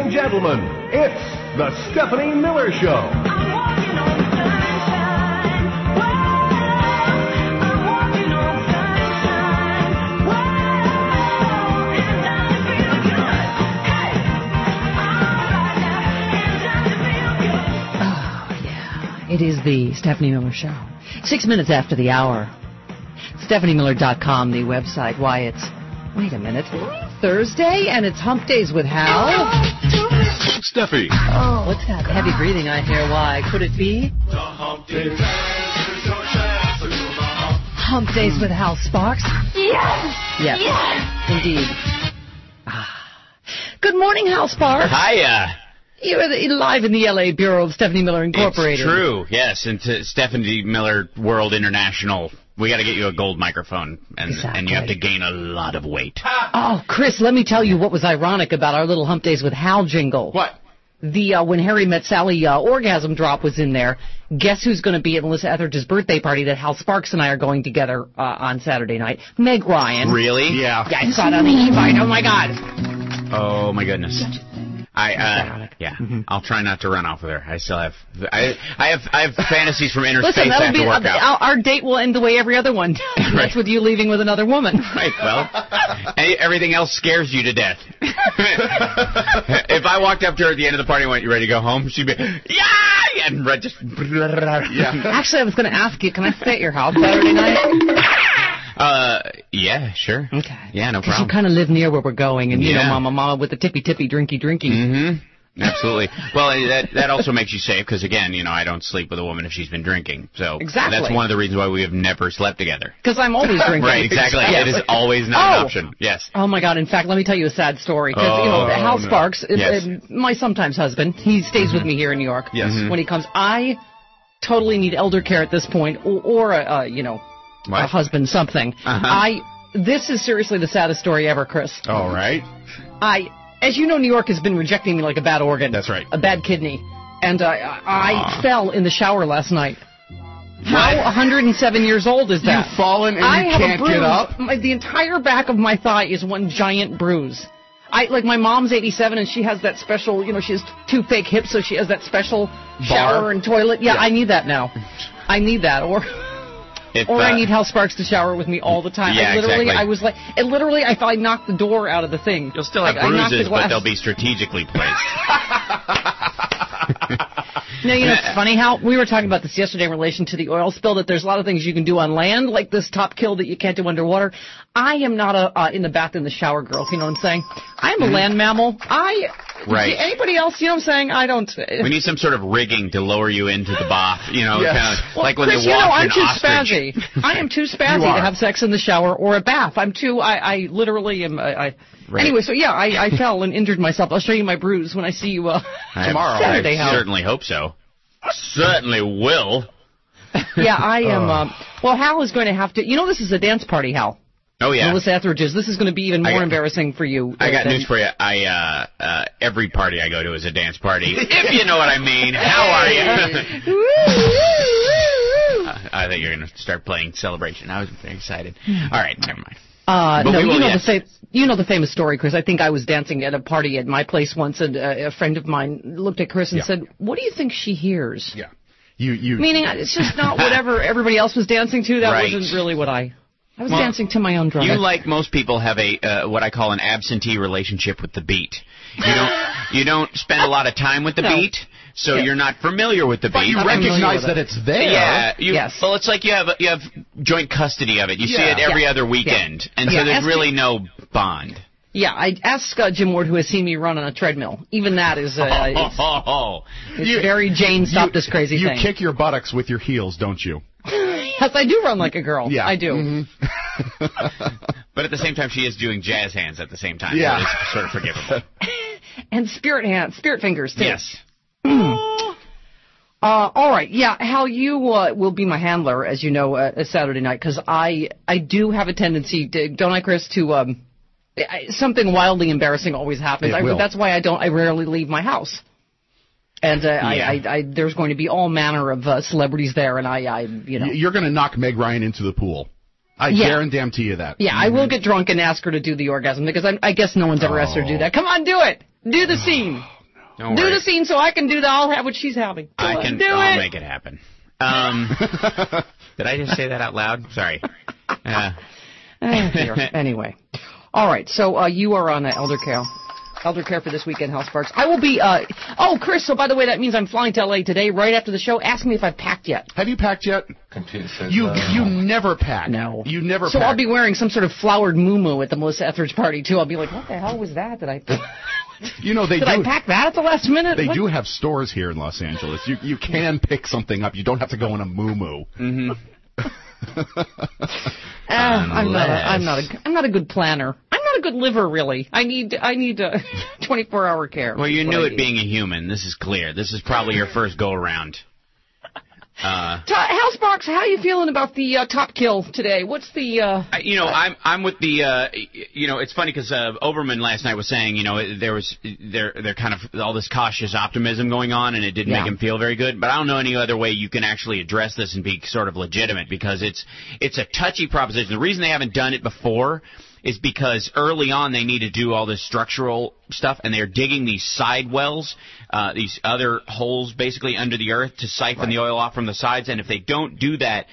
and gentlemen, it's the Stephanie Miller Show. I'm walking on sunshine. Whoa, I'm walking on sunshine. Whoa, and doesn't feel good. Hey, all right now, and doesn't feel good. Oh, yeah. It is the Stephanie Miller Show. 6 minutes after the hour. StephanieMiller.com, the website. Why, it's... Wait a minute. Thursday, and it's Hump Days with Hal? Steffi. Oh, what's that heavy breathing I hear? Why? Could it be? Hump Days with Hal Sparks? Yes! Yes. Yes! Indeed. Good morning, Hal Sparks. Hiya. You're live in the L.A. Bureau of Stephanie Miller Incorporated. It's true, yes. And to Stephanie Miller World International, we got to get you a gold microphone, and you have to gain a lot of weight. Oh, Chris, let me tell you what was ironic about our little Hump Days with Hal jingle. What? The When Harry Met Sally orgasm drop was in there. Guess who's going to be at Melissa Etheridge's birthday party that Hal Sparks and I are going together on Saturday night? Meg Ryan. Really? Yeah. Yeah, I saw it on the e-bite. Oh, my God. Oh, my goodness. I'll try not to run off with her. I still have, I have fantasies from inner space I have to work out. Our date will end the way every other one. That's with you leaving with another woman. Right, well, everything else scares you to death. If I walked up to her at the end of the party and went, "You ready to go home?" She'd be, "Yeah!" And just, Yeah. Actually, I was going to ask you, can I stay at your house Saturday night? Yeah, sure. Okay. Yeah, no problem. Because you kind of live near where we're going, and you know, Yeah. Mama with the tippy, drinky. Mm-hmm. Absolutely. Well, that also makes you safe because, again, you know, I don't sleep with a woman if she's been drinking. So Exactly. that's one of the reasons why we have never slept together. Because I'm always drinking. Right, exactly. Yes. It is always not an option. Yes. Oh, my God. In fact, let me tell you a sad story. Because, Hal Sparks, Yes. my sometimes husband, he stays with me here in New York. Yes. Mm-hmm. When he comes, I totally need elder care at this point, or a What? husband, something. This is seriously the saddest story ever, Chris. All right. As you know, New York has been rejecting me like a bad organ. That's right. A bad kidney. And I fell in the shower last night. How 107 years old is that? You've fallen and I you have can't a bruise. get up? The entire back of my thigh is one giant bruise. My mom's 87 and she has that special, she has two fake hips, so she has that special shower and toilet. Yeah, I need that now. I need that. I need Hal Sparks to shower with me all the time. Yeah, exactly. exactly. I was like, I thought I knocked the door out of the thing. You'll still have bruises, but they'll be strategically placed. Now, it's funny how we were talking about this yesterday in relation to the oil spill, that there's a lot of things you can do on land, like this top kill that you can't do underwater. I am not a in the bath, in the shower girl, you know what I'm saying? I am a land mammal. Right. Anybody else, you know what I'm saying? I don't. We need some sort of rigging to lower you into the bath, Yes. kind of like when Chris, they wash I'm an too ostrich. spazzy. I am too spazzy to have sex in the shower or a bath. I literally am. Right. Anyway, so yeah, I fell and injured myself. I'll show you my bruise when I see you tomorrow. Saturday, I Hal. certainly hope so. Certainly will. Yeah, I am. Well, Hal is going to have to. This is a dance party, Hal. Oh, yeah. Melissa Etheridge's. This is going to be even more embarrassing for you. I got news for you. Every party I go to is a dance party, if you know what I mean. How are you? I thought you were going to start playing Celebration. I was very excited. All right, never mind. You know the famous story, Chris. I think I was dancing at a party at my place once, and a friend of mine looked at Chris and said, "What do you think she hears?" Yeah. You. Meaning, it's just not whatever everybody else was dancing to. That Right. wasn't really what I was dancing to my own drum. You, like most people, have a what I call an absentee relationship with the beat. You don't spend a lot of time with the beat, so you're not familiar with the beat. But you recognize that it's there. Yeah. Yes. Well, it's like you have joint custody of it. You see it every other weekend, and so there's really no bond. Yeah, I asked Jim Ward, who has seen me run on a treadmill. Even that is it's very Jane, stop this crazy thing. You kick your buttocks with your heels, don't you? Yes, I do run like a girl. Yeah. I do. Mm-hmm. But at the same time, she is doing jazz hands at the same time. Yeah. So it's sort of forgivable. And spirit fingers, too. Yes. All right. Yeah, Hal, you will be my handler, as you know, Saturday night, because I do have a tendency, don't I, Chris, to something wildly embarrassing always happens. That's why I rarely leave my house. And there's going to be all manner of celebrities there, and You're going to knock Meg Ryan into the pool. I guarantee you that. Yeah, I will get drunk and ask her to do the orgasm, because I guess no one's ever asked her to do that. Come on, do it! Do the scene! Don't Do worry. the scene so I can do the. I'll have what she's having. Go I on, can. do I'll it. make it happen. Did I just say that out loud? Sorry. Oh, dear. Anyway. All right. So you are on Elder Care. Elder Care for this weekend, Hal Sparks. I will be. Oh, Chris. So by the way, that means I'm flying to L.A. today, right after the show. Ask me if I've packed yet. Have you packed yet? Computer says You never pack. No. You never So pack. I'll be wearing some sort of flowered muumuu at the Melissa Etheridge party too. I'll be like, what the hell was that? Did I? You know, they Did do. I pack that at the last minute? They What? do have stores here in Los Angeles. You can pick something up. You don't have to go in a muumuu. Mm-hmm. I'm not a good planner. I'm not a good liver, really. I need 24-hour care. Well, you is what knew I it need. being a human. This is clear. This is probably your first go around. Hal Sparks, how are you feeling about the top kill today? What's the? I'm with the. It's funny because Oberman last night was saying, they're kind of all this cautious optimism going on, and it didn't make him feel very good. But I don't know any other way you can actually address this and be sort of legitimate, because it's a touchy proposition. The reason they haven't done it before is because early on they need to do all this structural stuff, and they're digging these side wells, these other holes basically under the earth to siphon the oil off from the sides. And if they don't do that,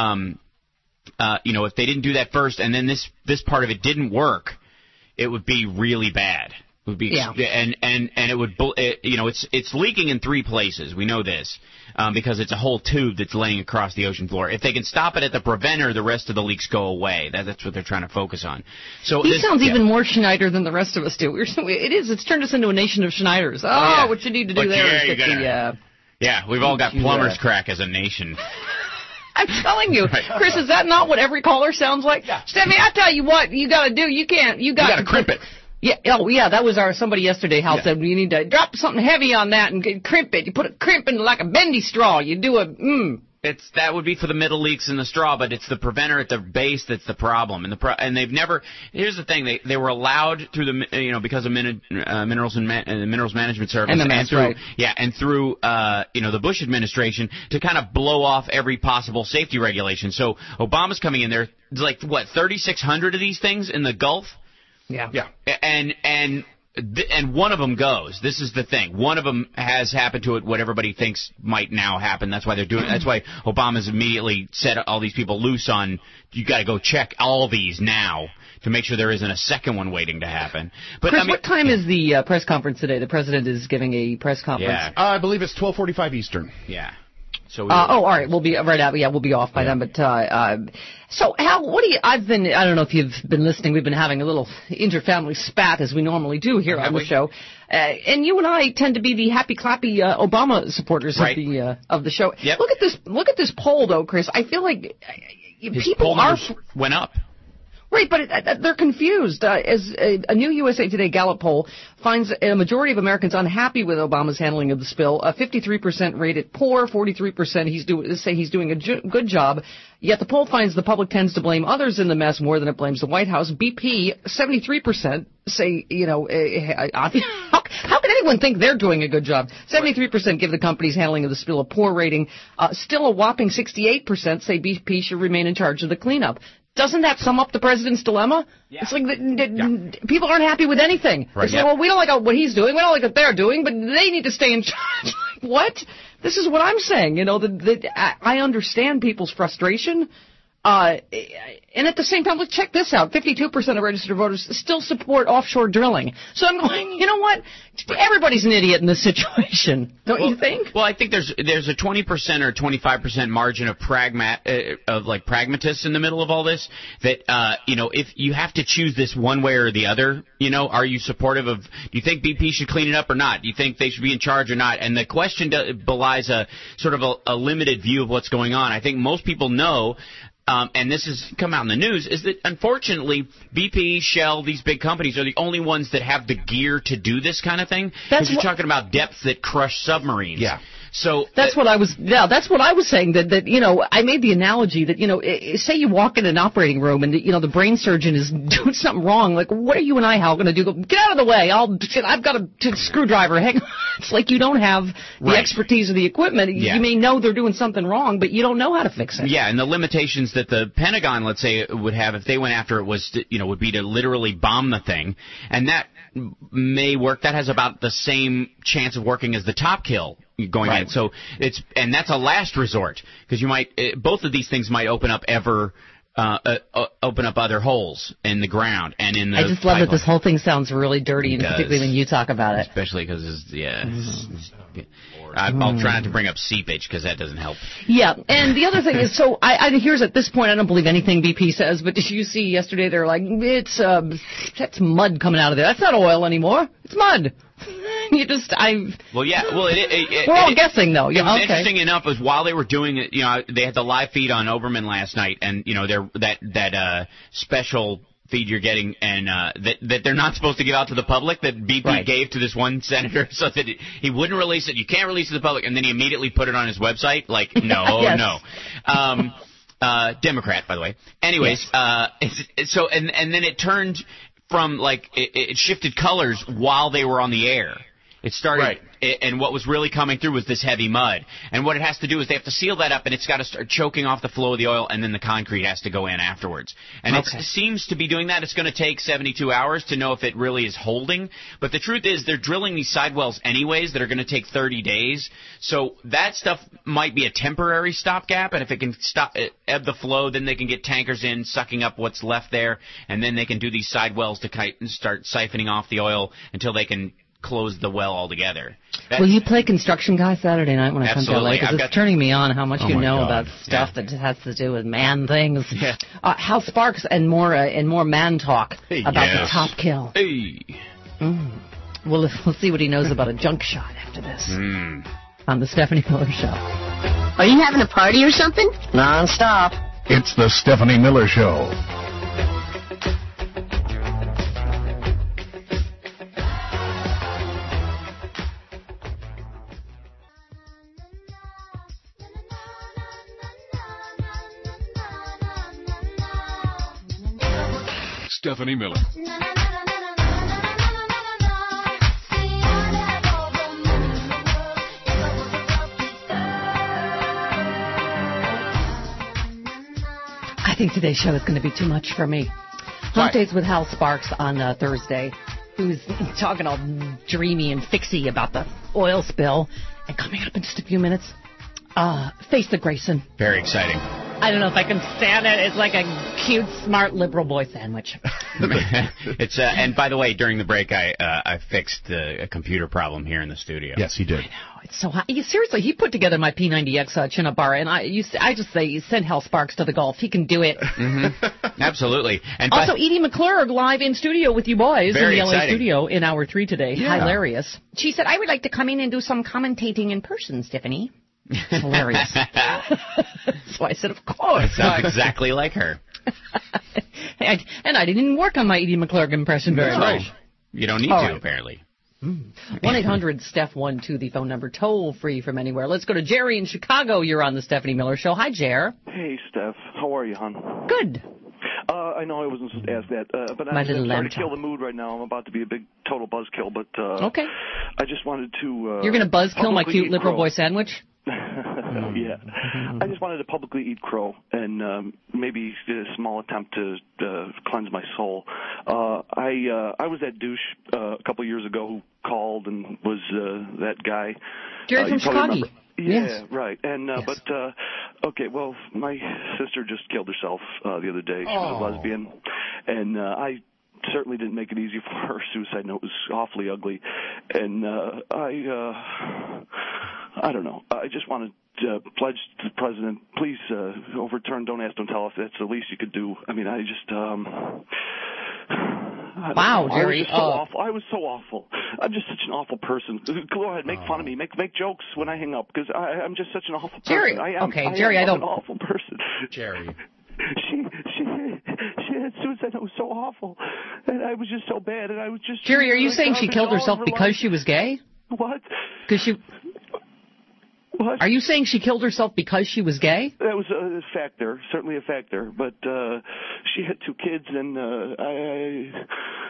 if they didn't do that first, and then this part of it didn't work, it would be really bad. It would be, and it would, it's leaking in 3 places. We know this because it's a whole tube that's laying across the ocean floor. If they can stop it at the preventer, the rest of the leaks go away. That's what they're trying to focus on. So he sounds even more Schneider than the rest of us do. It's turned us into a nation of Schneiders. What you need to do there is get we've all got plumber's crack as a nation. I'm telling you, Chris, is that not what every caller sounds like? Yeah. Stephanie, I tell you what you got to do. You got to crimp it. Yeah. Oh, yeah. That was somebody yesterday. Hal said you need to drop something heavy on that and crimp it. You put a crimp in like a bendy straw. You do That would be for the middle leaks in the straw, but it's the preventer at the base that's the problem. And they've never. Here's the thing: they were allowed through the because of Minerals Management Service and through and through the Bush administration to kind of blow off every possible safety regulation. So Obama's coming in there. There's like 3,600 of these things in the Gulf. Yeah. And one of them goes. This is the thing. One of them has happened to it. What everybody thinks might now happen. That's why they're doing. That's why Obama's immediately set all these people loose on. You got to go check all these now to make sure there isn't a second one waiting to happen. But Chris, what time is the press conference today? The president is giving a press conference. Yeah. I believe it's 12:45 Eastern. Yeah. So all right. We'll be right out. Yeah, we'll be off by then. But so, Hal, I don't know if you've been listening. We've been having a little interfamily spat as we normally do here on the show. And you and I tend to be the happy clappy Obama supporters of the show. Yep. Look at this poll though, Chris. I feel like his people poll numbers went up. Right, but they're confused. As a new USA Today Gallup poll finds a majority of Americans unhappy with Obama's handling of the spill. 53% rate it poor, 43% say he's doing a good job. Yet the poll finds the public tends to blame others in the mess more than it blames the White House. BP, 73% say, how can anyone think they're doing a good job? 73% give the company's handling of the spill a poor rating. Still a whopping 68% say BP should remain in charge of the cleanup. Doesn't that sum up the president's dilemma? Yeah. It's like people aren't happy with anything. Right. They say, well, we don't like what he's doing. We don't like what they're doing, but they need to stay in charge. What? This is what I'm saying. I understand people's frustration. And at the same time, let's check this out. 52% of registered voters still support offshore drilling. So I'm going, you know what? Everybody's an idiot in this situation, don't you think? Well, I think there's a 20% or 25% margin of pragmatists in the middle of all this. That if you have to choose this one way or the other, are you supportive of? Do you think BP should clean it up or not? Do you think they should be in charge or not? And the question belies a sort of a limited view of what's going on. I think most people know. And this has come out in the news, is that unfortunately BP, Shell, these big companies are the only ones that have the gear to do this kind of thing. Because you're talking about depths that crush submarines. Yeah. So that's what I was saying. That I made the analogy that say you walk in an operating room and the brain surgeon is doing something wrong. Like, what are you and I, Hal, going to do? Go, get out of the way. I've got a screwdriver. Hang on. It's like you don't have the expertise of the equipment. Yeah. You may know they're doing something wrong, but you don't know how to fix it. Yeah, and the limitations that the Pentagon, let's say, would have if they went after it would be to literally bomb the thing, and that may work. That has about the same chance of working as the top kill going in. So and that's a last resort because you might both of these things might open up open up other holes in the ground and in the I just love pipeline. that this whole thing sounds really dirty, and particularly when you talk about it. Especially because I'll try not to bring up seepage because that doesn't help. Yeah, and the other thing is, so here's at this point, I don't believe anything BP says, but did you see yesterday they're like, that's mud coming out of there. That's not oil anymore. It's mud. We're all guessing though. It was interesting enough as while they were doing it, they had the live feed on Oberman last night, and that special feed you're getting, and that they're not supposed to give out to the public, that BP gave to this one senator so that he wouldn't release it. You can't release it to the public, and then he immediately put it on his website. Like, no, no. Democrat, by the way. Anyways, so and then it turned from it shifted colors while they were on the air. It started, and what was really coming through was this heavy mud. And what it has to do is they have to seal that up, and it's got to start choking off the flow of the oil, and then the concrete has to go in afterwards. And it seems to be doing that. It's going to take 72 hours to know if it really is holding. But the truth is they're drilling these sidewells anyways that are going to take 30 days. So that stuff might be a temporary stopgap, and if it can ebb the flow, then they can get tankers in, sucking up what's left there, and then they can do these sidewells to start siphoning off the oil until they can close the well altogether. Will you play Construction Guy Saturday night when I come to LA? Because it's turning me on how much you know about stuff that has to do with man things. Yeah. Hal Sparks and more man talk about the top kill. Hey. We'll see what he knows about a junk shot after this on the Stephanie Miller Show. Are you having a party or something? Non-stop. It's the Stephanie Miller Show. Stephanie Miller. I think today's show is going to be too much for me. Hot Days with Hal Sparks on Thursday, who's talking all dreamy and fixy about the oil spill. And coming up in just a few minutes, Face the Grayson. Very exciting. I don't know if I can stand it. It's like a cute, smart liberal boy sandwich. It's and by the way, during the break, I fixed a computer problem here in the studio. Yes, you did. I know, it's so hot. Seriously, he put together my P90X chin-up bar, and I just say send Hal Sparks to the golf. He can do it. Absolutely. And also, Edie McClurg live in studio with you boys in the LA exciting. studio in hour 3 today. Yeah. Hilarious. She said, I would like to come in and do some commentating in person, Stephanie. Hilarious. So I said, of course. Sounds exactly like her. And I didn't work on my Edie McClurg impression very much. You don't need to, apparently. 1-800-STEPH-12, the phone number, toll free from anywhere. Let's go to Jerry in Chicago. You're on the Stephanie Miller Show. Hi, Jer. Hey, Steph. How are you, hon? Good. I know I wasn't supposed to ask that, but I'm trying to kill the mood right now. I'm about to be a big total buzzkill, but okay. I just wanted to... You're going to buzzkill my cute liberal boy sandwich? Yeah. I just wanted to publicly eat crow and maybe a small attempt to cleanse my soul. I was that douche a couple years ago who called and was that guy. Jerry from Chicago. Yeah, yes. Right. And yes. But okay, well, my sister just killed herself the other day. She was a lesbian, and I certainly didn't make it easy for her. Suicide note was awfully ugly, and I don't know. I just wanted to pledge to the president, please overturn Don't Ask, Don't Tell Us. That's the least you could do. I mean, I just... Wow, Jerry. I was so awful. I was so awful. I'm just such an awful person. Go ahead, make fun of me. Make jokes when I hang up, because I'm just such an awful person. Jerry, I am an awful person. Jerry. She had suicide. It was so awful, and I was just so bad, and I was just... Jerry, are you saying she killed herself because she was gay? What? Because she... What? Are you saying she killed herself because she was gay? That was a factor, certainly a factor. But she had 2 kids, and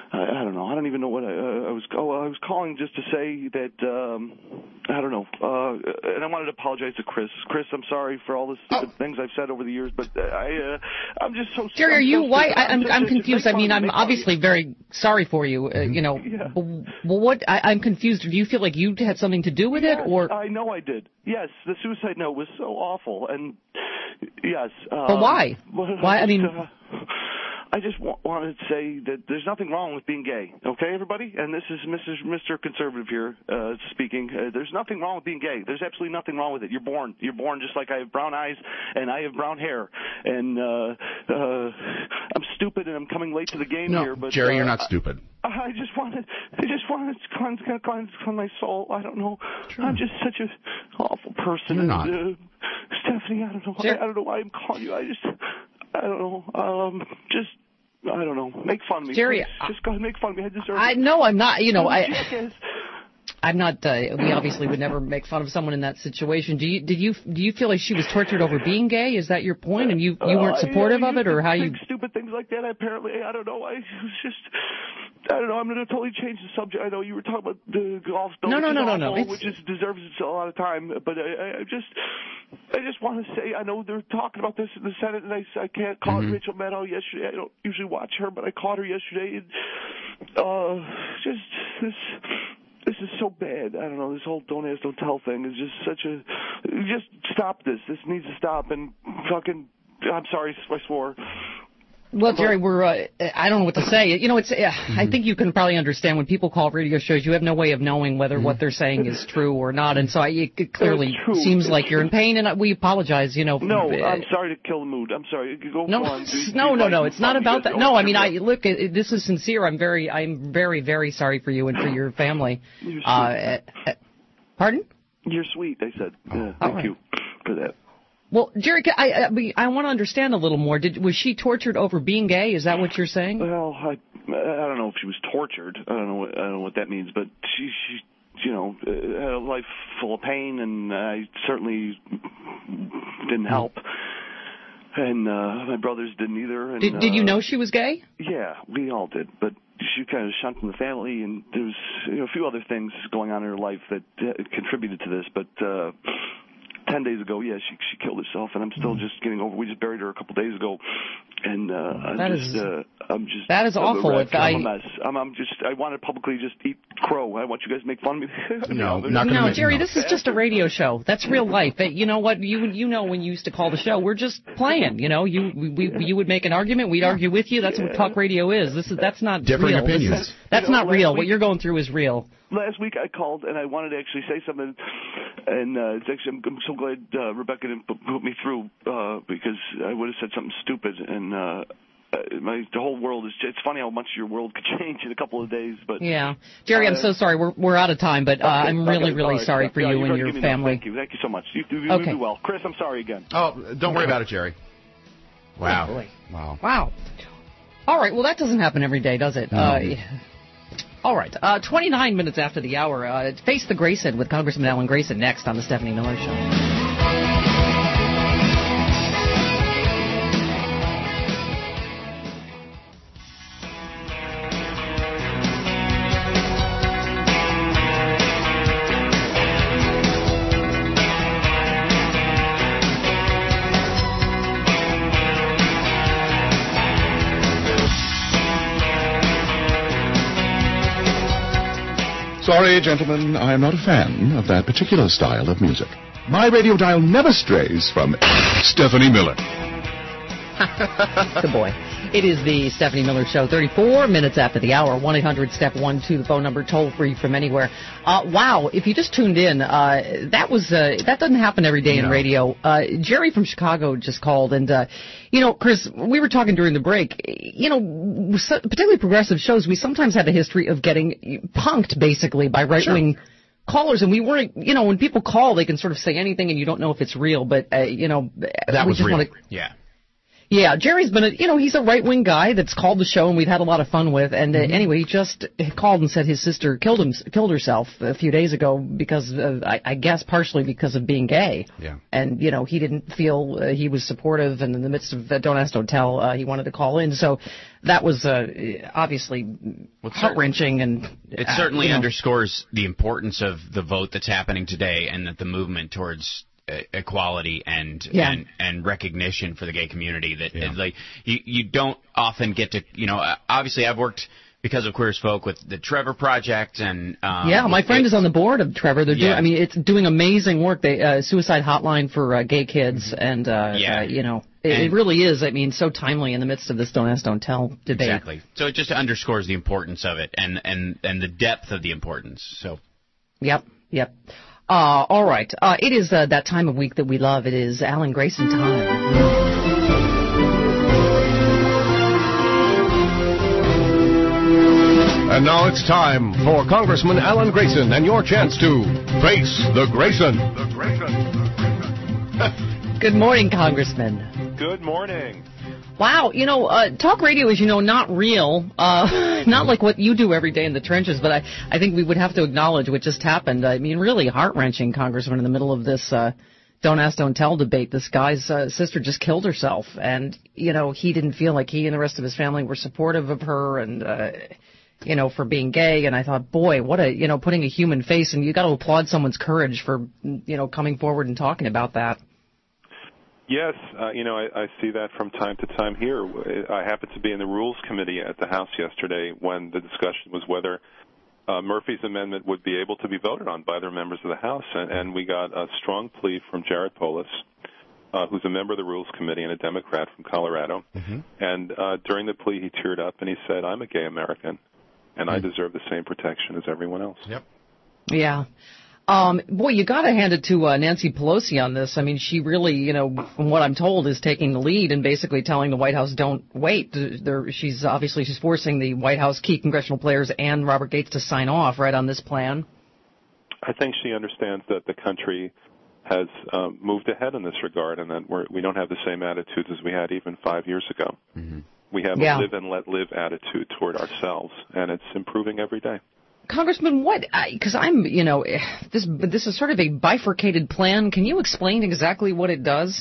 I don't know. I don't even know what I was. Oh, I was calling just to say that I don't know. And I wanted to apologize to Chris. Chris, I'm sorry for all the stupid things I've said over the years, but I'm just so. Jerry, are you? Why? I'm confused. I mean, I'm obviously very sorry for you. You know. Yeah. Well, what? I'm confused. Do you feel like you had something to do with it, or? I know I did. Yes, the suicide note was so awful, and yes. But why? Why? I mean. I just wanted to say that there's nothing wrong with being gay, okay, everybody? And this is Mr. Conservative here speaking. There's nothing wrong with being gay. There's absolutely nothing wrong with it. You're born. You're born just like I have brown eyes and I have brown hair. And I'm stupid and I'm coming late to the game here. But Jerry, you're not stupid. I just wanted to cleanse my soul. I don't know. Sure. I'm just such an awful person. You're not. Stephanie, I don't know. I don't know why I'm calling you. I don't know. I don't know. Make fun of me. Jerry, just go ahead and make fun of me. I deserve it. No, I'm not. You know, I'm not. We obviously would never make fun of someone in that situation. Do you feel like she was tortured over being gay? Is that your point? And you weren't supportive of it, or how you? Stupid things like that. Apparently, I don't know. I don't know. I'm going to totally change the subject. I know you were talking about the golf. No. Which deserves a lot of time. But I just want to say, I know they're talking about this in the Senate, and I can't call Rachel Maddow yesterday. I don't usually watch her, but I caught her yesterday. And, this is so bad. I don't know. This whole don't ask, don't tell thing is just such a. Just stop this. This needs to stop. And fucking. I'm sorry, I swore. Well, Jerry, I don't know what to say. You know, I think you can probably understand when people call radio shows, you have no way of knowing whether what they're saying is true or not. And so it clearly seems like you're in pain, and we apologize, you know. No, I'm sorry to kill the mood. I'm sorry. No, it's not about that. No, I mean, look, this is sincere. I'm very, very sorry for you and for your family. You're sweet. Pardon? You're sweet, I said. Thank you for that. Well, Jerry, I want to understand a little more. Was she tortured over being gay? Is that what you're saying? Well, I don't know if she was tortured. I don't know what that means, but she you know, had a life full of pain, and I certainly didn't help. And my brothers didn't either. And, did you know she was gay? Yeah, we all did, but she kind of shunned from the family, and there was a few other things going on in her life that contributed to this, but 10 days ago, yeah, she killed herself, and I'm still just getting over. We just buried her a couple days ago, and that is awful. I'm a mess. I want to publicly just eat crow. I want you guys to make fun of me. No, Jerry, this is just a radio show. That's real life. You know what? You know when you used to call the show, we're just playing. You know, you would make an argument, we'd argue with you. That's what talk radio is. That's not differing real. opinions. That's not real. What you're going through is real. Last week I called and I wanted to actually say something, and it's actually I'm so glad Rebecca didn't put me through because I would have said something stupid, and the whole world is. It's funny how much your world could change in a couple of days. But yeah, Jerry, I'm so sorry. We're out of time, but I'm really sorry for you and your family. Thank you so much. You do well, Chris. I'm sorry again. Oh, don't worry about it, Jerry. Wow. Oh, boy. Wow. All right. Well, that doesn't happen every day, does it? No. All right, 29 minutes after the hour, Face the Grayson with Congressman Alan Grayson next on the Stephanie Miller Show. Sorry, gentlemen, I am not a fan of that particular style of music. My radio dial never strays from Stephanie Miller. Good boy. It is the Stephanie Miller Show, 34 minutes after the hour, 1-800-STEP-1-2, the phone number, toll-free from anywhere. Wow, if you just tuned in, that doesn't happen every day in radio. Jerry from Chicago just called, and, Chris, we were talking during the break, particularly progressive shows, we sometimes have a history of getting punked, basically, by right-wing callers, and we weren't, when people call, they can sort of say anything, and you don't know if it's real, but, that was real. Yeah. Yeah, Jerry's been, he's a right-wing guy that's called the show and we've had a lot of fun with. And anyway, he just called and said his sister killed herself a few days ago because I guess partially because of being gay. Yeah. And, he didn't feel he was supportive. And in the midst of Don't Ask, Don't Tell, he wanted to call in. So that was obviously heart-wrenching. And it certainly underscores the importance of the vote that's happening today and that the movement towards equality and recognition for the gay community that like you don't often get to obviously I've worked because of Queer as Folk with the Trevor Project and my friend is on the board of Trevor. They're doing it's doing amazing work. They suicide hotline for gay kids and it really is so timely in the midst of this Don't Ask, Don't Tell debate. Exactly. So it just underscores the importance of it and the depth of the importance. So Yep. All right. It is that time of week that we love. It is Alan Grayson time. And now it's time for Congressman Alan Grayson and your chance to face the Grayson. Good morning, Congressman. Good morning. Wow, talk radio is, not real, not like what you do every day in the trenches, but I think we would have to acknowledge what just happened. I mean, really heart-wrenching, Congressman, in the middle of this Don't Ask, Don't Tell debate. This guy's sister just killed herself, and, he didn't feel like he and the rest of his family were supportive of her and, for being gay, and I thought, boy, what a, putting a human face, and you got to applaud someone's courage for, coming forward and talking about that. Yes, I see that from time to time here. I happened to be in the Rules Committee at the House yesterday when the discussion was whether Murphy's amendment would be able to be voted on by other members of the House, and we got a strong plea from Jared Polis, who's a member of the Rules Committee and a Democrat from Colorado. Mm-hmm. And during the plea, he teared up and he said, "I'm a gay American, and I deserve the same protection as everyone else." Yep. Yeah. Boy, you got to hand it to Nancy Pelosi on this. I mean, she really, from what I'm told, is taking the lead and basically telling the White House, don't wait. She's forcing the White House key congressional players and Robert Gates to sign off right on this plan. I think she understands that the country has moved ahead in this regard and that we don't have the same attitudes as we had even 5 years ago. Mm-hmm. We have a live and let live attitude toward ourselves, and it's improving every day. Congressman, because this is sort of a bifurcated plan. Can you explain exactly what it does?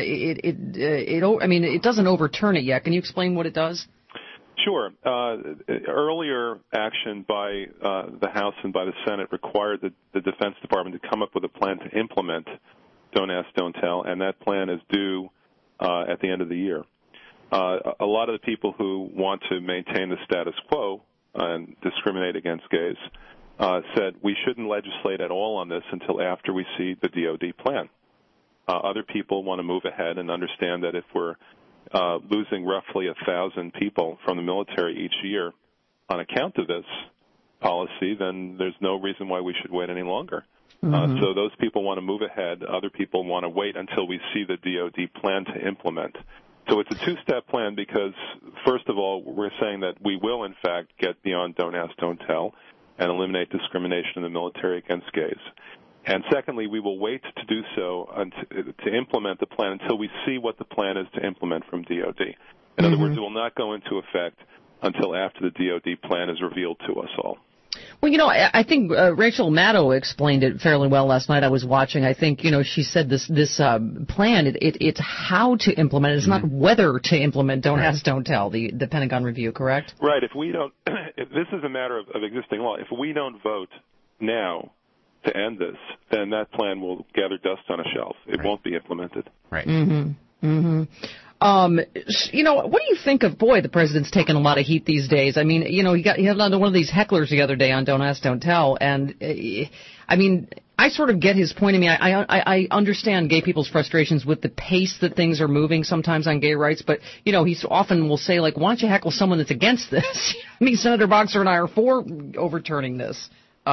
It doesn't overturn it yet. Can you explain what it does? Sure. Earlier action by the House and by the Senate required the Defense Department to come up with a plan to implement Don't Ask, Don't Tell, and that plan is due at the end of the year. A lot of the people who want to maintain the status quo and discriminate against gays said we shouldn't legislate at all on this until after we see the DOD plan. Other people want to move ahead and understand that if we're losing roughly 1,000 people from the military each year on account of this policy, then there's no reason why we should wait any longer. Mm-hmm. So those people want to move ahead. Other people want to wait until we see the DOD plan to implement. So it's a two-step plan because, first of all, we're saying that we will, in fact, get beyond Don't Ask, Don't Tell and eliminate discrimination in the military against gays. And secondly, we will wait to do so to implement the plan until we see what the plan is to implement from DOD. In other words, it will not go into effect until after the DOD plan is revealed to us all. Well, I think Rachel Maddow explained it fairly well last night. I was watching. I think, she said this plan, it's how to implement it. It's not whether to implement Don't Ask, Don't Tell, the Pentagon review, correct? Right. If this is a matter of existing law. If we don't vote now to end this, then that plan will gather dust on a shelf. It won't be implemented. Right. Mm-hmm. Mm-hmm. What do you think of, the president's taking a lot of heat these days. I mean, he had one of these hecklers the other day on Don't Ask, Don't Tell, and, I sort of get his point. I understand gay people's frustrations with the pace that things are moving sometimes on gay rights, but, he often will say, why don't you heckle someone that's against this? Senator Boxer and I are for overturning this,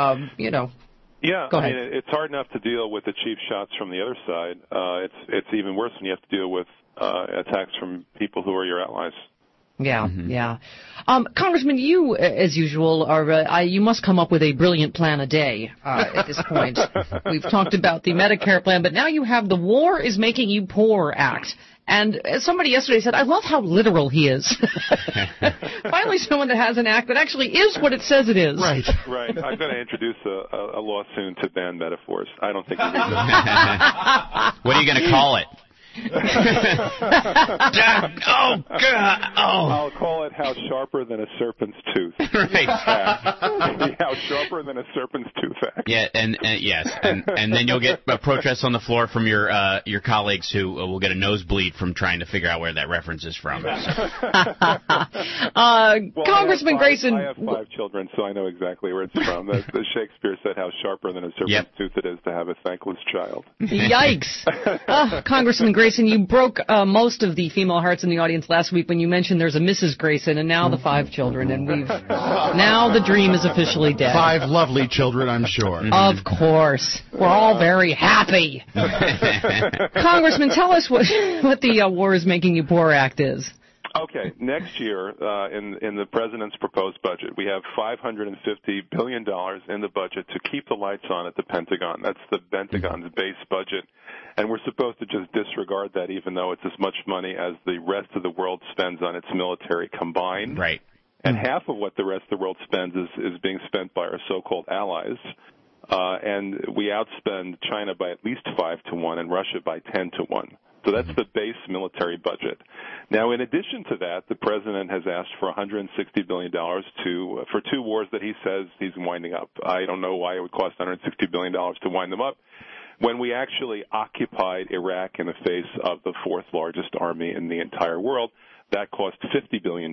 Yeah, Go ahead. It's hard enough to deal with the cheap shots from the other side. It's even worse when you have to deal with attacks from people who are your allies. Yeah, yeah. Congressman, you, as usual, you must come up with a brilliant plan a day at this point. We've talked about the Medicare plan, but now you have the War is Making You Poor Act. And somebody yesterday said, I love how literal he is. Finally, someone that has an act that actually is what it says it is. Right. Right. I'm going to introduce a law soon to ban metaphors. I don't think you need to. What are you going to call it? I'll call it How Sharper Than a Serpent's Tooth. Right. How Sharper Than a Serpent's Tooth Act. Yeah, and yes, and then you'll get protests on the floor from your colleagues who will get a nosebleed from trying to figure out where that reference is from. Congressman Grayson. I have 5 children, so I know exactly where it's from. The Shakespeare said, "How sharper than a serpent's tooth it is to have a thankless child." Yikes! Congressman Grayson, you broke most of the female hearts in the audience last week when you mentioned there's a Mrs. Grayson and now the 5 children, and now the dream is officially dead. 5 lovely children, I'm sure. Of course. We're all very happy. Congressman, tell us what the War is Making You Poor Act is. Okay, next year in the president's proposed budget, we have $550 billion in the budget to keep the lights on at the Pentagon. That's the Pentagon's base budget, and we're supposed to just disregard that, even though it's as much money as the rest of the world spends on its military combined. Right. And half of what the rest of the world spends is being spent by our so-called allies. And we outspend China by at least 5 to 1 and Russia by 10 to 1. So that's the base military budget. Now, in addition to that, the president has asked for $160 billion for 2 wars that he says he's winding up. I don't know why it would cost $160 billion to wind them up when we actually occupied Iraq in the face of the 4th largest army in the entire world. That cost $50 billion.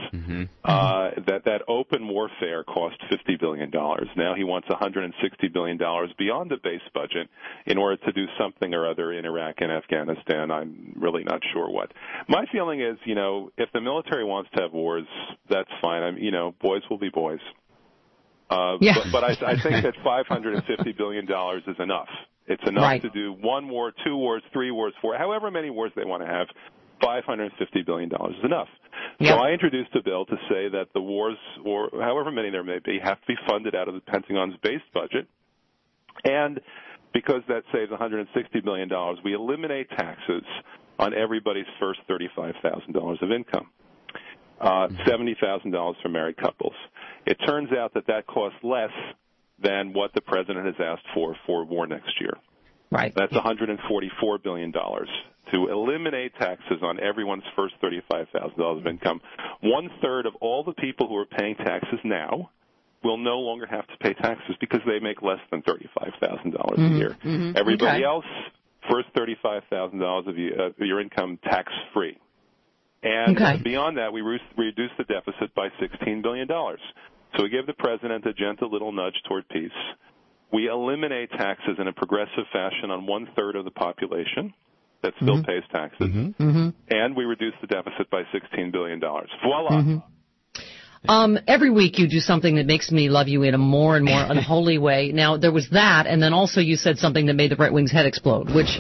That open warfare cost $50 billion. Now he wants $160 billion beyond the base budget in order to do something or other in Iraq and Afghanistan. I'm really not sure what. My feeling is, if the military wants to have wars, that's fine. Boys will be boys. But I think that $550 billion is enough. It's enough to do 1 war, 2 wars, 3 wars, 4, however many wars they want to have. $550 billion is enough. Yep. So I introduced a bill to say that the wars, or however many there may be, have to be funded out of the Pentagon's base budget. And because that saves $160 billion, we eliminate taxes on everybody's first $35,000 of income, $70,000 for married couples. It turns out that costs less than what the president has asked for war next year. Right. That's $144 billion to eliminate taxes on everyone's first $35,000 of income. 1/3 of all the people who are paying taxes now will no longer have to pay taxes because they make less than $35,000 a year. Everybody else, first $35,000 of your income tax-free. And beyond that, we reduce the deficit by $16 billion. So we give the president a gentle little nudge toward peace. We eliminate taxes in a progressive fashion on 1/3 of the population that still pays taxes, and we reduce the deficit by $16 billion. Voila! Every week you do something that makes me love you in a more and more unholy way. Now, there was that, and then also you said something that made the right wing's head explode, which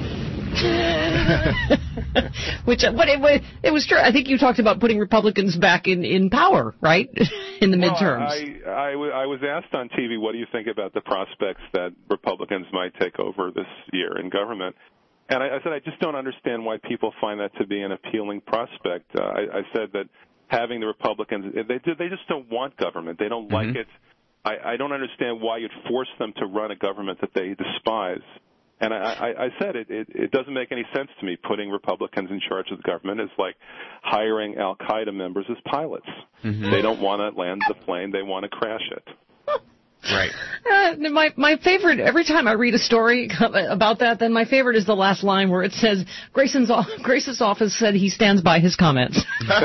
it was true. I think you talked about putting Republicans back in power, right, in the midterms. I was asked on TV, what do you think about the prospects that Republicans might take over this year in government? And I said, I just don't understand why people find that to be an appealing prospect. I said that having the Republicans, they just don't want government. They don't like it. I don't understand why you'd force them to run a government that they despise. And I said it doesn't make any sense to me. Putting Republicans in charge of the government is like hiring Al-Qaeda members as pilots. They don't want to land the plane. They want to crash it. Right. My favorite, every time I read a story about that, then my favorite is the last line where it says, Grace's office said he stands by his comments.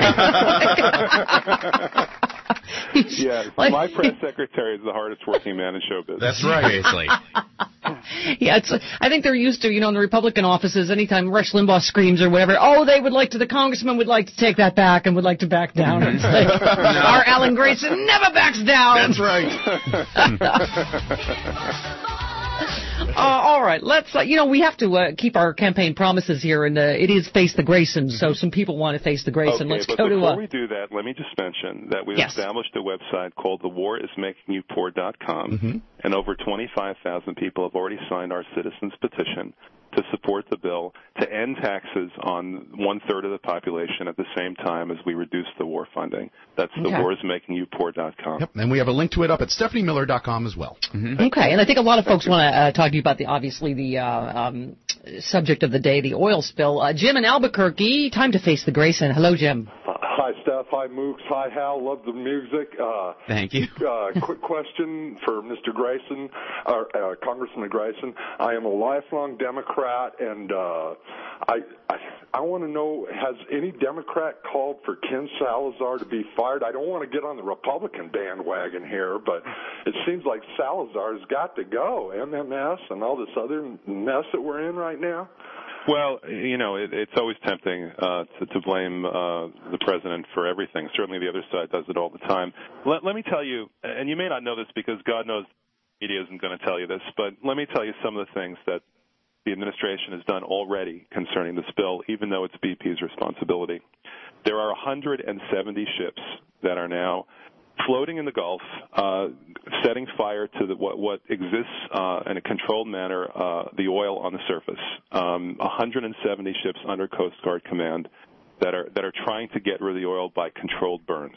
Yeah, my press secretary is the hardest working man in show business. That's right. Seriously. Yeah, I think they're used to, in the Republican offices, anytime Rush Limbaugh screams or whatever, the congressman would like to take that back and would like to back down. And say, our Alan Grayson never backs down. That's right. All right, let's, we have to keep our campaign promises here, and it is Face the Grayson, so some people want to face the Grayson. Okay, let's but go to before we do that, let me just mention that we've established a website called thewarismakingyouppoor.com, and over 25,000 people have already signed our citizens petition to support the bill to end taxes on 1/3 of the population at the same time as we reduce the war funding. That's thewarismakingyouppoor.com. Yep, and we have a link to it up at stephaniemiller.com as well. Mm-hmm. Okay, and I think a lot of folks want to talk to you about the subject of the day, the oil spill. Jim in Albuquerque, time to face the Grayson. Hello, Jim. Hi, Steph. Hi, Mooks. Hi, Hal. Love the music. Thank you. Quick question for Mr. Grayson, Congressman Grayson. I am a lifelong Democrat, and I want to know, has any Democrat called for Ken Salazar to be fired? I don't want to get on the Republican bandwagon here, but it seems like Salazar's got to go. MMS and all this other mess that we're in right now. Well, it's always tempting to blame the president for everything. Certainly the other side does it all the time. Let me tell you, and you may not know this because God knows the media isn't going to tell you this, but let me tell you some of the things that the administration has done already concerning this bill, even though it's BP's responsibility. There are 170 ships that are now floating in the Gulf, setting fire to what exists in a controlled manner, the oil on the surface. 170 ships under Coast Guard command that are trying to get rid of the oil by controlled burns.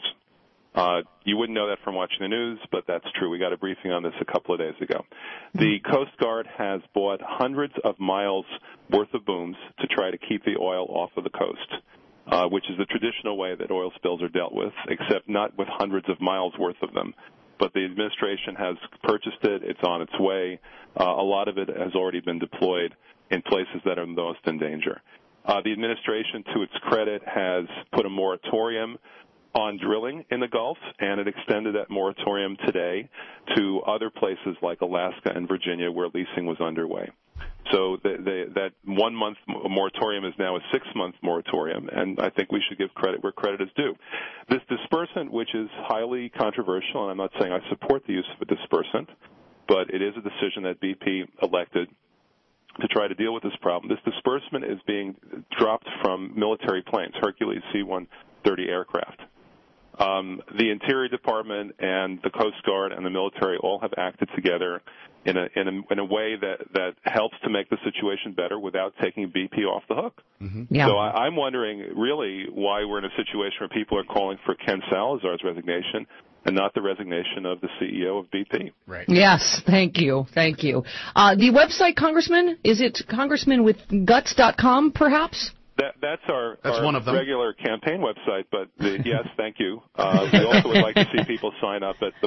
You wouldn't know that from watching the news, but that's true. We got a briefing on this a couple of days ago. The Coast Guard has bought hundreds of miles worth of booms to try to keep the oil off of the coast. Which is the traditional way that oil spills are dealt with, except not with hundreds of miles worth of them. But the administration has purchased it. It's on its way. A lot of it has already been deployed in places that are most in danger. The administration, to its credit, has put a moratorium on drilling in the Gulf, and it extended that moratorium today to other places like Alaska and Virginia where leasing was underway. So that 1 month moratorium is now a 6-month moratorium, and I think we should give credit where credit is due. This dispersant, which is highly controversial, and I'm not saying I support the use of a dispersant, but it is a decision that BP elected to try to deal with this problem. This disbursement is being dropped from military planes, Hercules C-130 aircraft. The Interior Department and the Coast Guard and the military all have acted together in a way that helps to make the situation better without taking BP off the hook. Mm-hmm. Yeah. So I'm wondering really why we're in a situation where people are calling for Ken Salazar's resignation and not the resignation of the CEO of BP. Right. Yes, thank you. The website, Congressman, is it congressmanwithguts.com, perhaps? That's our one of them. Regular campaign website, but yes, thank you. We also would like to see people sign up at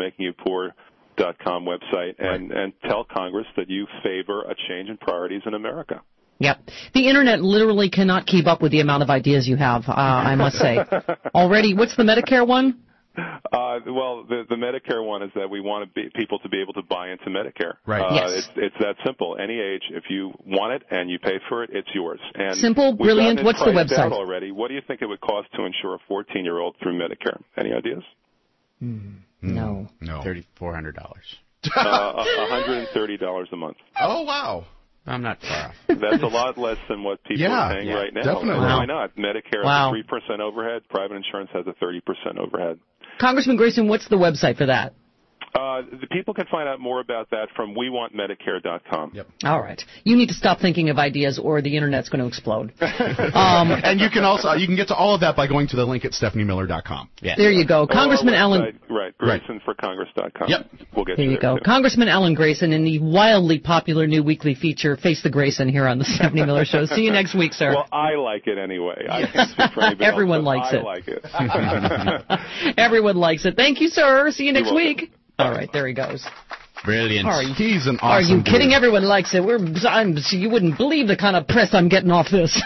thewarismakingyouppoor.com website and tell Congress that you favor a change in priorities in America. Yep. The Internet literally cannot keep up with the amount of ideas you have, I must say. Already, what's the Medicare one? Well, the Medicare one is that we want people to be able to buy into Medicare. Right. Yes. It's that simple. Any age, if you want it and you pay for it, it's yours. And simple, brilliant. What's the website? Out already. What do you think it would cost to insure a 14-year-old through Medicare? Any ideas? No. $3,400. $130 a month. Oh, wow. I'm not far off. That's a lot less than what people are paying right now. Definitely. Why not? Medicare has a 3% overhead. Private insurance has a 30% overhead. Congressman Grayson, what's the website for that? The people can find out more about that from WeWantMedicare.com. Yep. All right. You need to stop thinking of ideas or the Internet's going to explode. And you can get to all of that by going to the link at stephaniemiller.com. Yes. There you go. Congressman Alan. Right. GraysonForCongress.com. Yep. We'll get there you go. Too. Congressman Alan Grayson in the wildly popular new weekly feature, Face the Grayson, here on the Stephanie Miller Show. See you next week, sir. Well, I like it anyway. I can't speak for anybody Everyone else, likes it. I like it. Everyone likes it. Thank you, sir. See you next week. All right, there he goes. Brilliant. He's an awesome Are you kidding? dude. Everyone likes it. You wouldn't believe the kind of press I'm getting off this.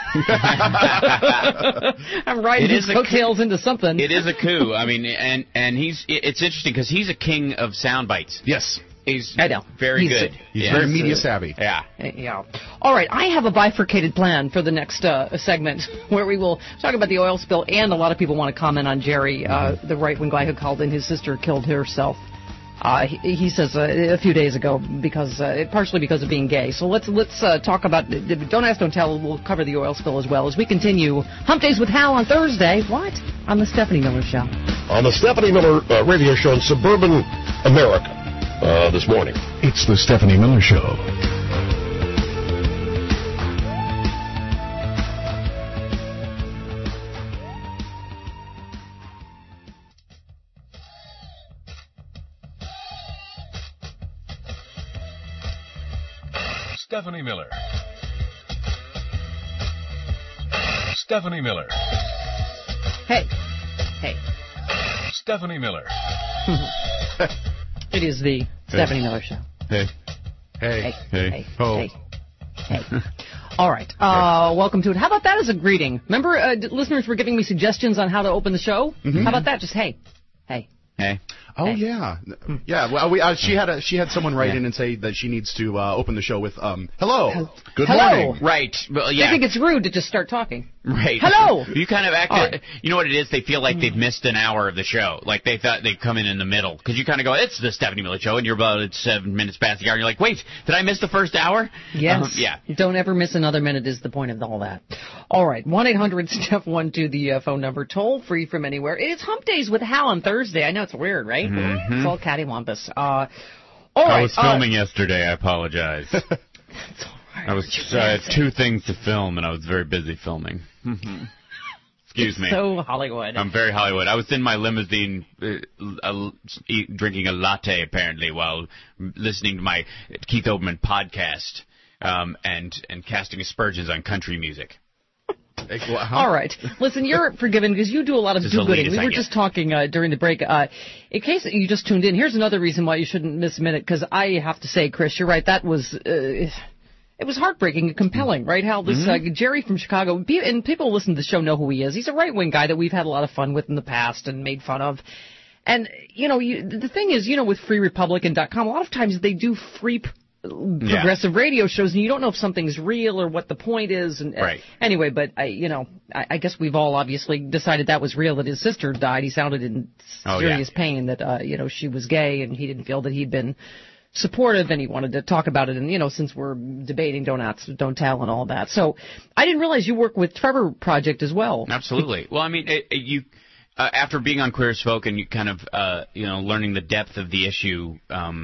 I'm riding his coattails into something. It is a coup. I mean, and it's interesting because he's a king of sound bites. Yes. He's I know. very good. He's very media savvy. Yeah. All right, I have a bifurcated plan for the next segment where we will talk about the oil spill, and a lot of people want to comment on Jerry, the right-wing guy who called in his sister killed herself. He says a few days ago partially because of being gay. So let's talk about Don't Ask, Don't Tell. We'll cover the oil spill as well as we continue Hump Days with Hal on Thursday. What? On the Stephanie Miller Show. On the Stephanie Miller radio show in suburban America this morning. It's the Stephanie Miller Show. Stephanie Miller. Stephanie Miller. Hey. Hey. Stephanie Miller. It is the Stephanie Miller Show. Hey. Hey. Hey. Hey. Oh. Hey. Hey. All right. Welcome to it. How about that as a greeting? Remember, listeners were giving me suggestions on how to open the show? Mm-hmm. How about that? Just hey. Hey. Hey. Oh, hey. yeah. Yeah, well, she had someone write in and say that she needs to open the show with, hello. Good morning. Right. Well, yeah. I think it's rude to just start talking. Right. Hello. You kind of act, you know what it is? They feel like they've missed an hour of the show. Like they thought they'd come in the middle. Because you kind of go, it's the Stephanie Miller Show, and you're about 7 minutes past the hour, and you're like, wait, did I miss the first hour? Yes. Yeah. Don't ever miss another minute is the point of all that. All right. 1-800-STEPH12, the phone number, toll free from anywhere. It's Hump Days with Hal on Thursday. I know it's weird, right? Mm-hmm. It's all cattywampus. All right. I was filming yesterday. I apologize. That's all right. I had 2 things to film, and I was very busy filming. Excuse me. So Hollywood. I'm very Hollywood. I was in my limousine drinking a latte, apparently, while listening to my Keith Olbermann podcast and casting aspersions on country music. All right. Listen, you're forgiven because you do a lot of do-gooding. We were just talking during the break. In case you just tuned in, here's another reason why you shouldn't miss a minute, because I have to say, Chris, you're right. That was... it was heartbreaking and compelling, right, Hal? This Jerry from Chicago, and people who listen to the show know who he is. He's a right-wing guy that we've had a lot of fun with in the past and made fun of. And, the thing is, with freerepublican.com, a lot of times they do free progressive radio shows, and you don't know if something's real or what the point is. And right. Anyway, but, I guess we've all obviously decided that was real, that his sister died. He sounded in serious pain, that, she was gay, and he didn't feel that he'd been supportive, and he wanted to talk about it, and since we're debating don't ask, don't tell and all that. So I didn't realize you work with Trevor Project as well. Absolutely. Well, I mean, you after being on Queer as Folk and you kind of learning the depth of the issue,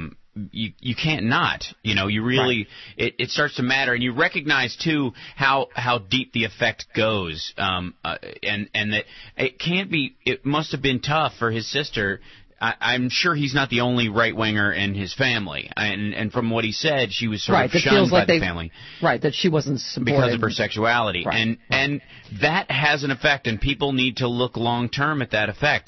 you can't not. You really it starts to matter, and you recognize too how deep the effect goes, and that it must have been tough for his sister. I'm sure he's not the only right-winger in his family. And from what he said, she was sort of shunned by the family. Right, that she wasn't supported. Because of her sexuality. Right. And that has an effect, and people need to look long-term at that effect.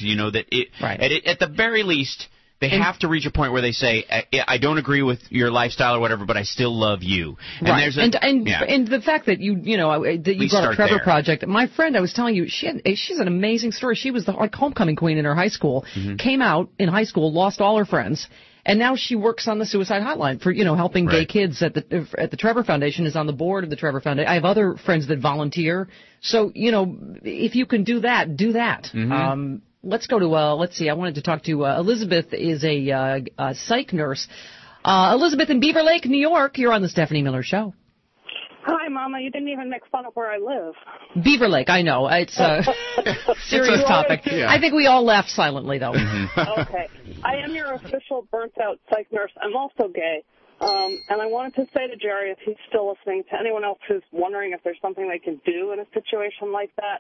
At the very least, they have to reach a point where they say, I don't agree with your lifestyle or whatever, but I still love you. And right. And the fact that you brought up Trevor Project. My friend, I was telling you, she's an amazing story. She was the homecoming queen in her high school, came out in high school, lost all her friends, and now she works on the suicide hotline for helping gay kids at the Trevor Foundation. Is on the board of the Trevor Foundation. I have other friends that volunteer. So if you can do that, do that. Mm-hmm. Let's go to, let's see, I wanted to talk to, Elizabeth is a psych nurse. Elizabeth in Beaver Lake, New York, you're on the Stephanie Miller Show. Hi, Mama. You didn't even make fun of where I live. Beaver Lake, I know. It's a serious topic. Yeah. I think we all laughed silently, though. Okay. I am your official burnt-out psych nurse. I'm also gay. And I wanted to say to Jerry, if he's still listening, to anyone else who's wondering if there's something they can do in a situation like that,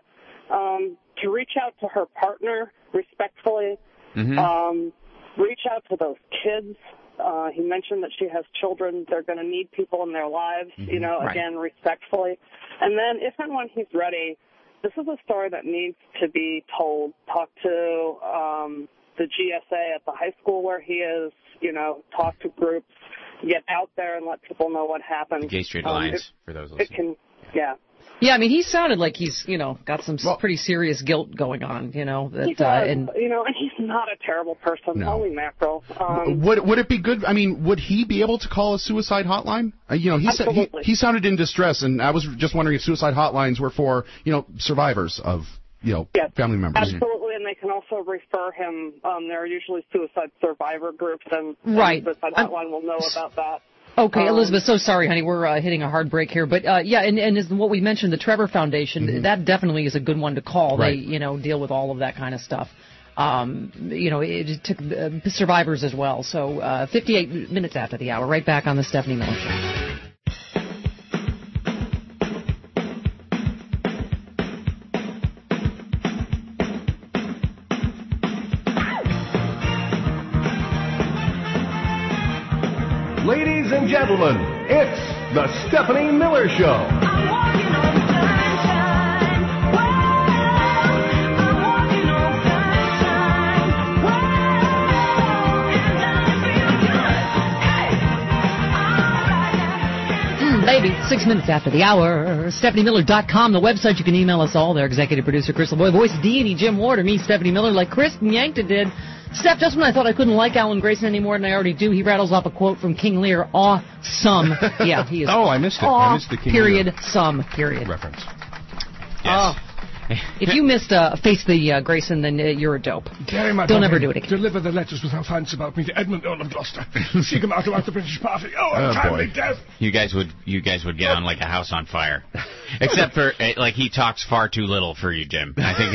to reach out to her partner respectfully, reach out to those kids. He mentioned that she has children. They're going to need people in their lives, again, respectfully. And then if and when he's ready, this is a story that needs to be told. Talk to the GSA at the high school where he is, talk to groups, get out there and let people know what happened. The Gay Straight Alliance, for those listening. Yeah, I mean, he sounded like he's, got some pretty serious guilt going on, that, he does, and he's not a terrible person. No. Holy mackerel. Would it be good? I mean, would he be able to call a suicide hotline? He sounded in distress, and I was just wondering if suicide hotlines were for, survivors of, family members. Absolutely, and they can also refer him. There are usually suicide survivor groups, and the suicide hotline will know about that. Okay, Elizabeth, so sorry, honey, we're hitting a hard break here. But, and as what we mentioned, the Trevor Foundation, that definitely is a good one to call. Right. They, deal with all of that kind of stuff. It took survivors as well. So 58 minutes after the hour, right back on the Stephanie Miller Show. Ladies and gentlemen, it's The Stephanie Miller Show. Baby, 6 minutes after the hour. StephanieMiller.com, the website. You can email us all there. Executive producer Chris LeBoy, voice D&E Jim Ward, or me, Stephanie Miller, like Chris Yankta did. Steph, just when I thought I couldn't like Alan Grayson any more than I already do, he rattles off a quote from King Lear. Awesome. Yeah, he is. Oh, I missed it. I missed the King period, Lear some, period. reference. Yes. If you missed Face the Grayson, then you're a dope. Gary, my Don't ever do it again. Deliver the letters without fancy about me to Edmund Earl of Gloucester. Seek him out about the British party. Oh, untimely death. You guys would get on like a house on fire. Except for, like, he talks far too little for you, Jim. I think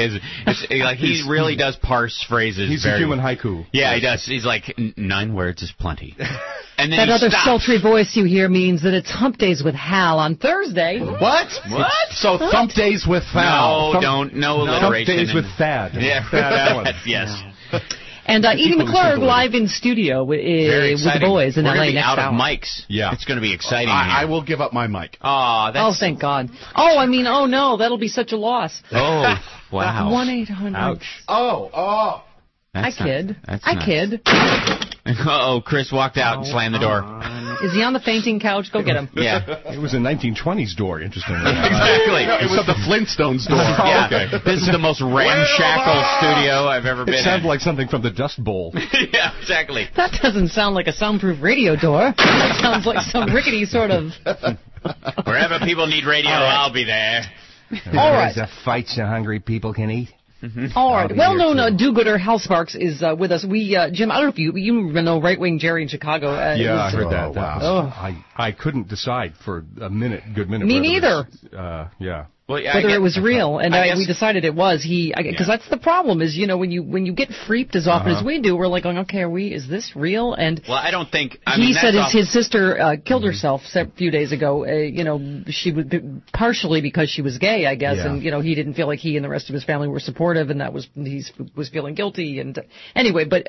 he really does parse phrases. He's a human haiku. Yeah, he does. He's like, 9 words is plenty. And then that other stops. sultry voice you hear means that it's Hump Days with Hal on Thursday. What? So Thump Days with Hal. No alliteration. Thump Days with Thad. Yeah, Thad yes. And Edie McClurg live in studio with the boys in We're LA gonna be next out hour. of mics. Yeah. It's going to be exciting. I will give up my mic. Oh, thank God. Oh, no, that'll be such a loss. Oh, wow. 1-800. Ouch. Oh. I kid. Uh-oh, Chris walked out and slammed the door. Is he on the fainting couch? Go get him. Yeah. It was a 1920s door, interestingly. Exactly. It was the Flintstones door. Yeah. Okay. This is the most ramshackle studio I've ever been in. It sounded like something from the Dust Bowl. Yeah, exactly. That doesn't sound like a soundproof radio door. That sounds like some rickety sort of... Wherever people need radio, I'll be there. All right. There's a fight so hungry people can eat. All right. Well-known do-gooder Hal Sparks is with us. Jim, I don't know if you know right-wing Jerry in Chicago. I heard that. Wow. I couldn't decide for a good minute. Me neither. Yeah. Well, whether it was real, and we decided it was. Because that's the problem is, when you get freaked as often as we do, we're like going, okay, is this real? And well, I don't think. He said his sister killed herself a few days ago. She would partially because she was gay, I guess, and he didn't feel like he and the rest of his family were supportive, and he was feeling guilty. And anyway, but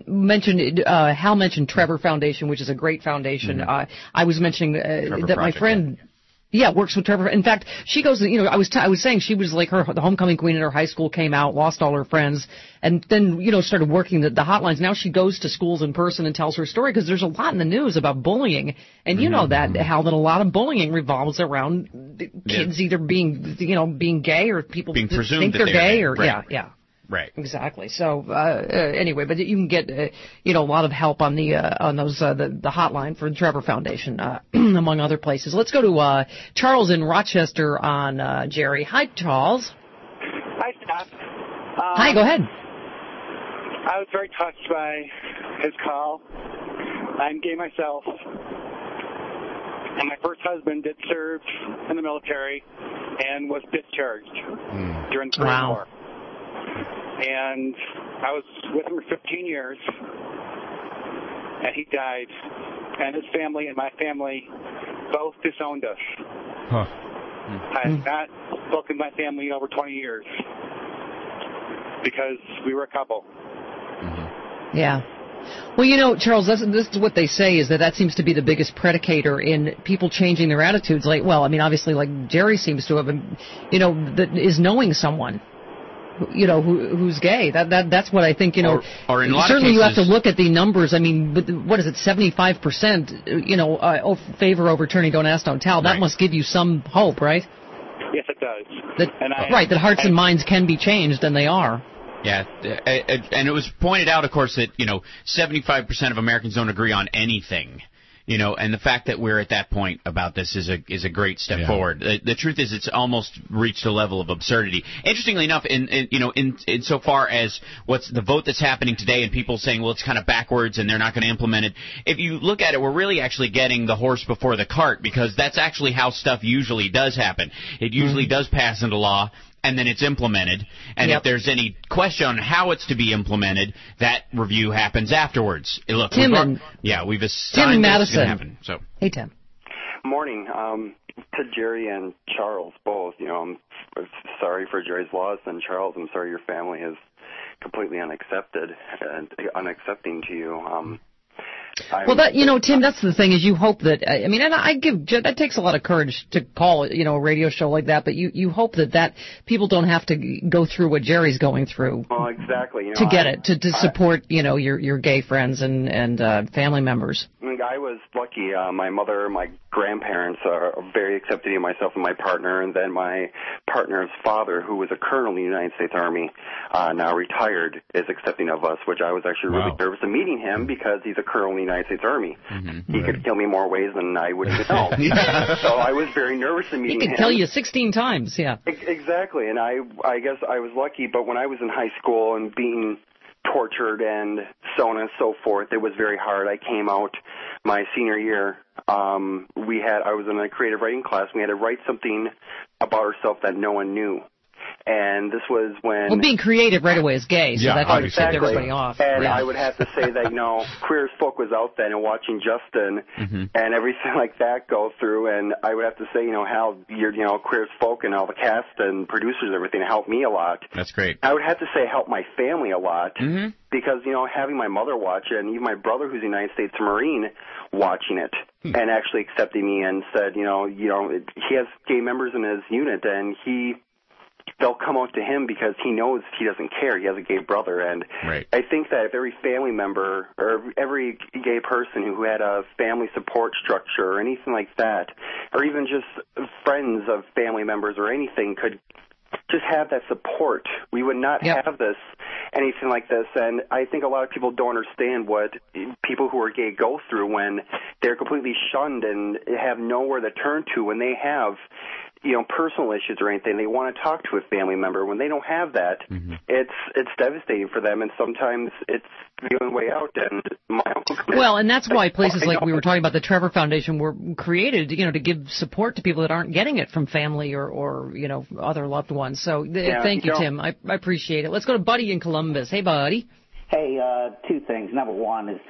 Hal mentioned Trevor Foundation, which is a great foundation. I was mentioning that my friend. Yeah, works with Trevor. In fact, she goes, I was saying she was like the homecoming queen in her high school, came out, lost all her friends, and then, started working the hotlines. Now she goes to schools in person and tells her story because there's a lot in the news about bullying. And you know that, Hal, that a lot of bullying revolves around kids either being gay or people being presumed think they're gay or, right. yeah. Right. Exactly. So anyway, but you can get a lot of help on the hotline for the Trevor Foundation, among other places. Let's go to Charles in Rochester on Jerry. Hi, Charles. Hi, Steph. Hi. Go ahead. I was very touched by his call. I'm gay myself, and my first husband did serve in the military and was discharged during the Korean War. And I was with him for 15 years, and he died. And his family and my family both disowned us. Huh. I have not spoken to my family in over 20 years because we were a couple. Yeah. Well, Charles, this is what they say is that seems to be the biggest predicator in people changing their attitudes. Obviously, like Jerry seems to have, that is knowing someone. Who's gay. That's what I think, or in a lot certainly of cases, you have to look at the numbers. I mean, what is it, 75%, favor overturning Don't Ask, Don't Tell. That must give you some hope, right? Yes, it does. That hearts and minds can be changed, and they are. Yeah, and it was pointed out, of course, that, 75% of Americans don't agree on anything. And the fact that we're at that point about this is a great step forward. The truth is, it's almost reached a level of absurdity. Interestingly enough, in so far as what's the vote that's happening today, and people saying, well, it's kind of backwards and they're not going to implement it. If you look at it, we're really actually getting the horse before the cart, because that's actually how stuff usually does happen. It usually does pass into law, and then it's implemented. And if there's any question on how it's to be implemented, that review happens afterwards. Look, Tim we've assigned Madison. this to happen. So. Hey, Tim. Morning. To Jerry and Charles both. I'm sorry for Jerry's loss, and Charles, I'm sorry your family is completely unaccepting to you. Well, Tim, that's the thing is you hope that, and that takes a lot of courage to call, a radio show like that, but you hope that people don't have to go through what Jerry's going through. Well, exactly. To support, your gay friends and family members. I was lucky. My mother, my grandparents are very accepting of myself and my partner, and then my partner's father, who was a colonel in the United States Army, now retired, is accepting of us, which I was actually really nervous of meeting him because he's a colonel in the United States Army. Mm-hmm. He could kill me more ways than I would even know. So I was very nervous of meeting him. He could kill you 16 times, yeah. Exactly, and I guess I was lucky, but when I was in high school and being tortured and so on and so forth, it was very hard. I came out my senior year. I was in a creative writing class. We had to write something about ourselves that no one knew. And this was when... Well, being creative right away is gay, so that kind of tipped everybody off. And I would have to say that, Queer as Folk was out then and watching Justin and everything like that go through. And I would have to say, how Queer as Folk and all the cast and producers and everything helped me a lot. That's great. I would have to say help my family a lot because, having my mother watch it and even my brother who's a United States Marine watching it and actually accepting me and said, he has gay members in his unit and they'll come out to him because he knows he doesn't care. He has a gay brother. And I think that if every family member or every gay person who had a family support structure or anything like that, or even just friends of family members or anything could just have that support, we would not have anything like this. And I think a lot of people don't understand what people who are gay go through when they're completely shunned and have nowhere to turn to when they have personal issues or anything. They want to talk to a family member. When they don't have that, it's devastating for them, and sometimes it's the only way out. And my uncle and that's why places like we were talking about, the Trevor Foundation, were created, to give support to people that aren't getting it from family or other loved ones. So thank you, Tim. I appreciate it. Let's go to Buddy in Columbus. Hey, Buddy. Hey, two things. Number one is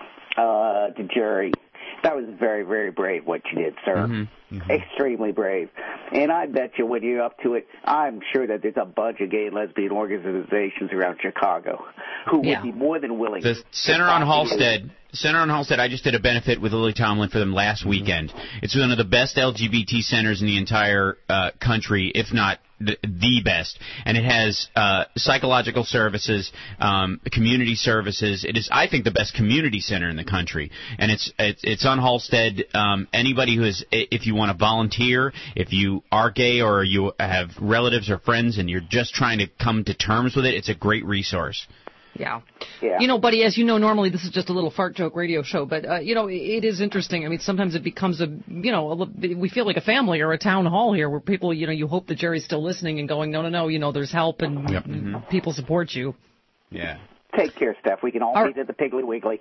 to Jerry. That was very, very brave what you did, sir. Extremely brave. And I bet you when you're up to it, I'm sure that there's a bunch of gay and lesbian organizations around Chicago who would be more than willing. The Center on Halstead, I just did a benefit with Lily Tomlin for them last weekend. It's one of the best LGBT centers in the entire country, if not the best, and it has psychological services, community services. It is, I think, the best community center in the country, and it's on Halstead. Anybody who is, if you want to volunteer, if you are gay or you have relatives or friends and you're just trying to come to terms with it, it's a great resource. Yeah. Buddy, as you know, normally this is just a little fart joke radio show, but, it is interesting. I mean, sometimes it becomes we feel like a family or a town hall here where people, you hope that Jerry's still listening and going, no, there's help and people support you. Yeah. Take care, Steph. We can all meet at the Piggly Wiggly.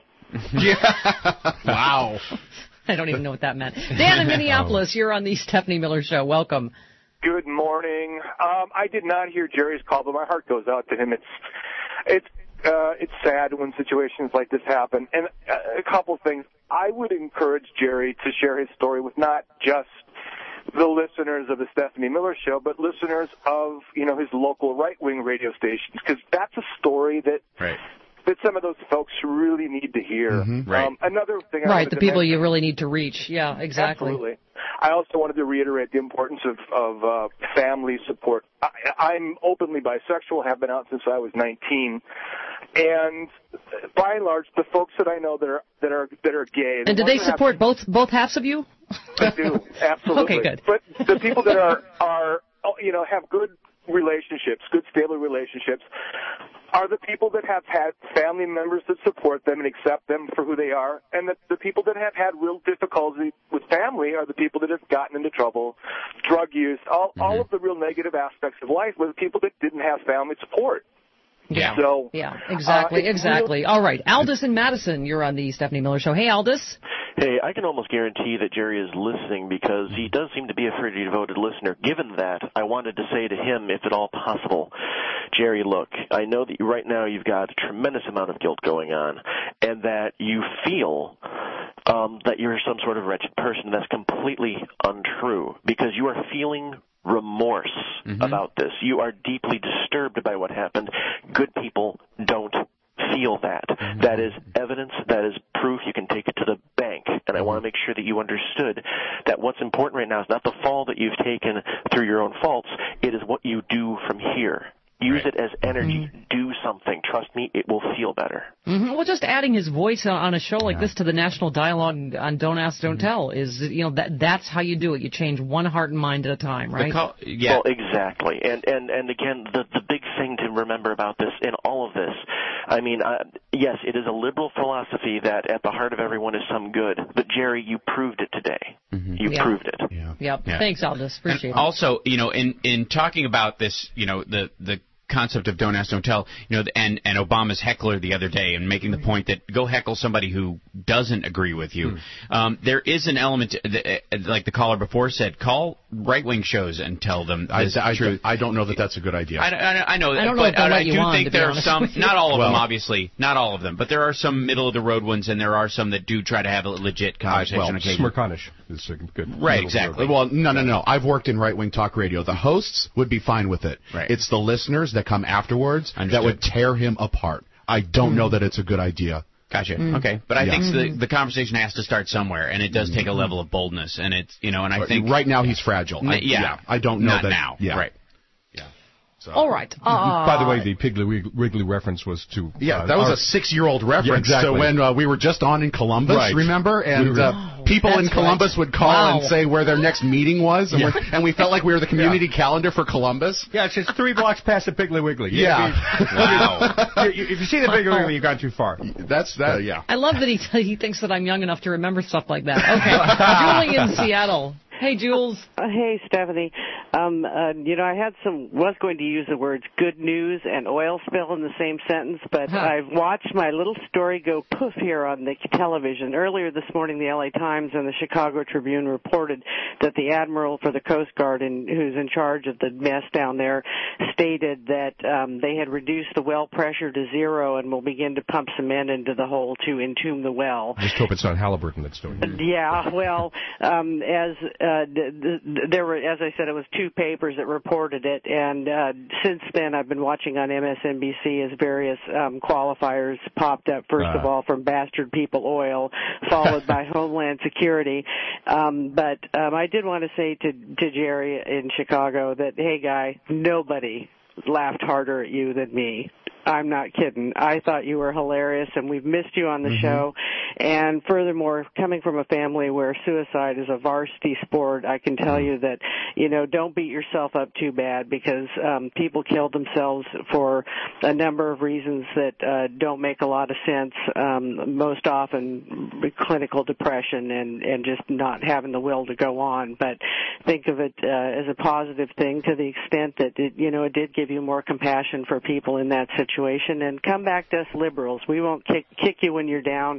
Wow. I don't even know what that meant. Dan in Minneapolis, you're on the Stephanie Miller Show. Welcome. Good morning. I did not hear Jerry's call, but my heart goes out to him. It's sad when situations like this happen. And a couple things. I would encourage Jerry to share his story with not just the listeners of the Stephanie Miller Show, but listeners of, his local right-wing radio stations, because that's a story that some of those folks really need to hear. Another thing the people you really need to reach. Yeah, exactly. Absolutely. I also wanted to reiterate the importance of family support. I'm openly bisexual, have been out since I was 19, and by and large, the folks that I know that are gay. And do they support both halves of you? They do, absolutely. Okay, good. But the people that are have good relationships, good stable relationships, are the people that have had family members that support them and accept them for who they are, and the people that have had real difficulty with family are the people that have gotten into trouble, drug use, all of the real negative aspects of life were the people that didn't have family support. Yeah. So, exactly. All right. Aldous in Madison, you're on the Stephanie Miller Show. Hey, Aldous. Hey, I can almost guarantee that Jerry is listening because he does seem to be a pretty devoted listener. Given that, I wanted to say to him, if at all possible, Jerry, look, I know that right now you've got a tremendous amount of guilt going on and that you feel that you're some sort of wretched person. That's completely untrue because you are feeling remorse about this. You are deeply disturbed by what happened. Good people don't feel that. That is evidence, that is proof. You can take it to the bank. And I want to make sure that you understood that what's important right now is not the fall that you've taken through your own faults. It is what you do from here. Use it as energy. Do something. Trust me, it will feel better. Well, just adding his voice on a show like this to the national dialogue on Don't Ask, Don't Tell is, that's how you do it. You change one heart and mind at a time, right? Well, exactly. And again, the big thing to remember about this, in all of this, I mean, yes, it is a liberal philosophy that at the heart of everyone is some good. But, Jerry, you proved it today. You proved it. Yeah. Thanks, Aldous. Appreciate it. Also, in talking about this, the concept of Don't Ask, Don't Tell, and Obama's heckler the other day, and making the point that go heckle somebody who doesn't agree with you. There is an element, like the caller before said, call right-wing shows and tell them the truth. I don't know that that's a good idea. I know, I don't know but if they'll I let you do on, think to be there are honest some, with you. not all of them, obviously, not all of them, but there are some middle-of-the-road ones, and there are some that do try to have a legit conversation occasionally. Smirkanish is a good. Right, exactly. Well, no. I've worked in right-wing talk radio. The hosts would be fine with it. Right. It's the listeners that come afterwards that would tear him apart. I don't know that it's a good idea. Gotcha. Okay, but I think the conversation has to start somewhere, and it does take a level of boldness, and it's and I think right now he's fragile. I don't know not that now. Yeah. Right. So. All right. By the way, the Piggly Wiggly reference was to... that was a 6-year-old reference. Yeah, exactly. So when we were just on in Columbus, remember? And people in Columbus would call and say where their next meeting was, and we felt like we were the community calendar for Columbus. Yeah, it's 3 blocks past the Piggly Wiggly. Wow. If you see the Piggly Wiggly, you've gone too far. That's that, yeah. I love that he thinks that I'm young enough to remember stuff like that. Okay. Julie in Seattle. Hey, Jules. Hey, Stephanie. I was going to use the words good news and oil spill in the same sentence, but I've watched my little story go poof here on the television. Earlier this morning, the LA Times and the Chicago Tribune reported that the admiral for the Coast Guard, who's in charge of the mess down there, stated that they had reduced the well pressure to 0 and will begin to pump cement into the hole to entomb the well. Just hope it's not Halliburton that's doing it. Yeah, well, there were, as I said, it was 2 papers that reported it, and since then I've been watching on MSNBC as various qualifiers popped up, first of all from Bastard People Oil, followed by Homeland Security. But I did want to say to Jerry in Chicago that, hey, guy, nobody laughed harder at you than me. I'm not kidding. I thought you were hilarious, and we've missed you on the show. And furthermore, coming from a family where suicide is a varsity sport, I can tell you that, don't beat yourself up too bad, because people kill themselves for a number of reasons that don't make a lot of sense, most often clinical depression and just not having the will to go on. But think of it as a positive thing to the extent that, it did give you more compassion for people in that situation. And come back to us liberals. We won't kick you when you're down.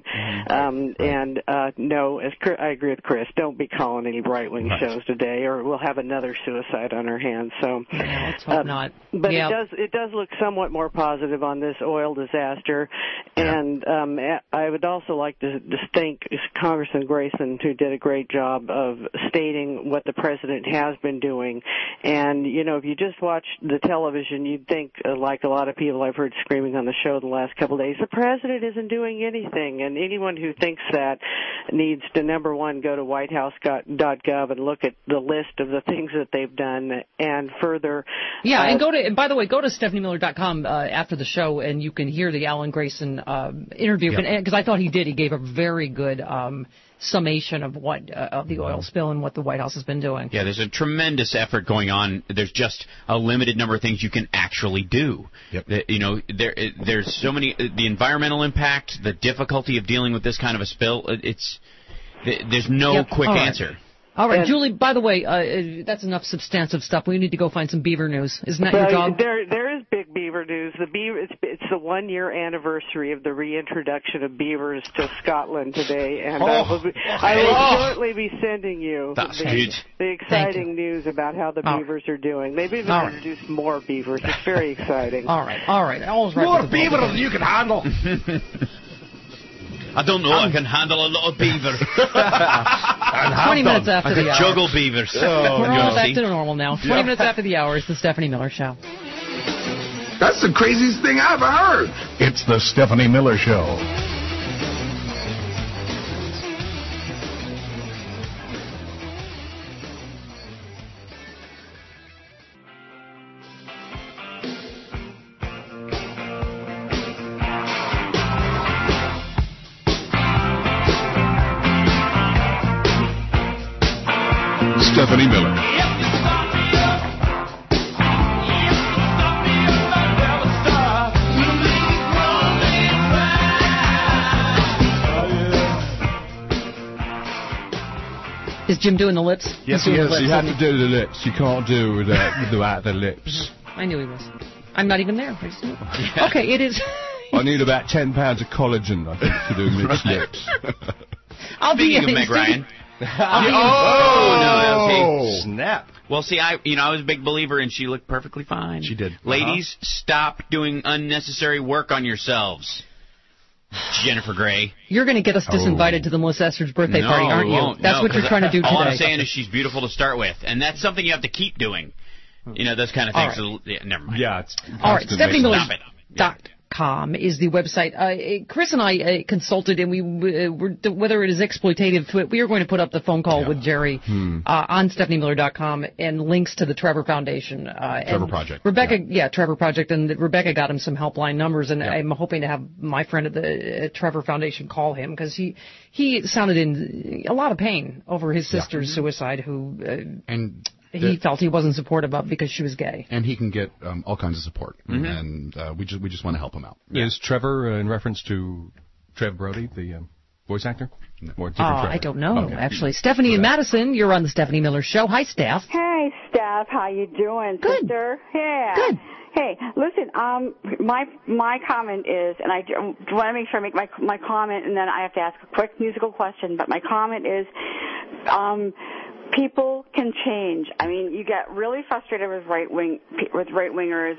And no, I agree with Chris. Don't be calling any right-wing shows today, or we'll have another suicide on our hands. So let's hope not. But it does look somewhat more positive on this oil disaster. And I would also like to thank Congressman Grayson, who did a great job of stating what the president has been doing. And if you just watch the television, you'd think, like a lot of people I've heard screaming on the show the last couple of days, the president isn't doing anything. And anyone who thinks that needs to, number one, go to whitehouse.gov and look at the list of the things that they've done, and further. Yeah, and by the way, go to StephanieMiller.com after the show, and you can hear the Alan Grayson interview, because I thought he gave a very good summation of what of the oil spill and what the White House has been doing. Yeah, there's a tremendous effort going on. There's just a limited number of things you can actually do. There's so many, the environmental impact, the difficulty of dealing with this kind of a spill. There's no quick answer. All right, Julie, by the way, that's enough substantive stuff. We need to go find some beaver news. Isn't that your job? There is big beaver news. It's the 1-year anniversary of the reintroduction of beavers to Scotland today, and I will shortly be sending you the exciting news about how the beavers are doing. They've even introduced more beavers. It's very exciting. All right. More beaver than you can handle. I don't know. I can handle a lot of beaver. 20 minutes after the hour. I can juggle beavers. We're all back to normal now. 20 minutes after the hour is the Stephanie Miller Show. That's the craziest thing I ever heard. It's the Stephanie Miller Show. Stephanie Miller. Is Jim doing the lips? Yes, he is. You have to do the lips. You can't do without the lips. I knew he was. I'm not even there. I just knew. Yeah. Okay, it is. I need about 10 pounds of collagen, I think, to do mixed lips. Speaking of Meg Ryan. Oh, snap. Well, see, I was a big believer, and she looked perfectly fine. She did. Ladies, stop doing unnecessary work on yourselves. Jennifer Grey. You're going to get us disinvited to the Melissa Esther's birthday party, aren't you? That's what you're trying to do today. All I'm saying is she's beautiful to start with, and that's something you have to keep doing. You know, those kind of things. Right. So, never mind. Yeah, it's all right. StephanieMiller.com is the website. Chris and I consulted, and we were whether it is exploitative. We are going to put up the phone call with Jerry on StephanieMiller.com and links to the Trevor Foundation. Trevor Project. Rebecca, Trevor Project, and Rebecca got him some helpline numbers, and I'm hoping to have my friend at the Trevor Foundation call him because he sounded in a lot of pain over his sister's suicide, who he felt he wasn't supportive of because she was gay. And he can get all kinds of support, and we just want to help him out. Is Trevor in reference to Trev Brody, the voice actor? Or I don't know, actually. Stephanie and Madison, you're on the Stephanie Miller Show. Hi, Steph. Hey, Steph. How you doing, Good. sister? Yeah. Good. Hey, listen, my comment is, and I want to make sure I make my comment, and then I have to ask a quick musical question, but my comment is, people can change. I mean, you get really frustrated with right wingers,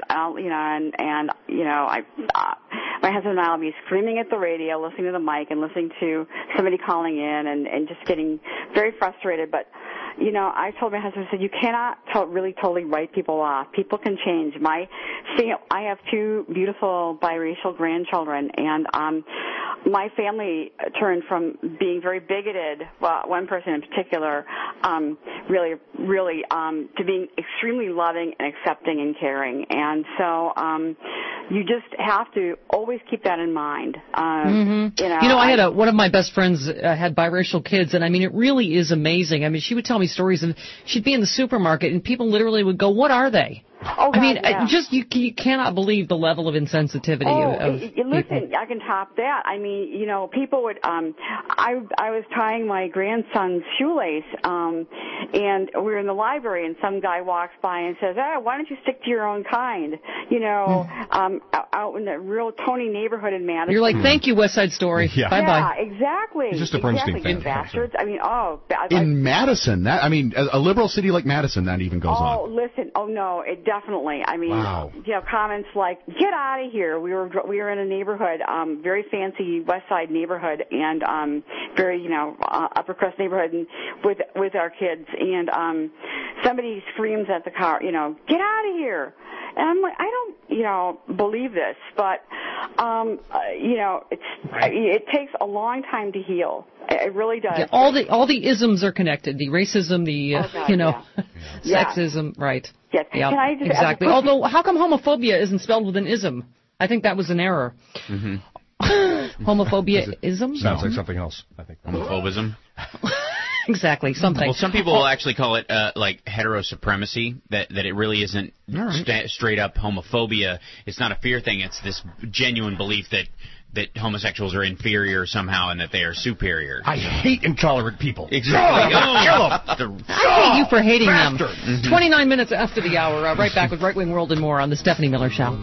my husband and I will be screaming at the radio, listening to the mic, and listening to somebody calling in, and just getting very frustrated. But I told my husband, I said, you cannot really totally write people off. People can change. I have two beautiful biracial grandchildren, and my family turned from being very bigoted, well, one person in particular, really, to being extremely loving and accepting and caring. And so you just have to always keep that in mind. I had one of my best friends had biracial kids, and I mean, it really is amazing. I mean, she would tell me stories, and she'd be in the supermarket, and people literally would go, "What are they?" Oh, God, I mean, you cannot believe the level of insensitivity of listen, people. I can top that. I mean, people would. I was tying my grandson's shoelace, and we were in the library, and some guy walks by and says, "Why don't you stick to your own kind?" Out in the real Tony neighborhood in Madison. You're like, "Thank you, West Side Story." Yeah. Bye bye. Yeah, exactly. He's just a Bernstein fan. Bastards. I mean, in Madison, a liberal city like Madison, that even goes on. Oh, listen. Oh no, it definitely. I mean, wow. Comments like "Get out of here." We were in a neighborhood, very fancy West Side neighborhood, and very upper crust neighborhood, and with our kids, and somebody screams at the car, "Get out of here!" And I'm like, I don't, believe this, but it takes a long time to heal. It really does. Yeah, all the isms are connected. The racism, sexism, right? Yes. Yeah, Can I just exactly. Although, how come homophobia isn't spelled with an ism? I think that was an error. Homophobia-ism? Sounds like something else, I think. Homophobism? Exactly, something. Well, some people will actually call it like heterosupremacy, that it really isn't straight up homophobia. It's not a fear thing. It's this genuine belief that homosexuals are inferior somehow and that they are superior. I hate intolerant people. Exactly. Kill them. I hate you for hating them. Mm-hmm. 29 minutes after the hour. Right back with Right Wing World and more on the Stephanie Miller Show.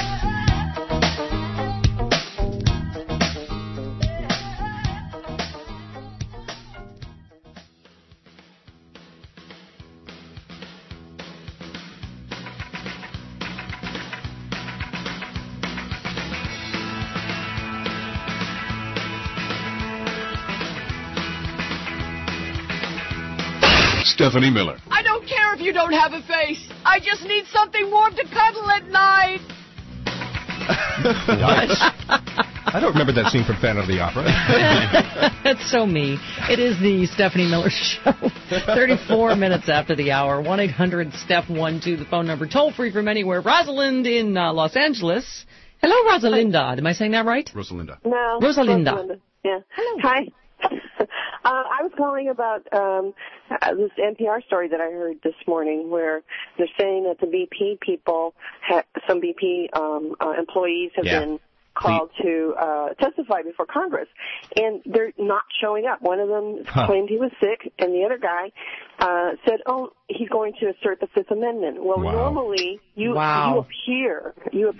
Stephanie Miller. I don't care if you don't have a face. I just need something warm to cuddle at night. I don't remember that scene from Phantom of the Opera. That's so me. It is the Stephanie Miller Show. 34 minutes after the hour. 1-800-STEP-12, the phone number. Toll free from anywhere. Rosalind in Los Angeles. Hello, Rosalinda. Am I saying that right? Rosalinda. No. Rosalinda. Yeah. Hello. Hi. I was calling about this NPR story that I heard this morning where they're saying that the BP people, some BP employees have been called to testify before Congress, and they're not showing up. One of them claimed he was sick, and the other guy said, he's going to assert the Fifth Amendment. Well, normally you appear.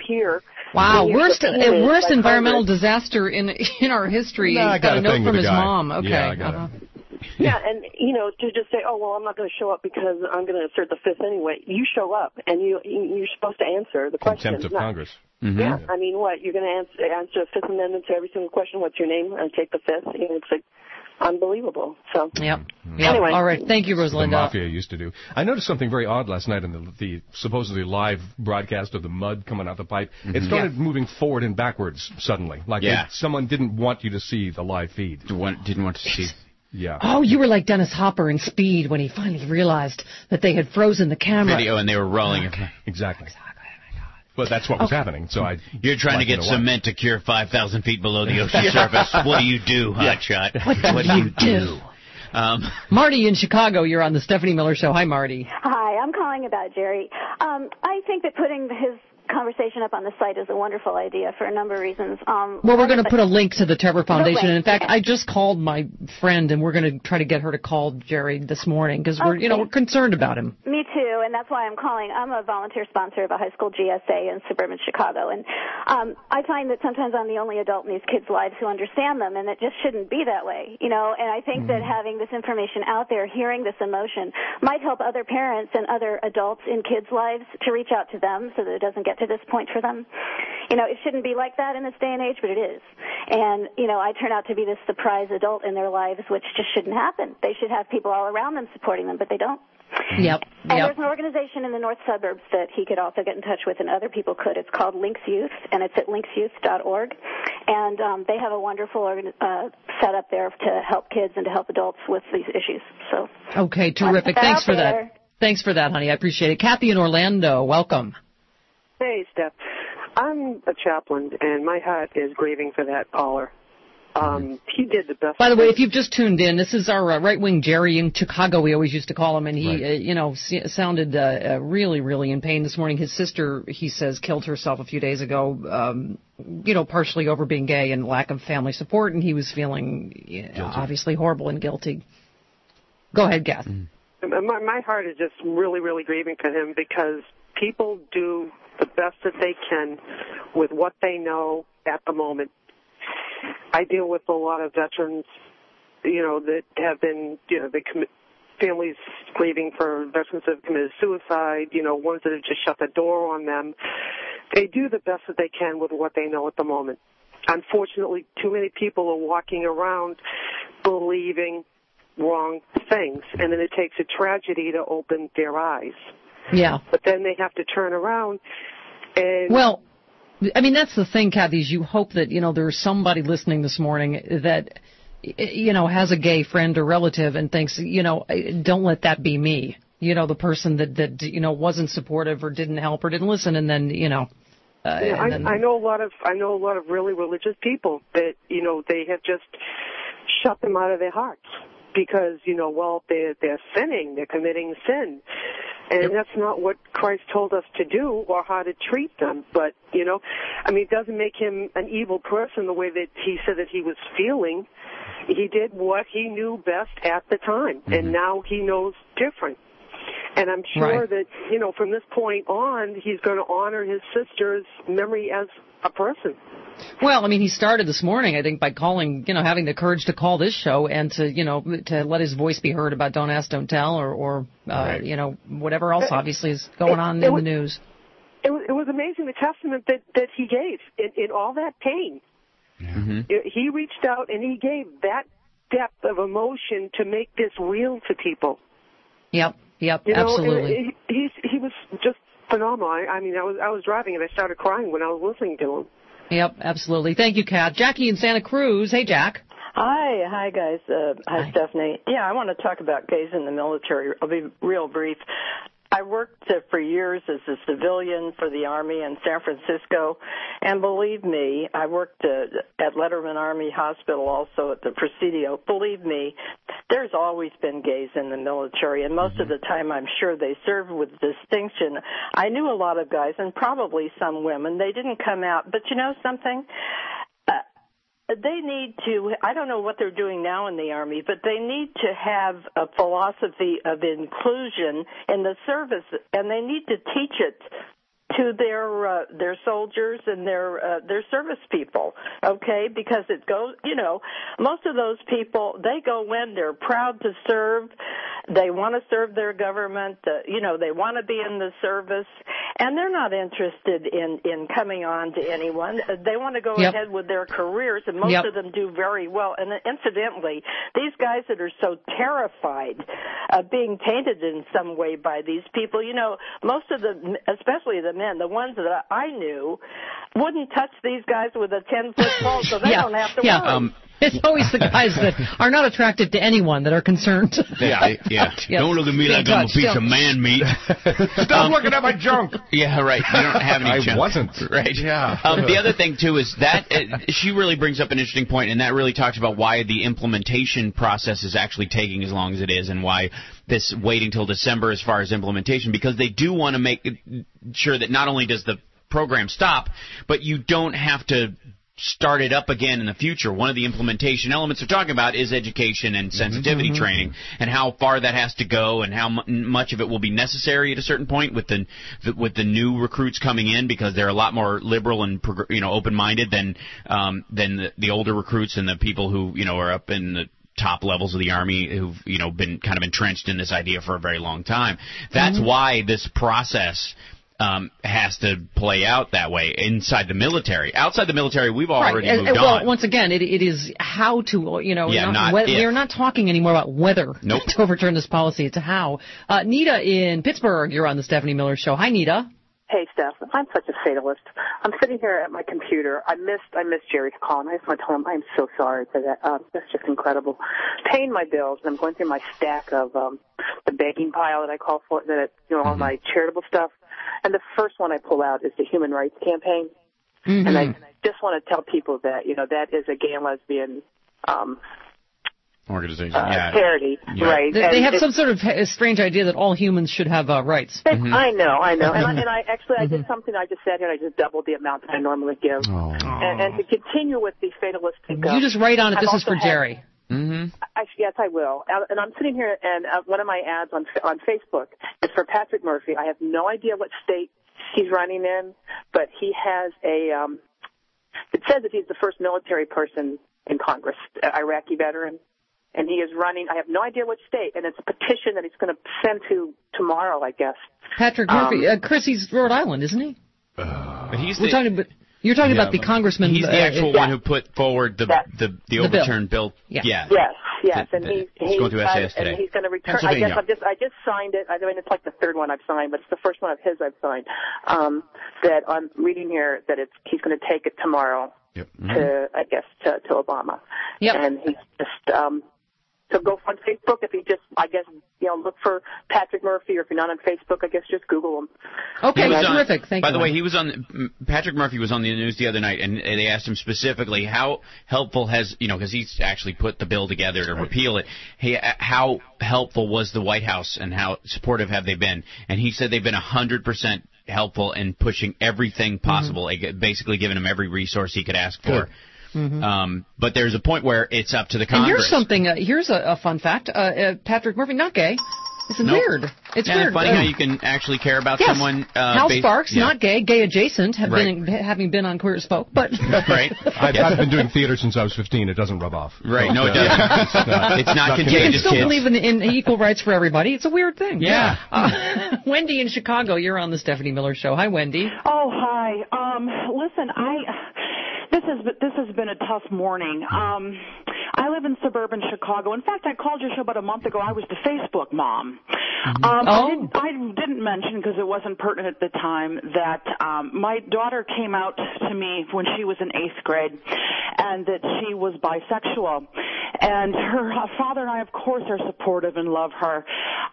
Wow, worst environmental disaster in our history. No, I got a note from his guy. mom. Okay. Yeah, I got it. Yeah, and, to just say, I'm not going to show up because I'm going to assert the Fifth anyway. You show up, and you're supposed to answer the question. Contempt of Congress. Mm-hmm. Yeah, I mean, what? You're going to answer the Fifth Amendment to every single question? What's your name? And take the Fifth? It's like unbelievable. So. Yep. Anyway. All right. Thank you, Rosalinda. The mafia used to do. I noticed something very odd last night in the supposedly live broadcast of the mud coming out the pipe. Mm-hmm. It started moving forward and backwards suddenly, like someone didn't want you to see the live feed. Didn't want to see. Yeah. Oh, you were like Dennis Hopper in Speed when he finally realized that they had frozen the camera. Video and they were rolling. Exactly. But that's what was happening. So You're trying to get cement to cure 5,000 feet below the ocean surface. What do you do, hotshot? What do you do? Marty in Chicago, you're on the Stephanie Miller Show. Hi, Marty. Hi, I'm calling about Jerry. I think that putting his conversation up on the site is a wonderful idea for a number of reasons. Well, we're going to put a link to the Trevor Foundation. And in fact, I just called my friend, and we're going to try to get her to call Jerry this morning because we're concerned about him. Me too, and that's why I'm calling. I'm a volunteer sponsor of a high school GSA in suburban Chicago, and I find that sometimes I'm the only adult in these kids' lives who understand them, and it just shouldn't be that way, And I think that having this information out there, hearing this emotion, might help other parents and other adults in kids' lives to reach out to them so that it doesn't get to this point for them. It shouldn't be like that in this day and age, but it is. And, I turn out to be this surprise adult in their lives, which just shouldn't happen. They should have people all around them supporting them, but they don't. Yep. And there's an organization in the north suburbs that he could also get in touch with, and other people could. It's called Links Youth, and it's at linksyouth.org. And they have a wonderful setup there to help kids and to help adults with these issues. So. Okay, terrific. Thanks for that. Thanks for that, honey. I appreciate it. Kathy in Orlando, welcome. Hey, Steph. I'm a chaplain, and my heart is grieving for that caller. He did the best. By the way, if you've just tuned in, this is our right-wing Jerry in Chicago, we always used to call him, and he, sounded really, really in pain this morning. His sister, he says, killed herself a few days ago, partially over being gay and lack of family support, and he was feeling obviously horrible and guilty. Go ahead, Kath. My heart is just really, really grieving for him because people do the best that they can with what they know at the moment. I deal with a lot of veterans, that have been, families grieving for veterans that have committed suicide, ones that have just shut the door on them. They do the best that they can with what they know at the moment. Unfortunately, too many people are walking around believing wrong things, and then it takes a tragedy to open their eyes. Yeah. But then they have to turn around and... Well, I mean, that's the thing, Kathy, is you hope that, there's somebody listening this morning that, has a gay friend or relative and thinks, don't let that be me. The person that wasn't supportive or didn't help or didn't listen, and then, I know a lot of really religious people that, they have just shut them out of their hearts because, they're sinning, they're committing sin. And that's not what Christ told us to do or how to treat them. But, it doesn't make him an evil person the way that he said that he was feeling. He did what he knew best at the time, and now he knows different. And I'm sure that, from this point on, he's going to honor his sister's memory as a person. Well, he started this morning, I think, by calling, having the courage to call this show and to let his voice be heard about Don't Ask, Don't Tell or whatever else obviously is going on in the news. It was amazing, the testament that he gave in all that pain. Mm-hmm. He reached out and he gave that depth of emotion to make this real to people. Yep, absolutely. He was just phenomenal. I mean, I was driving and I started crying when I was listening to him. Yep, absolutely. Thank you, Kat. Jackie in Santa Cruz. Hey, Jack. Hi, guys. Hi, Stephanie. Yeah, I want to talk about gays in the military. I'll be real brief. I worked for years as a civilian for the Army in San Francisco, and believe me, I worked at Letterman Army Hospital also at the Presidio. Believe me, there's always been gays in the military, and most of the time I'm sure they served with distinction. I knew a lot of guys, and probably some women. They didn't come out, but you know something? They need to, I don't know what they're doing now in the Army, but they need to have a philosophy of inclusion in the service, and they need to teach it to their soldiers and their service people, okay? Because it goes, you know, most of those people, they go in, they're proud to serve, they want to serve their government, you know, they want to be in the service, and they're not interested in coming on to anyone. They want to go ahead with their careers, and most of them do very well. And incidentally, these guys that are so terrified of being tainted in some way by these people, you know, most of them, especially the men, the ones that I knew, wouldn't touch these guys with a 10-foot pole, so they don't have to worry. It's always the guys that are not attracted to anyone that are concerned. Yeah. Don't look at me like I'm a piece of man meat. Stop looking at my junk. Yeah, right. You don't have any junk. I wasn't. Right. Yeah. The other thing, too, is that she really brings up an interesting point, and that really talks about why the implementation process is actually taking as long as it is and why this waiting till December as far as implementation, because they do want to make sure that not only does the program stop, but you don't have to start it up again in the future. One of the implementation elements they're talking about is education and sensitivity training, and how far that has to go, and how much of it will be necessary at a certain point with the new recruits coming in, because they're a lot more liberal and open-minded than the older recruits and the people who are up in the top levels of the Army who've been kind of entrenched in this idea for a very long time. That's why this process has to play out that way inside the military. Outside the military, we've already moved on. Well, once again, it is how to, we're not talking anymore about whether to overturn this policy. It's how. Nita in Pittsburgh, you're on the Stephanie Miller Show. Hi, Nita. Hey, Steph. I'm such a fatalist. I'm sitting here at my computer. I missed Jerry's call, and I just want to tell him I'm so sorry for that. That's just incredible. Paying my bills, and I'm going through my stack of the begging pile that I call for, all my charitable stuff. And the first one I pull out is the Human Rights Campaign. And I just want to tell people that, that is a gay and lesbian organization, charity, right? They have some sort of strange idea that all humans should have rights. I know. And I did something. I just sat here and I just doubled the amount that I normally give. And to continue with the fatalistic. You just write on it. This is for Jerry. Yes, I will. And I'm sitting here, and one of my ads on Facebook is for Patrick Murphy. I have no idea what state he's running in, but he has it says that he's the first military person in Congress, Iraqi veteran, and he is running. I have no idea which state, and it's a petition that he's going to send to tomorrow, I guess. Patrick Murphy, Chris, he's Rhode Island, isn't he? But he's You're talking about the congressman. He's the actual one who put forward the overturned bill. Yes. And he's going through SAS today. And he's going to return. I just signed it. I mean, it's like the third one I've signed, but it's the first one of his I've signed. That I'm reading here that he's going to take it tomorrow to Obama. And he's just so go on Facebook if you just, look for Patrick Murphy, or if you're not on Facebook, I guess just Google him. Okay, terrific. Thank you. By the way, Patrick Murphy was on the news the other night, and they asked him specifically how helpful has, because he's actually put the bill together to repeal it. How helpful was the White House, and how supportive have they been? And he said they've been 100% helpful in pushing everything possible, basically giving him every resource he could ask for. But there's a point where it's up to the Congress. And here's a fun fact. Patrick Murphy, not gay. It's weird. It's weird. It's funny how you can actually care about someone. Hal Sparks, not gay, gay adjacent, having been on Queer as Folk, but right. I've been doing theater since I was 15. It doesn't rub off. Right? No, it doesn't. It's not contagious. You can still believe in equal rights for everybody. It's a weird thing. Yeah. Wendy in Chicago, you're on the Stephanie Miller Show. Hi, Wendy. Oh, hi. Listen, this this has been a tough morning. I live in suburban Chicago. In fact, I called your show about a month ago. I was the Facebook mom. I didn't mention, because it wasn't pertinent at the time, that my daughter came out to me when she was in 8th grade, and that she was bisexual. And her father and I, of course, are supportive and love her.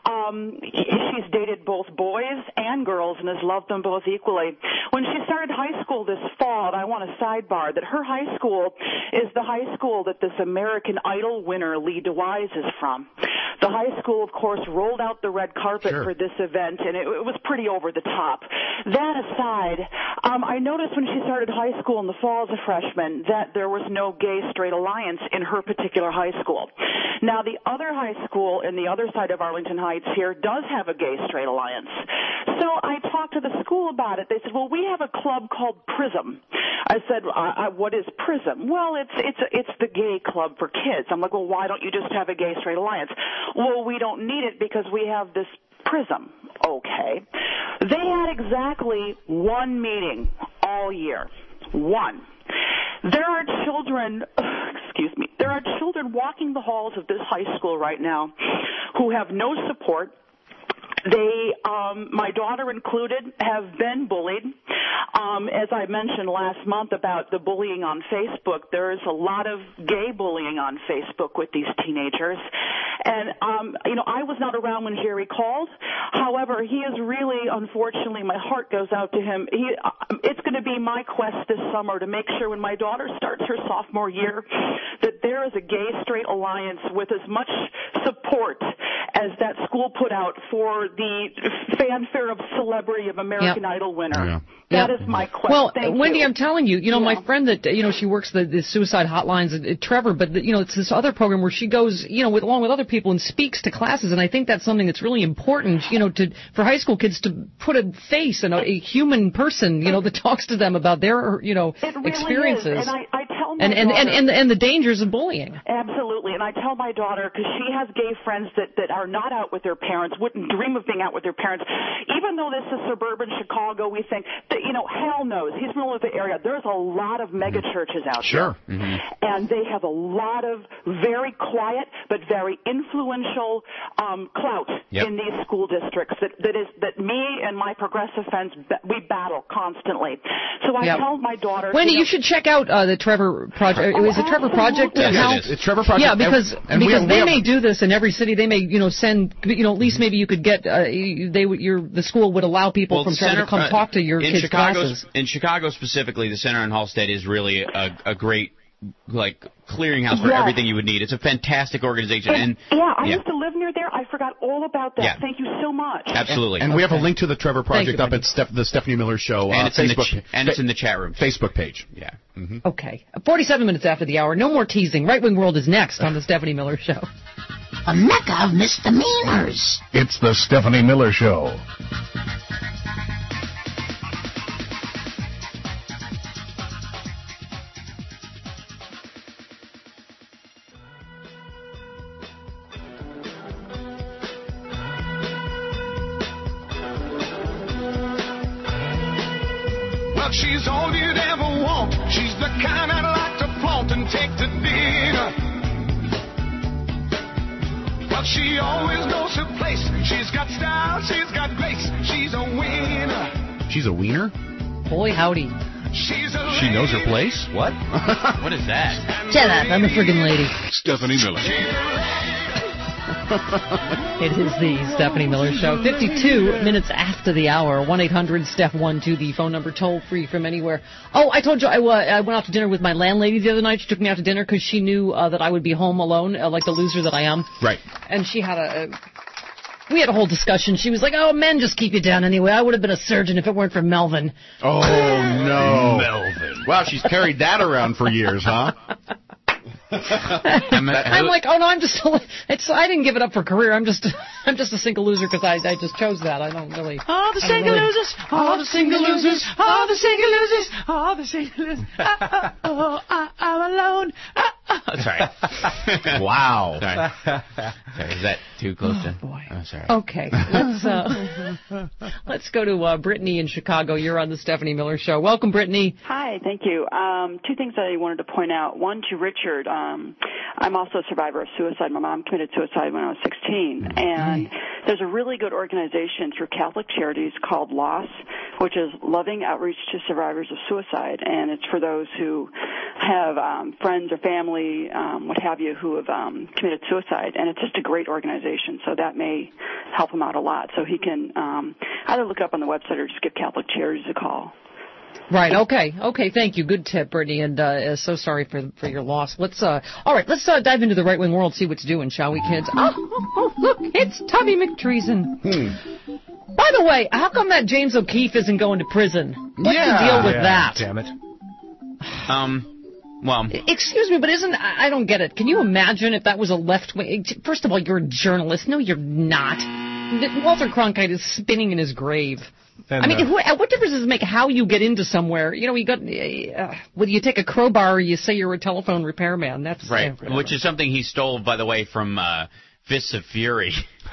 She's dated both boys and girls and has loved them both equally. When she started high school this fall, and I want to sidebar that her high school is the high school that this American Idol winner, Lee DeWise, is from. The high school, of course, rolled out the red carpet for this event, and it was pretty over the top. That aside, I noticed when she started high school in the fall as a freshman that there was no gay-straight alliance in her particular high school. Now, the other high school in the other side of Arlington Heights here does have a gay-straight alliance. So I talked to the school about it. They said, well, we have a club called PRISM. I said, what is PRISM? Well, it's the gay club for kids. I'm like, well, why don't you just have a gay-straight alliance? Well, we don't need it because we have this PRISM. Okay. They had exactly one meeting all year. One. There are children, there are children walking the halls of this high school right now who have no support. They, my daughter included, have been bullied. As I mentioned last month about the bullying on Facebook, there is a lot of gay bullying on Facebook with these teenagers. And, I was not around when Jerry called. However, he is really, unfortunately, my heart goes out to him. It's going to be my quest this summer to make sure when my daughter starts her sophomore year that there is a gay-straight alliance with as much support as that school put out for the fanfare of celebrity of American Idol winner. Yeah. That is my quest. Well, Thank Wendy, you. I'm telling you, my friend that, she works the suicide hotlines, Trevor, but, it's this other program where she goes, along with other people and speaks to classes, and I think that's something that's really important, for high school kids to put a face and a human person, that talks to them about their, experiences. Is. And I tell my daughter, and the dangers of bullying. Absolutely. And I tell my daughter, because she has gay friends that are not out with their parents, wouldn't dream of being out with their parents. Even though this is suburban Chicago, we think that, hell knows. He's from the area. There's a lot of mega churches out there. Mm-hmm. And they have a lot of very quiet but very influential clout in these school districts that me and my progressive friends, we battle constantly. So I tell my daughter... Wendy, you should check out the Trevor Project. Is it Trevor Project? Yes, it's Trevor Project. Yeah, because they may do this in every city. They may, send, at least maybe you could get, the school would allow people from Trevor to come talk to your kids' classes. In Chicago specifically, the Center on Halstead is really a great, clearinghouse for everything you would need. It's a fantastic organization. I used to live near there. I forgot all about that. Yeah. Thank you so much. Absolutely. And we have a link to the Trevor Project up at the Stephanie Miller Show and it's Facebook. It's in the chat room. Facebook page. Yeah. Mm-hmm. Okay. 47 minutes after the hour. No more teasing. Right Wing World is next on the Stephanie Miller Show. A mecca of misdemeanors. It's the Stephanie Miller Show. Well, she's all you'd ever want. She's the kind I'd like to flaunt and take to dinner. Well, she always knows her place. She's got style, she's got grace. She's a winner. She's a wiener? Boy, howdy. She knows her place? What? What is that? Shut up, I'm a friggin' lady. Stephanie Miller. It is the Stephanie Miller Show. 52 minutes after the hour. 1-800-STEPH-12, the phone number, toll free from anywhere. Oh, I told you I went out to dinner with my landlady the other night. She took me out to dinner because she knew that I would be home alone, like the loser that I am. Right. And she had we had a whole discussion. She was like, oh, men just keep you down anyway. I would have been a surgeon if it weren't for Melvin. Oh, no. Melvin. Wow, she's carried that around for years, huh? I'm like, oh no, I didn't give it up for career. I'm just a single loser because I just chose that. I don't really. All the single losers, all the single losers, all the single losers, all the single losers. Oh, I'm alone. Sorry. Wow. Sorry. Is that too close to? Oh, boy. Oh, sorry. Okay. Let's go to Brittany in Chicago. You're on the Stephanie Miller Show. Welcome, Brittany. Hi, thank you. Two things I wanted to point out. One, to Richard. I'm also a survivor of suicide. My mom committed suicide when I was 16. And there's a really good organization through Catholic Charities called LOSS, which is Loving Outreach to Survivors of Suicide. And it's for those who have friends or family, what have you, who have committed suicide. And it's just a great organization, so that may help him out a lot. So he can either look up on the website or just give Catholic Charities a call. Right. Okay. Thank you. Good tip, Brittany. And so sorry for your loss. Let's dive into the right wing world. See what's doing, shall we, kids? Oh, look, it's Tommy McTreason. By the way, how come that James O'Keefe isn't going to prison? What's the deal with that? Damn it. Well, excuse me, but I don't get it. Can you imagine if that was a left wing? First of all, you're a journalist. No, you're not. Walter Cronkite is spinning in his grave. And, I mean, what difference does it make how you get into somewhere? You know, whether you take a crowbar or you say you're a telephone repairman. That's right, which is something he stole, by the way, from Fists of Fury.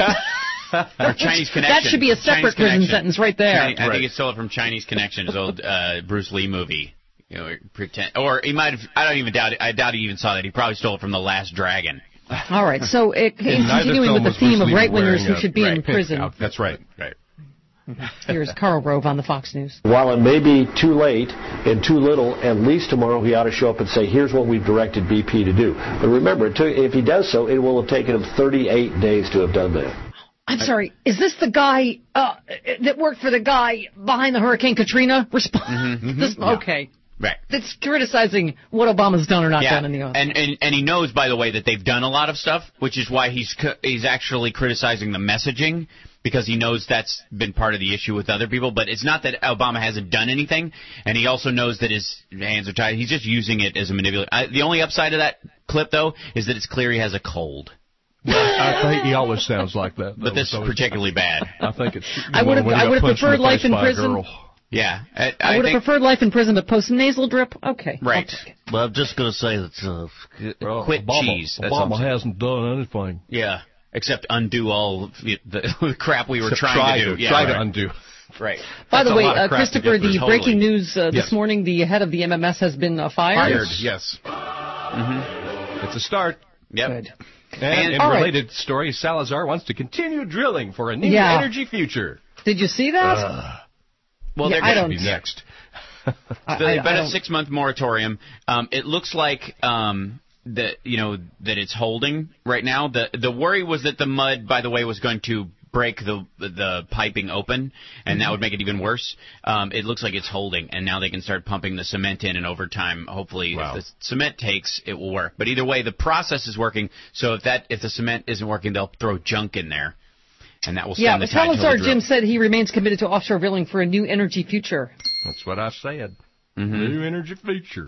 Or Chinese Connection. That should be a separate prison sentence right there. I think he stole it from Chinese Connection, his old Bruce Lee movie. You know, or he might have. I don't even doubt it. I doubt he even saw that. He probably stole it from The Last Dragon. All right, so continuing with the theme of right-wingers who should be in prison. That's right. Right. Here's Karl Rove on the Fox News. While it may be too late and too little, at least tomorrow he ought to show up and say, here's what we've directed BP to do. But remember, if he does so, it will have taken him 38 days to have done that. I'm sorry, is this the guy that worked for the guy behind the Hurricane Katrina response? Okay. Right. That's criticizing what Obama's done or not done in the office. And he knows, by the way, that they've done a lot of stuff, which is why he's actually criticizing the messaging, because he knows that's been part of the issue with other people. But it's not that Obama hasn't done anything, and he also knows that his hands are tied. He's just using it as a manipulation. The only upside of that clip, though, is that it's clear he has a cold. Well, I think he always sounds like that. But this is particularly bad. I think it's. I would have preferred life in prison. Yeah. I would have preferred life in prison, but post-nasal drip? Okay. Right. But I'm just going to say that quit cheese. Obama hasn't done anything. Yeah. Except undo all the crap we were trying to do. Try to undo. Right. By the way, Christopher, the breaking news this morning, the head of the MMS has been fired. Yes. It's a start. Yep. Good. And in related stories, Salazar wants to continue drilling for a new energy future. Did you see that? Well, they're going to be next. They've been a 6-month moratorium. It looks like that it's holding right now. The worry was that the mud, by the way, was going to break the piping open, and that would make it even worse. It looks like it's holding, and now they can start pumping the cement in, and over time, hopefully, if the cement takes, it will work. But either way, the process is working. So if the cement isn't working, they'll throw junk in there. And that will send the tide. Salazar Jim said he remains committed to offshore drilling for a new energy future. That's what I said. New energy future.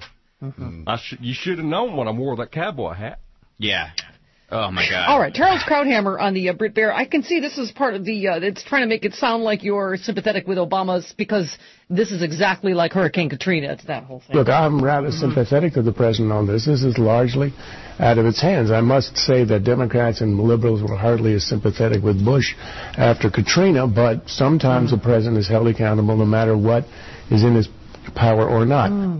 You should have known when I wore that cowboy hat. Yeah. Oh, my God. All right. Charles Krauthammer on the Brit Bear. I can see this is part of the, it's trying to make it sound like you're sympathetic with Obama's because this is exactly like Hurricane Katrina. It's that whole thing. Look, I'm rather sympathetic to the president on this. This is largely out of its hands. I must say that Democrats and liberals were hardly as sympathetic with Bush after Katrina, but sometimes the president is held accountable no matter what is in his power or not.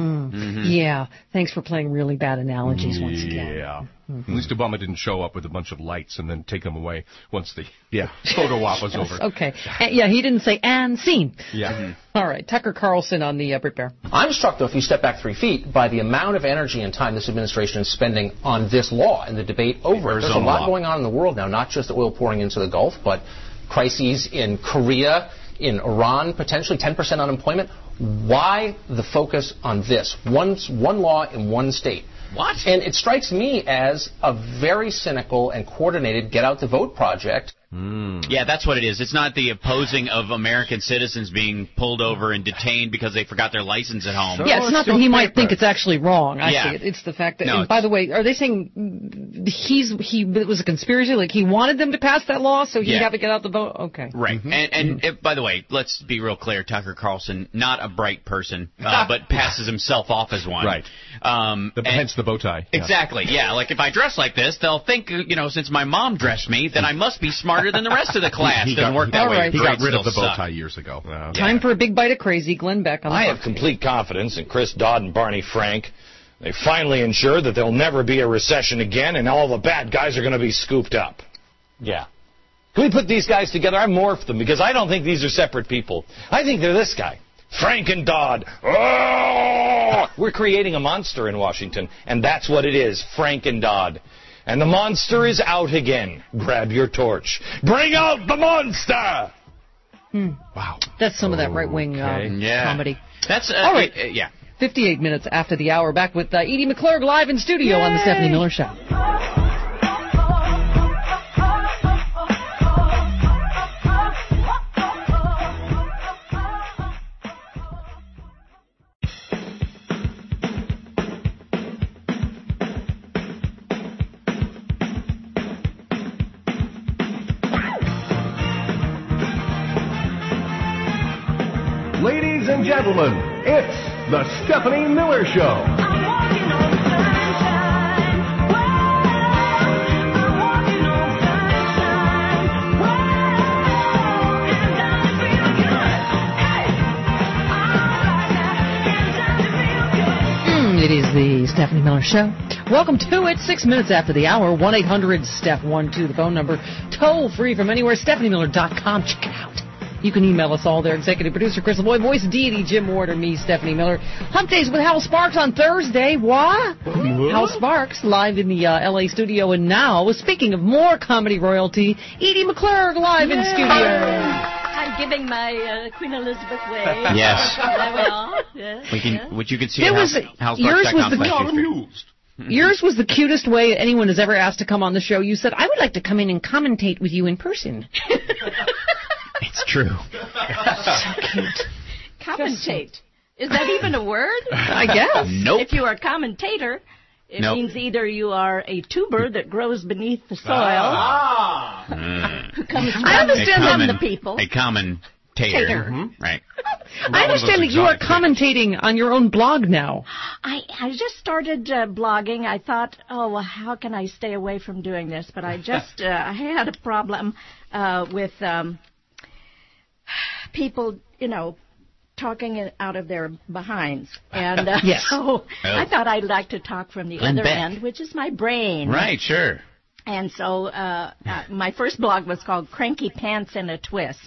Yeah. Thanks for playing really bad analogies once again. Yeah. At least Obama didn't show up with a bunch of lights and then take them away once the photo op was over. Okay. He didn't say, and scene. Yeah. All right. Tucker Carlson on the Brit Bear. I'm struck, though, if you step back 3 feet, by the amount of energy and time this administration is spending on this law and the debate over it. There's a lot going on in the world now, not just oil pouring into the Gulf, but crises in Korea, in Iran, potentially 10% unemployment. Why the focus on this? One law in one state. What? And it strikes me as a very cynical and coordinated get-out-the-vote project. Yeah, that's what it is. It's not the opposing of American citizens being pulled over and detained because they forgot their license at home. Yeah, it's not that he might think it's actually wrong. I see it. It's the fact that, and by the way, are they saying it was a conspiracy, like he wanted them to pass that law, so he'd have to get out the vote. Okay. Right. And by the way, let's be real clear, Tucker Carlson, not a bright person, but passes himself off as one. Right. Hence the bow tie. Exactly. Yeah. Like if I dress like this, they'll think, since my mom dressed me, then I must be smarter than the rest of the class. Doesn't work that way. He got rid of the bow tie years ago. Time for a big bite of crazy. Glenn Beck on the I have complete confidence in Chris Dodd and Barney Frank. They finally ensured that there'll never be a recession again, and all the bad guys are going to be scooped up. Yeah. Can we put these guys together? I morphed them because I don't think these are separate people. I think they're this guy, Frank and Dodd. Oh! We're creating a monster in Washington, and that's what it is, Frank and Dodd. And the monster is out again. Grab your torch. Bring out the monster! Wow. That's some of that right-wing comedy. That's all right. 58 minutes after the hour. Back with Edie McClurg live in studio on the Stephanie Miller Show. Ladies and gentlemen, it's the Stephanie Miller Show. It is the Stephanie Miller Show. Welcome to it. 6 minutes after the hour. 1-800-STEPH12, the phone number. Toll free from anywhere. StephanieMiller.com. Check it out. You can email us all there. Executive producer Chris LeBoy, voice deity Jim Ward, or me, Stephanie Miller. Hump Days with Hal Sparks on Thursday. What? Hal Sparks live in the L.A. studio. And now, speaking of more comedy royalty, Edie McClurg live in studio. I'm giving my Queen Elizabeth wave. Yes. I will. Yes. Which you can see at HalSparks.com/history. Yours was the cutest way anyone has ever asked to come on the show. You said, I would like to come in and commentate with you in person. It's true. So cute. Commentate. Is that even a word? I guess. Nope. If you are a commentator, it means either you are a tuber that grows beneath the soil, who comes from the people. A commentator. Right. I understand that you are commentating on your own blog now. I just started blogging. I thought, well, how can I stay away from doing this? But I just I had a problem with people, talking out of their behinds. And so I thought I'd like to talk from the other end, which is my brain. Right, sure. And so my first blog was called Cranky Pants in a Twist.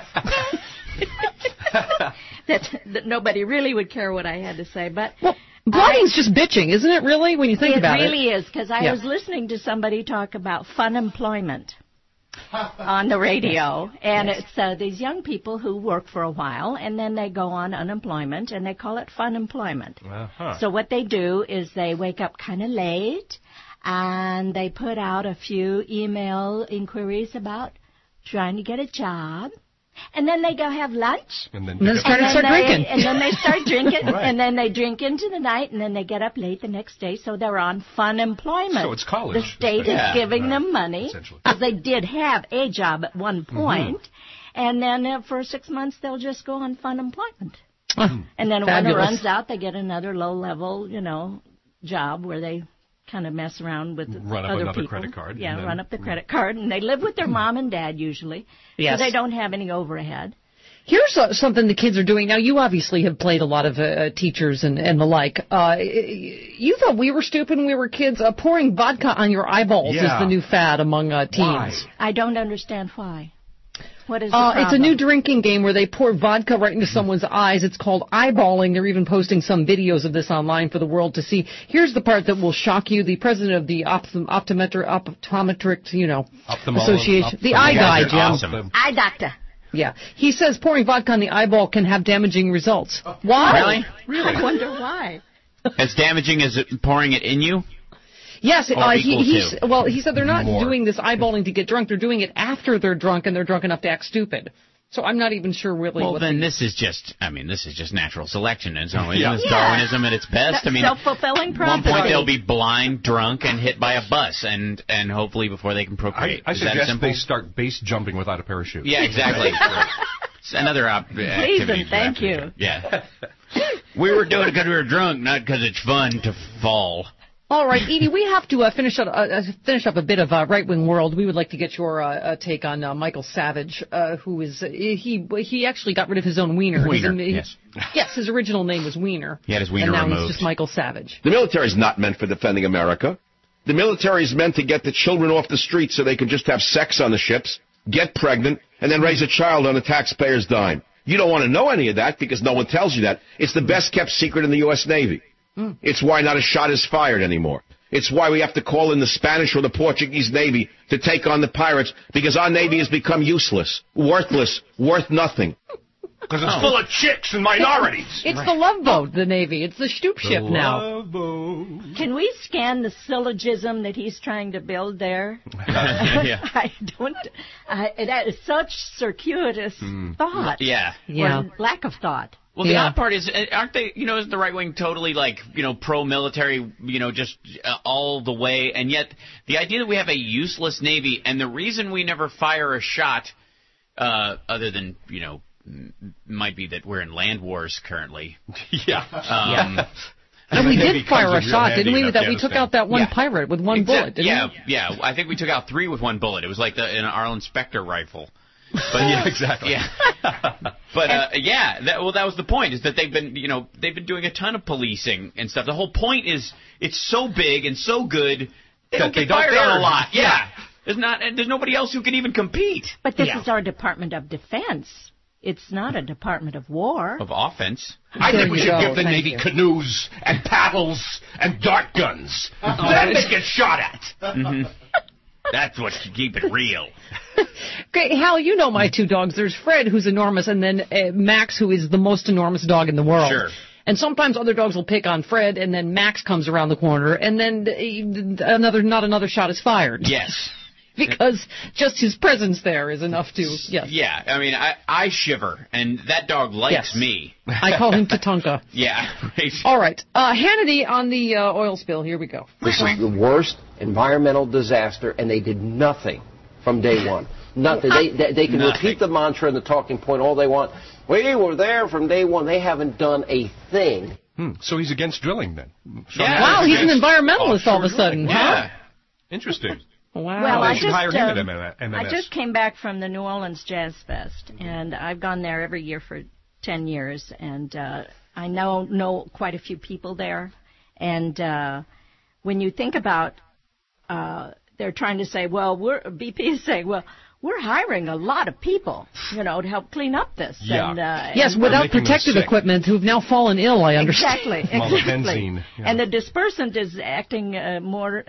that nobody really would care what I had to say. But blogging's just bitching, isn't it, really, when you think about it? It really is, because I was listening to somebody talk about fun employment on the radio, and it's these young people who work for a while, and then they go on unemployment, and they call it fun employment. So what they do is they wake up kind of late, and they put out a few email inquiries about trying to get a job. And then they go have lunch. And then start drinking. And then they start drinking. Right. And then they drink into the night. And then they get up late the next day. So they're on fun employment. So it's college. The state is giving them money. Because they did have a job at one point. And then for 6 months, they'll just go on fun employment. And then when it runs out, they get another low-level, job where they kind of mess around with run up other another people. Credit card. Yeah, run up the credit card. And they live with their mom and dad usually. Yes. So they don't have any overhead. Here's something the kids are doing. Now, you obviously have played a lot of teachers and the like. You thought we were stupid when we were kids. Pouring vodka on your eyeballs is the new fad among teens. Why? I don't understand why. What is the problem? It's a new drinking game where they pour vodka right into someone's eyes. It's called eyeballing. They're even posting some videos of this online for the world to see. Here's the part that will shock you. The president of the optometric, association. The eye guy, Jim. Awesome. Eye doctor. Yeah. He says pouring vodka on the eyeball can have damaging results. Why? Really? I wonder why. As damaging as pouring it in you? Yes, he said they're not doing this eyeballing to get drunk. They're doing it after they're drunk and they're drunk enough to act stupid. So I'm not even sure really. Well, then this is just natural selection, and so it's Darwinism at its best. That's self-fulfilling prophecy. At one point they'll be blind, drunk, and hit by a bus, and hopefully before they can procreate. I suggest they start base jumping without a parachute. Yeah, exactly. It's another activity. Please and thank you. Yeah. We were doing it because we were drunk, not because it's fun to fall. All right, Edie, we have to finish up a bit of right-wing world. We would like to get your take on Michael Savage, who is he actually got rid of his own wiener. Yes. Yes, his original name was Wiener. He had his wiener removed. And now removed. he's just Michael Savage. The military is not meant for defending America. The military is meant to get the children off the streets so they can just have sex on the ships, get pregnant, and then raise a child on the taxpayer's dime. You don't want to know any of that because no one tells you that. It's the best-kept secret in the U.S. Navy. It's why not a shot is fired anymore. It's why we have to call in the Spanish or the Portuguese Navy to take on the pirates, because our Navy has become useless, worthless, worth nothing. Because it's full of chicks and minorities. It's the love boat, the Navy. It's the Stoop ship now. Love boat. Can we scan the syllogism that he's trying to build there? Yeah. That is such circuitous thought. Yeah. Or lack of thought. Well, the odd part is, aren't they, is the right wing totally, pro-military, just all the way? And yet, the idea that we have a useless Navy, and the reason we never fire a shot, other than, might be that we're in land wars currently. Yeah. And we did fire a shot, didn't we? That we took out that one pirate with one bullet, didn't we? Yeah. I think we took out 3 with one bullet. It was like an Arlen Specter rifle. But yeah, exactly. Yeah. But that was the point, is that they've been doing a ton of policing and stuff. The whole point is it's so big and so good they don't get fired on a lot. Yeah. There's nobody else who can even compete. But this is our Department of Defense. It's not a Department of War. Of offense. I think we should give the Navy canoes and paddles and dart guns. Then they get shot at. Mm-hmm. That's what should keep it real. Okay, Hal, you know my 2 dogs. There's Fred, who's enormous, and then Max, who is the most enormous dog in the world. Sure. And sometimes other dogs will pick on Fred, and then Max comes around the corner, and then not another shot is fired. Yes. Because just his presence there is enough to, yes. Yeah, I mean, I shiver, and that dog likes me. I call him Tatanka. Yeah. Right. All right. Hannity on the oil spill. Here we go. This is the worst environmental disaster, and they did nothing from day one. Nothing. They can repeat the mantra and the talking point all they want. We were there from day one. They haven't done a thing. So he's against drilling then? Wow, he's an environmentalist all of a sudden, Yeah. huh? Interesting. Wow. Well, they should hire him at MMS. I just came back from the New Orleans Jazz Fest, and I've gone there every year for 10 years, and I know quite a few people there. And when you think about, they're trying to say, BP is saying, we're hiring a lot of people, to help clean up this. Yeah. And, yes, without protective equipment, who've now fallen ill, I understand. Exactly. Yeah. And the dispersant is acting more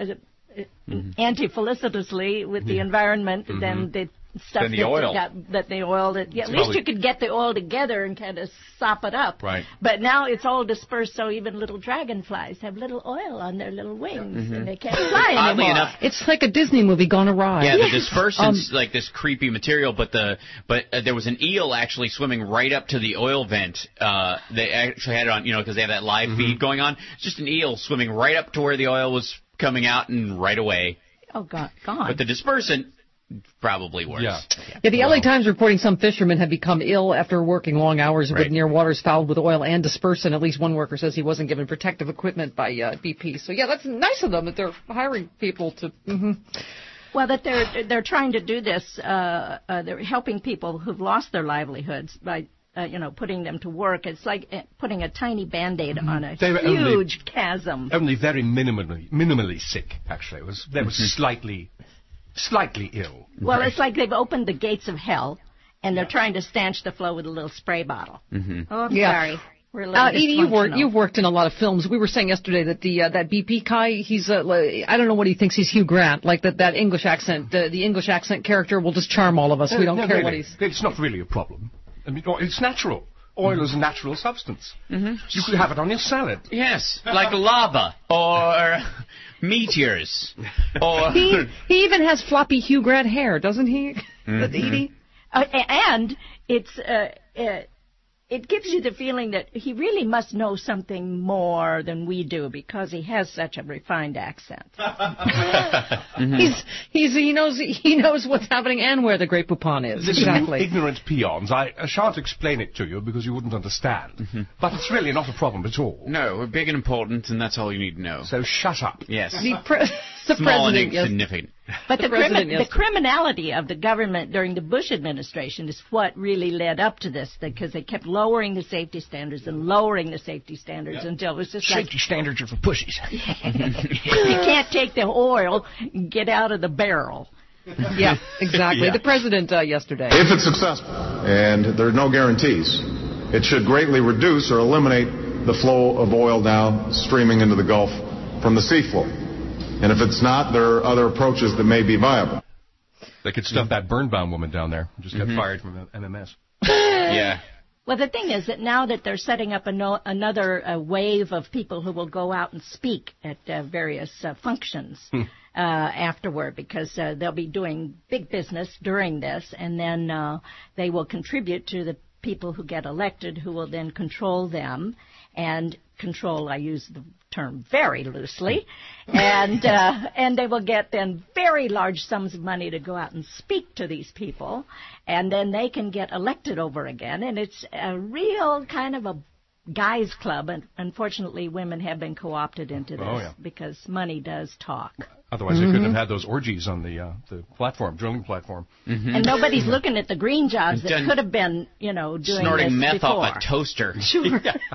anti-felicitously with the environment than the stuff the oil. That they oiled it. Yeah, at least you could get the oil together and kind of sop it up. Right. But now it's all dispersed, so even little dragonflies have little oil on their little wings, and they can't fly anymore. Oddly enough, it's like a Disney movie gone awry. Yeah, the dispersant's like this creepy material, but there was an eel actually swimming right up to the oil vent. They actually had it on, because they have that live feed going on. It's just an eel swimming right up to where the oil was coming out and right away. Oh, gone. But the dispersant, probably worse. Yeah, the LA Times reporting some fishermen had become ill after working long hours with near waters fouled with oil and dispersant. At least one worker says he wasn't given protective equipment by BP. So, yeah, that's nice of them that they're hiring people to... Well, that they're trying to do this, they're helping people who've lost their livelihoods by... putting them to work. It's like putting a tiny Band-Aid on a huge chasm. Only very minimally sick, actually. They were slightly ill. Well, it's like they've opened the gates of hell, and they're trying to stanch the flow with a little spray bottle. Oh, I'm sorry. Edie, you've worked in a lot of films. We were saying yesterday that that BP guy, he's I don't know what he thinks he's Hugh Grant, like that English accent, the English accent character will just charm all of us. We don't care really, what he's... It's not really a problem. I mean, it's natural. Oil is a natural substance. You could have it on your salad. Yes, like lava or meteors. Or he even has floppy Hugh Grant hair, doesn't he? Edie? And it gives you the feeling that he really must know something more than we do because he has such a refined accent. He knows what's happening and where the Great Poupon is. Exactly. Ignorant peons. I shan't explain it to you because you wouldn't understand. But it's really not a problem at all. No, we're big and important, and that's all you need to know. So shut up. Yes. The Small and president, insignificant. But the criminality of the government during the Bush administration is what really led up to this, because they kept lowering the safety standards and lowering the safety standards until it was just safety standards are for pussies. You can't take the oil and get out of the barrel. Yeah, exactly. The president yesterday. If it's successful, and there are no guarantees, it should greatly reduce or eliminate the flow of oil now streaming into the Gulf from the seafloor. And if it's not, there are other approaches that may be viable. They could stuff that Birnbaum woman down there who just got fired from MMS. Yeah. Well, the thing is that now that they're setting up another wave of people who will go out and speak at various functions afterward, because they'll be doing big business during this, and then they will contribute to the people who get elected, who will then control them. And control, I use the term very loosely, and they will get then very large sums of money to go out and speak to these people, and then they can get elected over again, and it's a real kind of a guys' club, and unfortunately women have been co-opted into this because money does talk. Otherwise, they couldn't have had those orgies on the platform, drilling platform. And nobody's looking at the green jobs that could have been, doing snorting this meth before. off a toaster. Sure.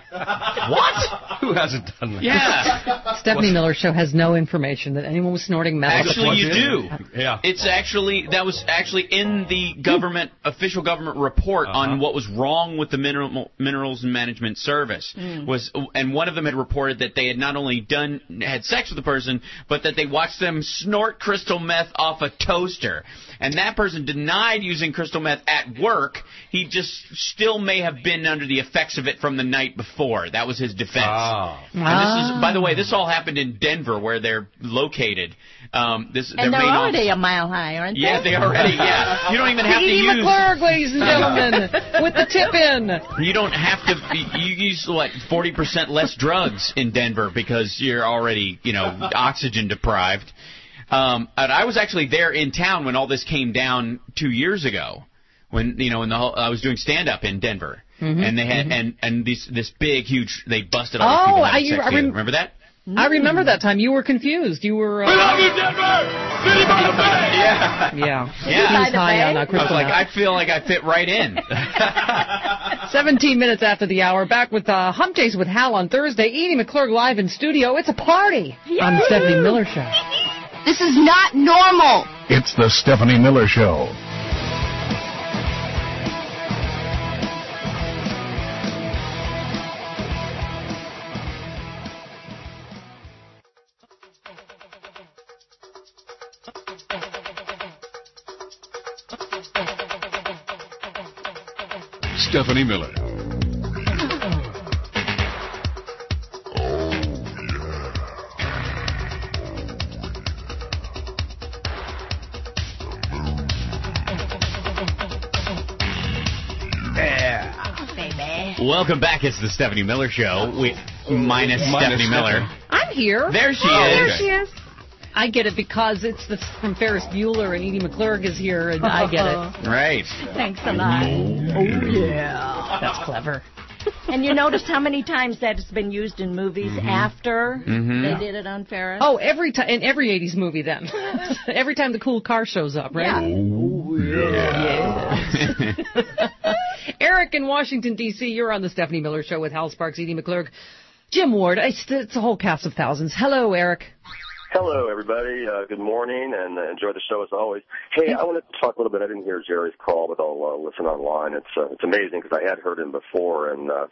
What? Who hasn't done that? Yeah. Stephanie Miller Show has no information that anyone was snorting meth. Actually, you do. Yeah. That was actually in the official government report on what was wrong with the Minerals and Management Service. And one of them had reported that they had not only had sex with the person, but that they watched them snort crystal meth off a toaster. And that person denied using crystal meth at work. He just still may have been under the effects of it from the night before. That was his defense. And this is, by the way, this all happened in Denver, where they're located. And they're already a mile high, aren't they? Yeah, they already. Yeah, you don't even have to use. Edie McClurg, ladies and gentlemen, with the tip in. You don't have to. You use 40% less drugs in Denver because you're already oxygen deprived. And I was actually there in town when all this came down 2 years ago, when I was doing stand up in Denver, and they had and this big huge they busted all these people having sex together. Remember that? I remember that time. You were confused. You were. We love you, Denver! City by the Bay! Yeah. He was high on I was like, I feel like I fit right in. 17 minutes after the hour, back with Hump Days with Hal on Thursday. Edie McClurg live in studio. It's a party on the Stephanie Miller Show. This is not normal. It's the Stephanie Miller Show. Stephanie Miller. Welcome back. It's the Stephanie Miller Show. Minus Stephanie Miller. I'm here. There she is. There she is. I get it because it's from Ferris Bueller and Edie McClurg is here, and I get it. Right. Thanks a lot. Oh, yeah. That's clever. And you noticed how many times that has been used in movies after they did it on Ferris? Oh, every time in every 80s movie then. Every time the cool car shows up, right? Yeah. Oh, yeah. Eric in Washington, D.C., you're on the Stephanie Miller Show with Hal Sparks, Edie McClurg, Jim Ward. It's a whole cast of thousands. Hello, Eric. Hello, everybody. Good morning, and enjoy the show as always. Hey, I wanted to talk a little bit. I didn't hear Jerry's call, but I'll listen online. It's amazing because I had heard him before, and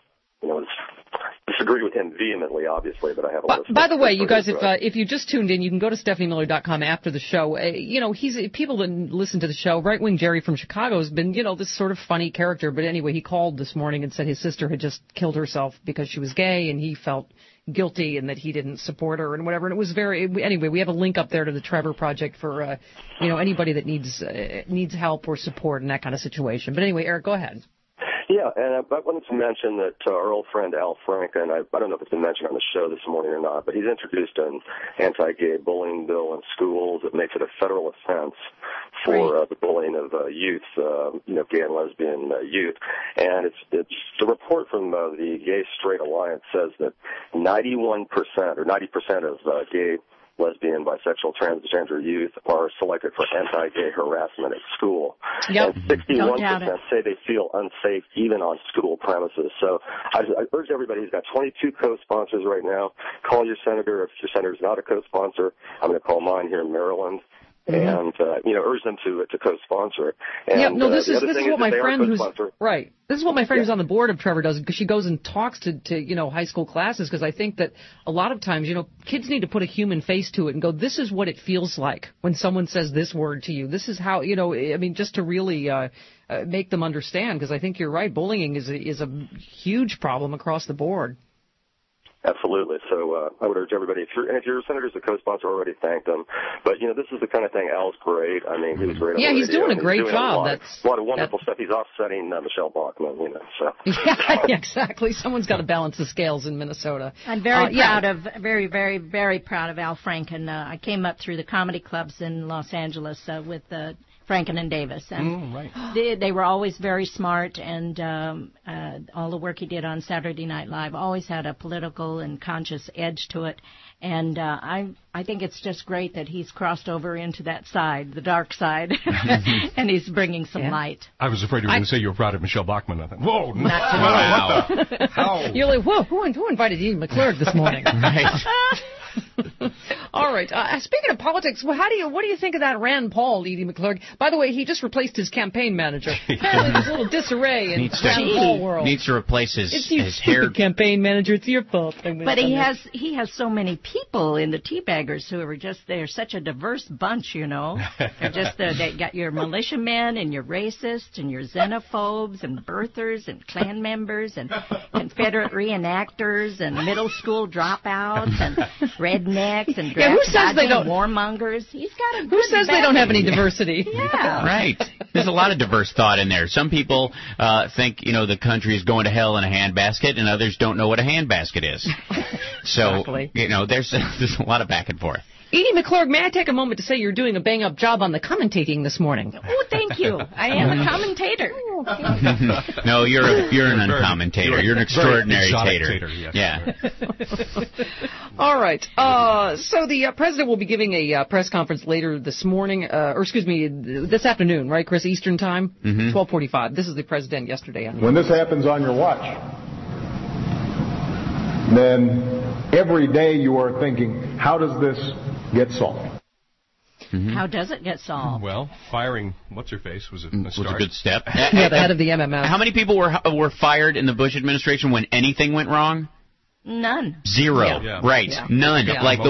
disagree with him vehemently, obviously, but I have a lot of. By the way, you guys, if you just tuned in, you can go to StephanieMiller.com after the show. People that listen to the show. Right Wing Jerry from Chicago has been, this sort of funny character. But anyway, he called this morning and said his sister had just killed herself because she was gay, and he felt guilty and that he didn't support her and whatever. And it was anyway, we have a link up there to the Trevor Project for, anybody that needs help or support in that kind of situation. But anyway, Eric, go ahead. Yeah, and I wanted to mention that our old friend Al Franken, I don't know if it's been mentioned on the show this morning or not, but he's introduced an anti-gay bullying bill in schools that makes it a federal offense for the bullying of youth, gay and lesbian youth. And it's the report from the Gay Straight Alliance says that 91% or 90% of gay, lesbian, bisexual, transgender youth are selected for anti-gay harassment at school. Yep. And 61% say they feel unsafe even on school premises. So I urge everybody who's got 22 co-sponsors right now, call your senator. If your senator's not a co-sponsor, I'm going to call mine here in Maryland. And urge them to co-sponsor. And, this is what my friend who's right. This is what my friend who's on the board of Trevor does, because she goes and talks to high school classes, because I think that a lot of times kids need to put a human face to it and go, this is what it feels like when someone says this word to you. This is how just to really make them understand, because I think you're right. Bullying is a huge problem across the board. Absolutely. So I would urge everybody, if your senator's a co-sponsor, already thank them. But, this is the kind of thing. Al's great. I mean, he was great on the radio. He's doing a great job. A lot of wonderful stuff. He's offsetting Michelle Bachmann, so. Yeah, exactly. Someone's got to balance the scales in Minnesota. I'm very, very, very proud of Al Franken. I came up through the comedy clubs in Los Angeles with Franken and Davis, and they were always very smart, and all the work he did on Saturday Night Live always had a political and conscious edge to it, and I think it's just great that he's crossed over into that side, the dark side, and he's bringing some light. I was afraid you were going to say you were proud of Michelle Bachmann. I thought, whoa, not wow. How? You're like, whoa, who invited Edie McClurg this morning? Right. All right. Speaking of politics, what do you think of that Rand Paul, Edie McClurg? By the way, he just replaced his campaign manager. Apparently, there's a little disarray in the Rand Paul world. Needs to replace his hair. Campaign manager. It's your fault. But he has so many people in the teabaggers who are they're such a diverse bunch, They're they got your militiamen and your racists and your xenophobes and birthers and Klan members and Confederate reenactors and middle school dropouts and rednecks and who says they don't warmongers. He's got a who says they don't have any diversity? Yeah, right. There's a lot of diverse thought in there. Some people think the country is going to hell in a handbasket, and others don't know what a handbasket is. So there's a lot of back and forth. Edie McClurg, may I take a moment to say you're doing a bang-up job on the commentating this morning? Oh, thank you. I am a commentator. No, you're an uncommendator. You're an extraordinary tater. Yes. Yeah. All right. So the president will be giving a press conference later this morning, this afternoon, right, Chris, Eastern time? 12:45. This is the president yesterday. When this happens on your watch, then every day you are thinking, how does this get solved? How does it get solved? Well, firing what's-her-face was a good step. Yeah, the head of the MMS. How many people were fired in the Bush administration when anything went wrong? None. Zero. Yeah. Right. Yeah. None.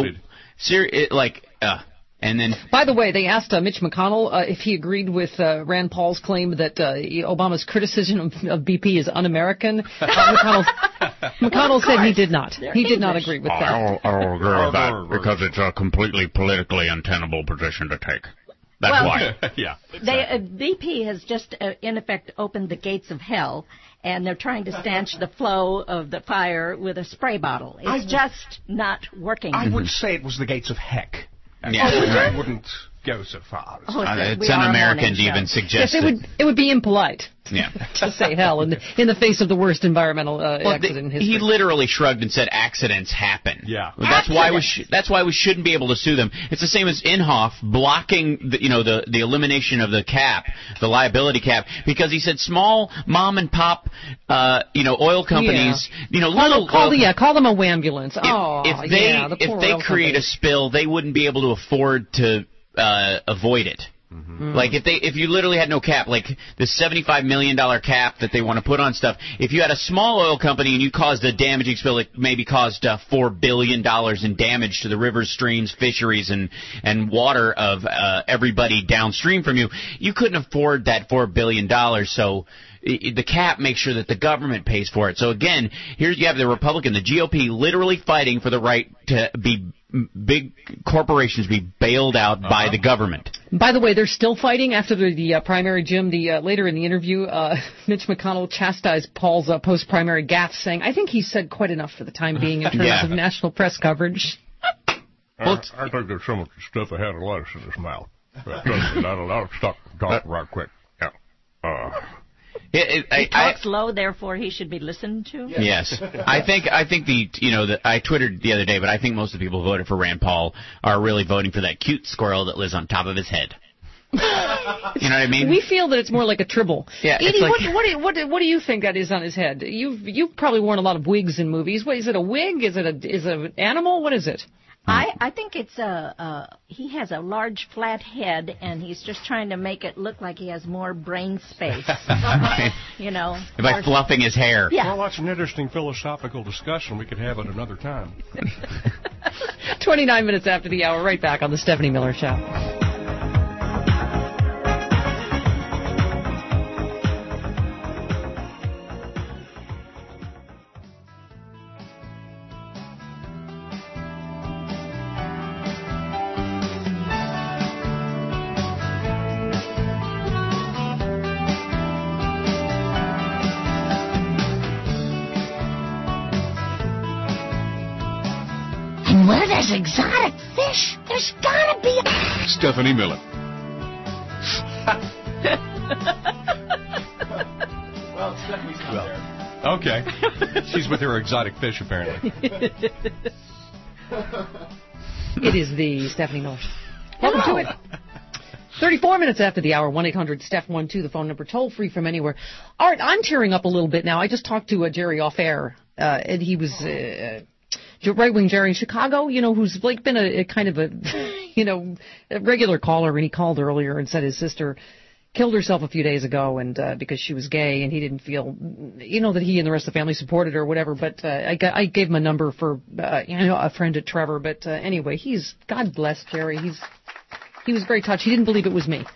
Yeah. And then. By the way, they asked Mitch McConnell if he agreed with Rand Paul's claim that Obama's criticism of BP is un-American. McConnell said he did not. He did not agree with that. I'll agree with that because it's a completely politically untenable position to take. That's why. Yeah. BP has just, in effect, opened the gates of hell, and they're trying to stanch the flow of the fire with a spray bottle. It's just not working. I would say it was the gates of heck. Yeah. I wouldn't go so far. It's un-American to even suggest it would be impolite. Yeah. To say hell in the face of the worst environmental accident in history. He literally shrugged and said accidents happen. Yeah. That's why we shouldn't be able to sue them. It's the same as Inhofe blocking the elimination of the cap, the liability cap, because he said small mom and pop oil companies, call them a wambulance. If they create a spill, they wouldn't be able to afford to avoid it. Like if you literally had no cap, like the $75 million cap that they want to put on stuff, if you had a small oil company and you caused a damaging spill, it maybe caused $4 billion in damage to the rivers, streams, fisheries, and water of everybody downstream from you, you couldn't afford that $4 billion. So the cap makes sure that the government pays for it. So again, here you have the Republican, the GOP, literally fighting for the right to be big corporations be bailed out by the government. By the way, they're still fighting after the primary, Jim. Later in the interview, Mitch McConnell chastised Paul's post-primary gaffe, saying, I think he said quite enough for the time being in terms of national press coverage. I think there's so much stuff I had a lettuce in his mouth. I'll stop talking right quick. Yeah. He talks low, therefore he should be listened to. Yes, I think I twittered the other day, but I think most of the people who voted for Rand Paul are really voting for that cute squirrel that lives on top of his head. You know what I mean? We feel that it's more like a tribble. Yeah, Edie, what do you think that is on his head? You've probably worn a lot of wigs in movies. What is it? A wig? Is it an animal? What is it? I think it's he has a large flat head, and he's just trying to make it look like he has more brain space. You know. By fluffing his hair. Yeah. Well, that's an interesting philosophical discussion we could have at another time. 29 minutes after the hour, right back on the Stephanie Miller Show. Where there's exotic fish, there's gotta be Stephanie Miller. Well, Stephanie's not there. Okay. She's with her exotic fish, apparently. It is the Stephanie Miller Show. Welcome to it. 34 minutes after the hour, 1-800-STEPH12, the phone number, toll free from anywhere. All right, I'm tearing up a little bit now. I just talked to Jerry off air, and he was... right-wing Jerry in Chicago, who's like been a kind of a regular caller, and he called earlier and said his sister killed herself a few days ago, and because she was gay, and he didn't feel, that he and the rest of the family supported her or whatever. But I gave him a number for, a friend at Trevor. But anyway, God bless Jerry. He was very touched. He didn't believe it was me,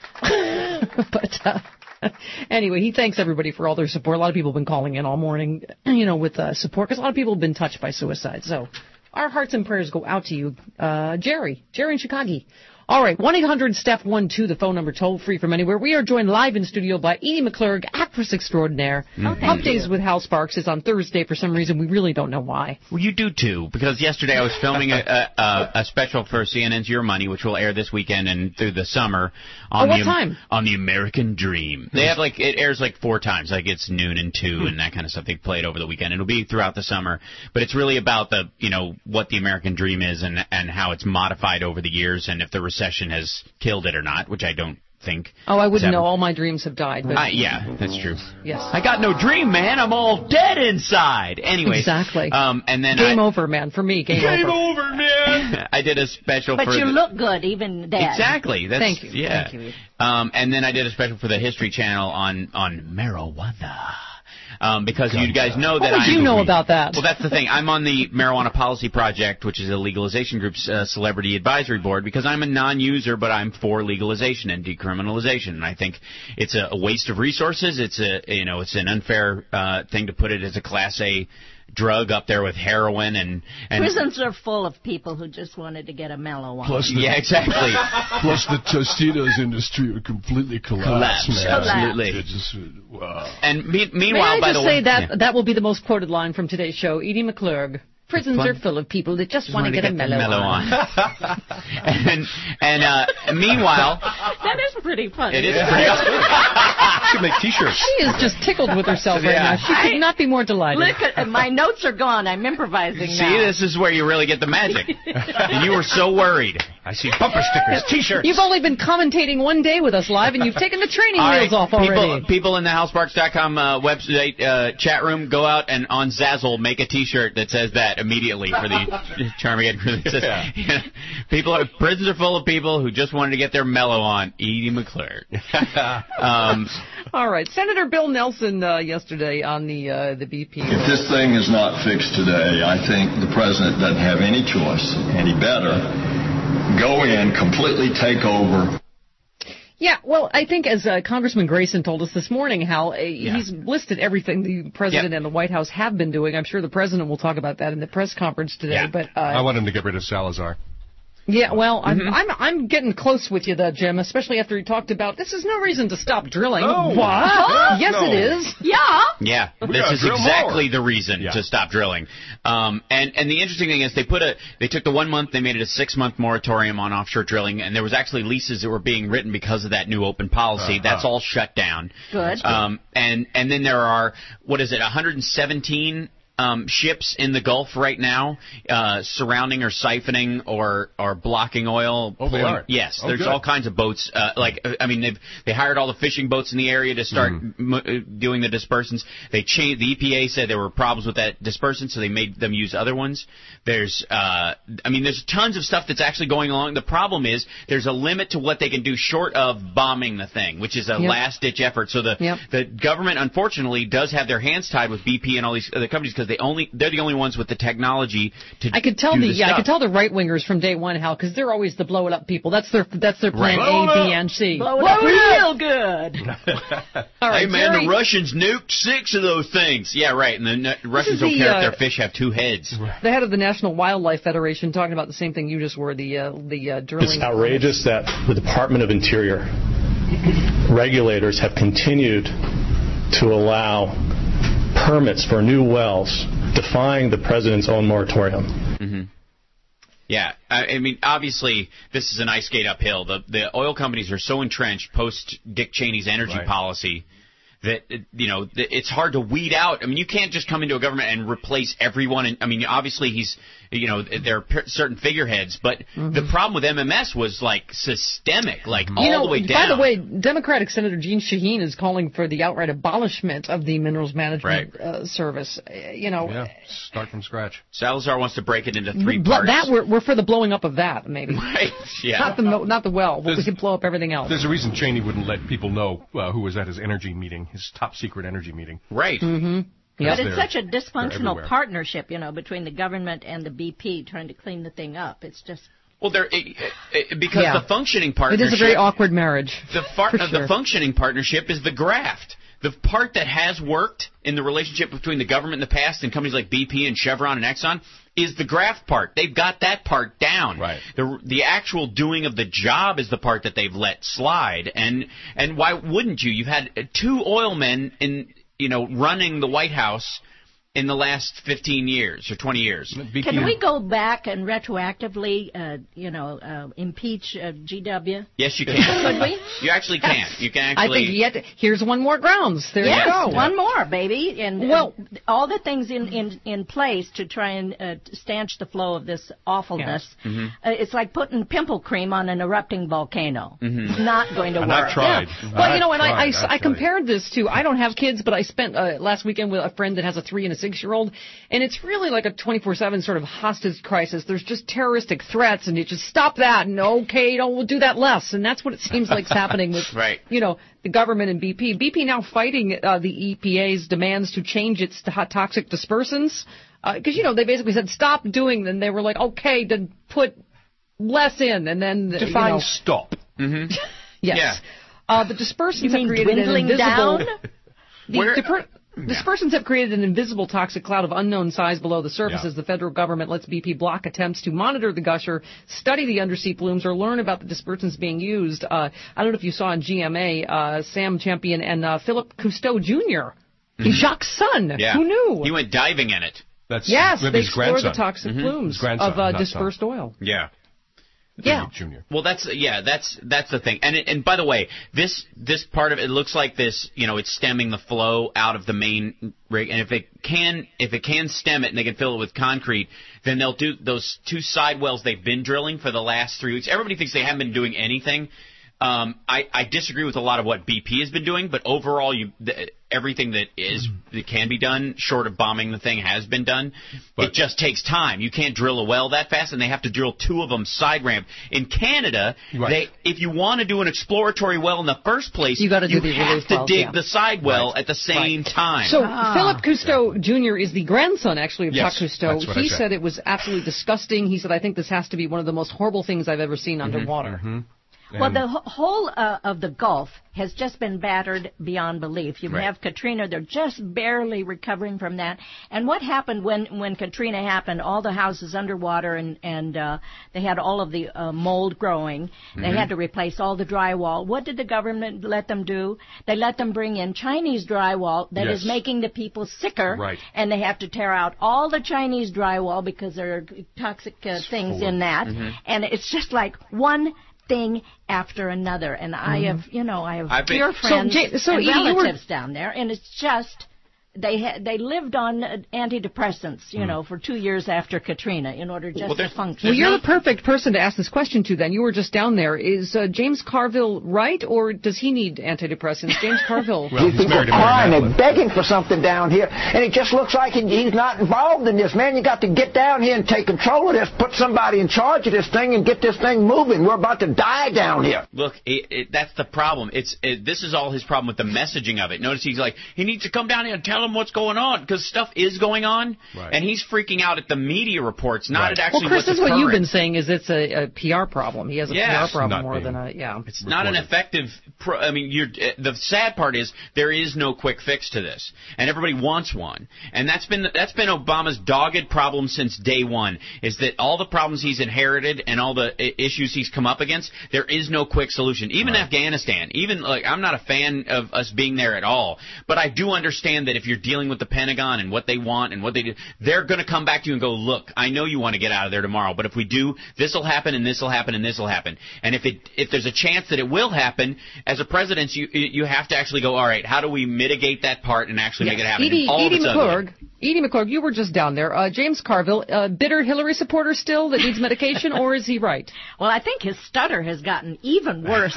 but. Anyway, he thanks everybody for all their support. A lot of people have been calling in all morning, with support, because a lot of people have been touched by suicide. So our hearts and prayers go out to you, Jerry in Chicago. All right, 1-800-STEPH12, the phone number, toll free from anywhere. We are joined live in studio by Edie McClurg, actress extraordinaire. Updates with Hal Sparks is on Thursday for some reason. We really don't know why. Well, you do too, because yesterday I was filming a special for CNN's Your Money, which will air this weekend and through the summer. On what time? On the American Dream. They have it airs 4 times, it's noon and 2 and that kind of stuff. They play it over the weekend. It'll be throughout the summer, but it's really about what the American Dream is and how it's modified over the years, and if the recession has killed it or not, which I don't think. Oh, I wouldn't know. All my dreams have died. But yeah, that's true. Yes. I got no dream, man. I'm all dead inside. Anyway. Exactly. And then Game over, man. For me, game over, man. I did a special but you look good, even dead. Exactly. Thank you. Yeah. Thank you. And then I did a special for the History Channel on marijuana. Because you guys know that What would you know about that? Well, that's the thing. I'm on the Marijuana Policy Project, which is a legalization group's celebrity advisory board, because I'm a non-user, but I'm for legalization and decriminalization. And I think it's a waste of resources. It's it's an unfair thing to put it as a Class A drug up there with heroin and prisons are full of people who just wanted to get a mellow on. Yeah, exactly. Plus the Tostitos industry would completely collapse. Absolutely. Wow. And meanwhile, by the way, that will be the most quoted line from today's show. Edie McClurg. Prisons are full of people that just want to get a mellow on. and meanwhile... That is pretty funny. It is pretty funny. She could make T-shirts. She is just tickled with herself right now. She could not be more delighted. Look, my notes are gone. I'm improvising now. See, this is where you really get the magic. And you were so worried. I see bumper stickers, T-shirts. You've only been commentating one day with us live, and you've taken the training wheels off already. People in the HalSparks.com website chat room, go out and on Zazzle make a T-shirt that says that. immediately for the charming Ed Cruz. Prisons are full of people who just wanted to get their mellow on. Edie McClure. All right. Senator Bill Nelson yesterday on the BP. If this thing is not fixed today, I think the president doesn't have any choice, and he better go in, completely take over. Yeah, well, I think as Congressman Grayson told us this morning, Hal, he's listed everything the president and the White House have been doing. I'm sure the president will talk about that in the press conference today. But I want him to get rid of Salazar. Yeah, well, I'm getting close with you, though, Jim, especially after he talked about this is no reason to stop drilling. Oh. What? Yes, it is. Yeah. Yeah, this is exactly the reason to stop drilling. And the interesting thing is they took the 1 month, they made it a 6-month moratorium on offshore drilling, and there was actually leases that were being written because of that new open policy. That's all shut down. Good. And then there are, 117 ships in the Gulf right now surrounding or siphoning or blocking oil. Oh, they are? Yes, there's good. all kinds of boats. They hired all the fishing boats in the area to start doing the dispersants. The EPA said there were problems with that dispersant, so they made them use other ones. There's tons of stuff that's actually going along. The problem is there's a limit to what they can do short of bombing the thing, which is a last-ditch effort. So the government, unfortunately, does have their hands tied with BP and all these other companies because they're the only ones with the technology to I could tell the right wingers from day one, Hal, because they're always the blow it up people. That's their plan A, B, and C. Blow it up real good. All right, hey man, the Russians nuked 6 of those things. Yeah, right. And the Russians don't care if their fish have 2 heads. The head of the National Wildlife Federation talking about the same thing you just were. The drilling. It's outrageous that the Department of Interior regulators have continued to allow permits for new wells, defying the president's own moratorium. Mm-hmm. Yeah, I mean, obviously, this is an ice skate uphill. The oil companies are so entrenched post Dick Cheney's energy policy that it's hard to weed out. I mean, you can't just come into a government and replace everyone. And I mean, obviously, there are certain figureheads, but the problem with MMS was like systemic, all the way down. By the way, Democratic Senator Jeanne Shaheen is calling for the outright abolishment of the Minerals Management Service. Start from scratch. Salazar wants to break it into 3 parts. That we're for the blowing up of that, maybe. Right. Yeah. Not the well. We can blow up everything else. There's a reason Cheney wouldn't let people know who was at his energy meeting, his top secret energy meeting. Right. Mm-hmm. But it's such a dysfunctional partnership, between the government and the BP trying to clean the thing up. It's just... Well, because the functioning partnership... It is a very awkward marriage. The functioning partnership is the graft. The part that has worked in the relationship between the government in the past and companies like BP and Chevron and Exxon is the graft part. They've got that part down. Right. The actual doing of the job is the part that they've let slide. And why wouldn't you? You've had 2 oil men running the White House in the last 15 years or 20 years. Can we go back and retroactively, impeach GW? Yes, you can. Could we? You actually can. You can actually. I think here's one more grounds. There you go. One more, baby. And all the things in place to try and stanch the flow of this awfulness. Yeah. Mm-hmm. It's like putting pimple cream on an erupting volcano. Mm-hmm. It's not going to work. I tried. Yeah. Well, I compared this to, I don't have kids, but I spent last weekend with a friend that has a 3 and a 6-year-old, and it's really like a 24/7 sort of hostage crisis. There's just terroristic threats, and you just stop that, and we'll do that less, and that's what it seems like is happening with, the government and BP. BP now fighting the EPA's demands to change its toxic dispersants, because they basically said stop doing them. They were like, okay, then put less in, and then define stop. Mm-hmm. Yes. Yeah. The dispersants have created an invisible. Dispersants have created an invisible toxic cloud of unknown size below the surface as the federal government lets BP block attempts to monitor the gusher, study the undersea plumes, or learn about the dispersants being used. I don't know if you saw in GMA, Sam Champion and Philip Cousteau Jr., Jacques' son. Yeah. Who knew? He went diving in it. They explore the toxic plumes of dispersed oil. Yeah. Junior. Well, that's the thing. And by the way, this part of it looks like this, it's stemming the flow out of the main rig. And if it can stem it and they can fill it with concrete, then they'll do those 2 side wells they've been drilling for the last 3 weeks. Everybody thinks they haven't been doing anything. I disagree with a lot of what BP has been doing, but overall, everything that can be done, short of bombing the thing, has been done. But it just takes time. You can't drill a well that fast, and they have to drill 2 of them side ramp. In Canada, if you want to do an exploratory well in the first place, you have to dig the side well at the same time. So Philip Cousteau Jr. is the grandson, actually, of Jacques Cousteau. He said it was absolutely disgusting. He said, I think this has to be one of the most horrible things I've ever seen underwater. Well, the whole of the Gulf has just been battered beyond belief. You have Katrina. They're just barely recovering from that. And what happened when Katrina happened, all the houses underwater and they had all of the mold growing. They had to replace all the drywall. What did the government let them do? They let them bring in Chinese drywall that is making the people sicker. Right. And they have to tear out all the Chinese drywall because there are toxic things in that. And it's just like one thing after another, and I have dear friends and relatives down there, and it's just they lived on antidepressants, for 2 years after Katrina in order just to function. Well, you're the perfect person to ask this question to. Then you were just down there. Is James Carville right, or does he need antidepressants? James Carville. These people are crying and begging for something down here, and it just looks like he's not involved in this. Man, you got to get down here and take control of this. Put somebody in charge of this thing and get this thing moving. We're about to die down here. Look, that's the problem. This is all his problem with the messaging of it. Notice he's like, he needs to come down here and tell him what's going on, because stuff is going on, and he's freaking out at the media reports, not at actually Chris, what's this is what you've been saying, is it's a PR problem. He has a PR problem more than a, It's not an effective, the sad part is there is no quick fix to this, and everybody wants one, and that's been Obama's dogged problem since day one, is that all the problems he's inherited and all the issues he's come up against, there is no quick solution. Even Afghanistan, I'm not a fan of us being there at all, but I do understand that if you're dealing with the Pentagon and what they want and what they do, they're going to come back to you and go, look, I know you want to get out of there tomorrow, but if we do, this will happen and this will happen and this will happen. And if there's a chance that it will happen, as a president, you have to actually go, all right, how do we mitigate that part and actually make it happen? Edie McClurg, you were just down there. James Carville, bitter Hillary supporter still that needs medication, or is he right? Well, I think his stutter has gotten even worse.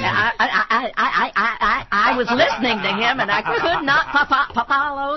I was listening to him, and I could not follow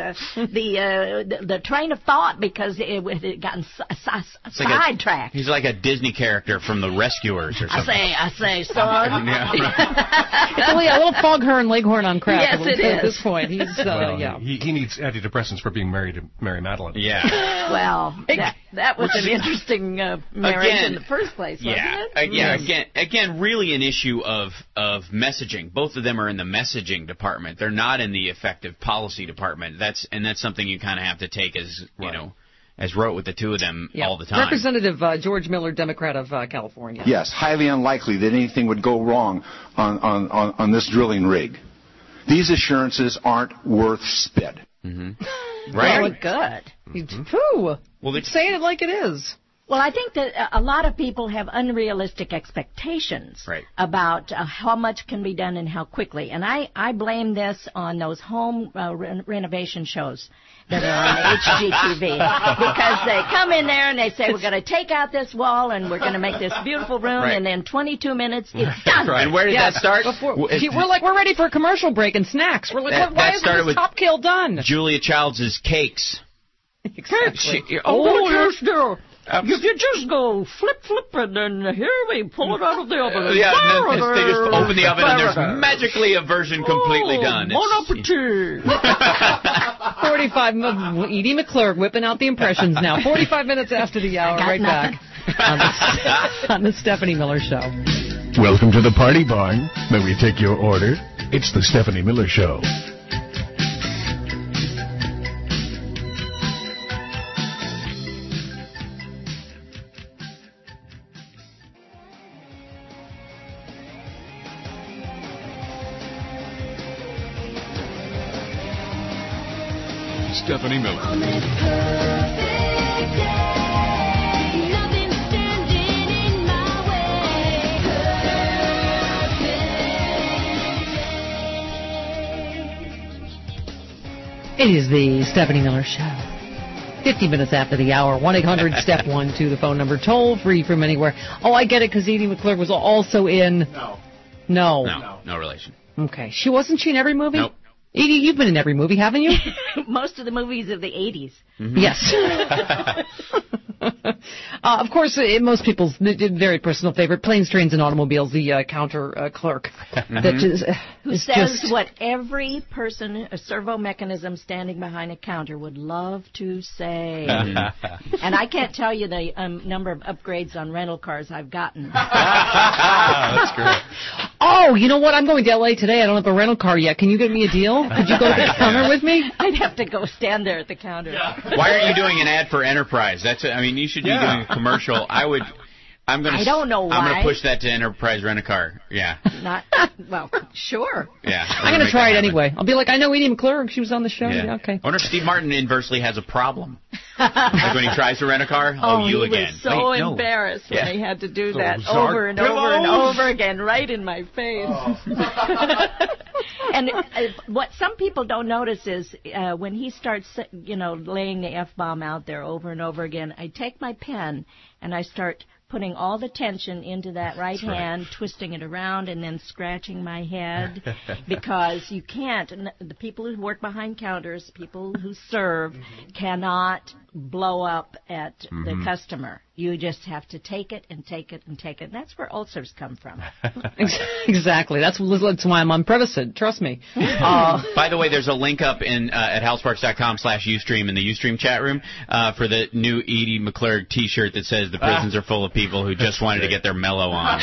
the train of thought because it gotten sidetracked. He's like a Disney character from The Rescuers or something. I say, son. It's only a little foghorn leghorn on crack. Yes, it is. At this point, he's he needs antidepressants for being married to Mary Madeline. Yeah. Well, that was an interesting marriage in the first place, wasn't it? Again, really an issue of messaging. Both of them are in the messaging department. They're not in the effective policy department. That's something you kind of have to take as as wrote with the two of them all the time. Representative George Miller, Democrat of California. Yes, highly unlikely that anything would go wrong on this drilling rig. These assurances aren't worth spit. Right. Well, good. Pooh. Well, they're saying it like it is. Well, I think that a lot of people have unrealistic expectations about how much can be done and how quickly. And I blame this on those home renovation shows that are on HGTV. Because they come in there and they say, we're going to take out this wall and we're going to make this beautiful room, and in 22 minutes, it's done. And where did that start? We're ready for a commercial break and snacks. We're like, why isn't this top kill done? Julia Childs' Cakes. Exactly. Yes, dear. If you just go flip, and then here we pull it out of the oven. Yeah, and they just open the oven and there's magically a version completely done. Bon appetit. 45, Edie McClurg whipping out the impressions now. 45 minutes after the hour, right back on the Stephanie Miller Show. Welcome to the Party Barn. May we take your order? It's the Stephanie Miller Show. Stephanie Miller. It is the Stephanie Miller Show. 50 minutes after the hour. 1-800-STEP-1-2, the phone number. Toll free from anywhere. Oh, I get it, because Edie McClurg was also in No. No relation. Okay. Wasn't she in every movie? Nope. Edie, you've been in every movie, haven't you? Most of the movies of the 80s. Mm-hmm. Yes. Of course, most people's very personal favorite, Planes, Trains, and Automobiles, the counter clerk. Who says what every person, a servo mechanism standing behind a counter would love to say. And I can't tell you the number of upgrades on rental cars I've gotten. That's great. Oh, you know what? I'm going to L.A. today. I don't have a rental car yet. Can you get me a deal? Could you go to the counter with me? I'd have to go stand there at the counter. Why aren't you doing an ad for Enterprise? You should be doing a commercial. I don't know why. I'm going to push that to Enterprise Rent-A-Car. Yeah. Sure. Yeah. I'm going to try it anyway. I'll be like, I know Edie McClurg. She was on the show. Yeah. Okay. I wonder if Steve Martin inversely has a problem. Like when he tries to rent a car, you again. He was so embarrassed when he had to do that over and over and over again, right in my face. And what some people don't notice is when he starts, laying the F-bomb out there over and over again, I take my pen and I start putting all the tension into that right hand, twisting it around, and then scratching my head, because you can't. The people who work behind counters, people who serve, cannot blow up at the customer. You just have to take it and take it and take it. That's where ulcers come from. Exactly. That's why I'm on Prevacid. Trust me. By the way, there's a link up at halsparks.com/Ustream in the Ustream chat room for the new Edie McClurg T-shirt that says the prisons are full of people who just wanted to get their mellow on.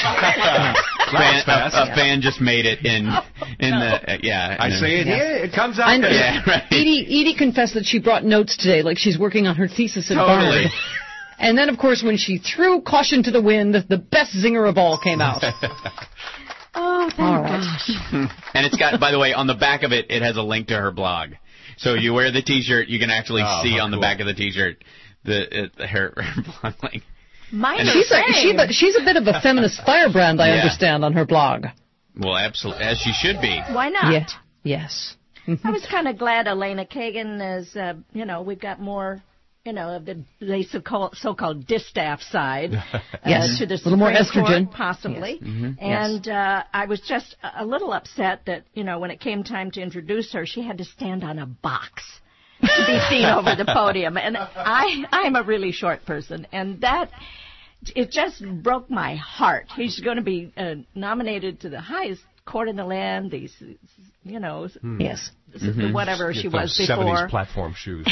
A fan just made it in the I say it here. It comes out. Yeah, right. Edie confessed that she brought notes today, like she's working on her thesis at Bard. And then, of course, when she threw caution to the wind, the best zinger of all came out. Oh, thank gosh. And it's got, by the way, on the back of it, it has a link to her blog. So you wear the T-shirt, you can actually see on the back of the T-shirt her blog link. She's a bit of a feminist firebrand, I understand, on her blog. Well, absolutely, as she should be. Why not? Yeah. Yes. I was kind of glad Elena Kagan is, we've got more, of the so-called distaff side to the a little more estrogen, Court, possibly. Yes. And I was just a little upset that, when it came time to introduce her, she had to stand on a box to be seen over the podium. And I'm a really short person, and it just broke my heart. He's going to be nominated to the highest court in the land. Yes. Whatever she was before. 70s platform shoes.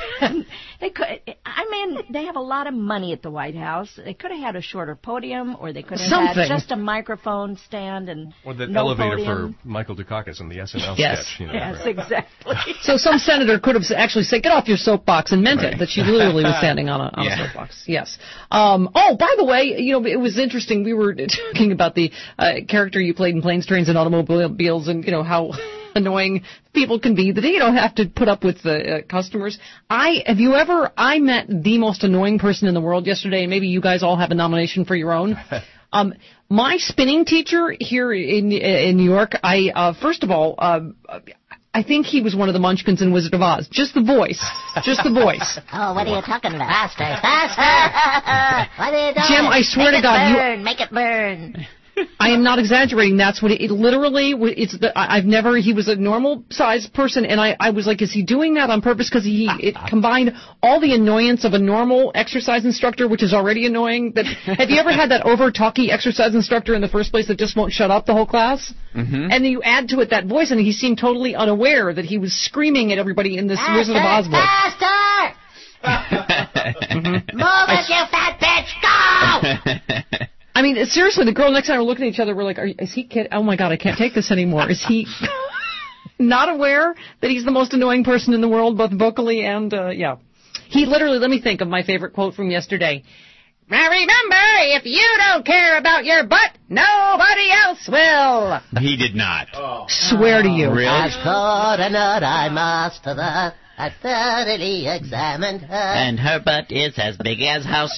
They have a lot of money at the White House. They could have had a shorter podium, or they could have had just a microphone stand and or the no elevator podium. for Michael Dukakis in the SNL Yes. sketch. Yes, exactly. So some senator could have actually said, "Get off your soapbox," and meant it, that she literally was standing on a soapbox. Yes. By the way, it was interesting. We were talking about the character you played in Planes, Trains, and Automobiles, and how annoying people can be, that they don't have to put up with the customers. I met the most annoying person in the world yesterday, and maybe you guys all have a nomination for your own. My spinning teacher here in New York, first of all, I think he was one of the Munchkins in Wizard of Oz. Just the voice. Just the voice. Oh, what are you talking about? Faster. What are you doing? Jim, I swear to God, Make it burn. I am not exaggerating. That's what it literally. He was a normal sized person, and I was like, is he doing that on purpose? Because it combined all the annoyance of a normal exercise instructor, which is already annoying. Have you ever had that over talky exercise instructor in the first place that just won't shut up the whole class? Mm-hmm. And then you add to it that voice, and he seemed totally unaware that he was screaming at everybody in this Wizard of Oz voice. Faster! Move it, you fat bitch! Go! I mean, seriously, the girl next time were looking at each other. We're like, is he kidding? Oh, my God, I can't take this anymore. Is he not aware that he's the most annoying person in the world, both vocally and, He literally, let me think of my favorite quote from yesterday. Now remember, if you don't care about your butt, nobody else will. He did not. Swear to you. Really? As for a nut, I must have I thoroughly examined her. And her butt is as big as house.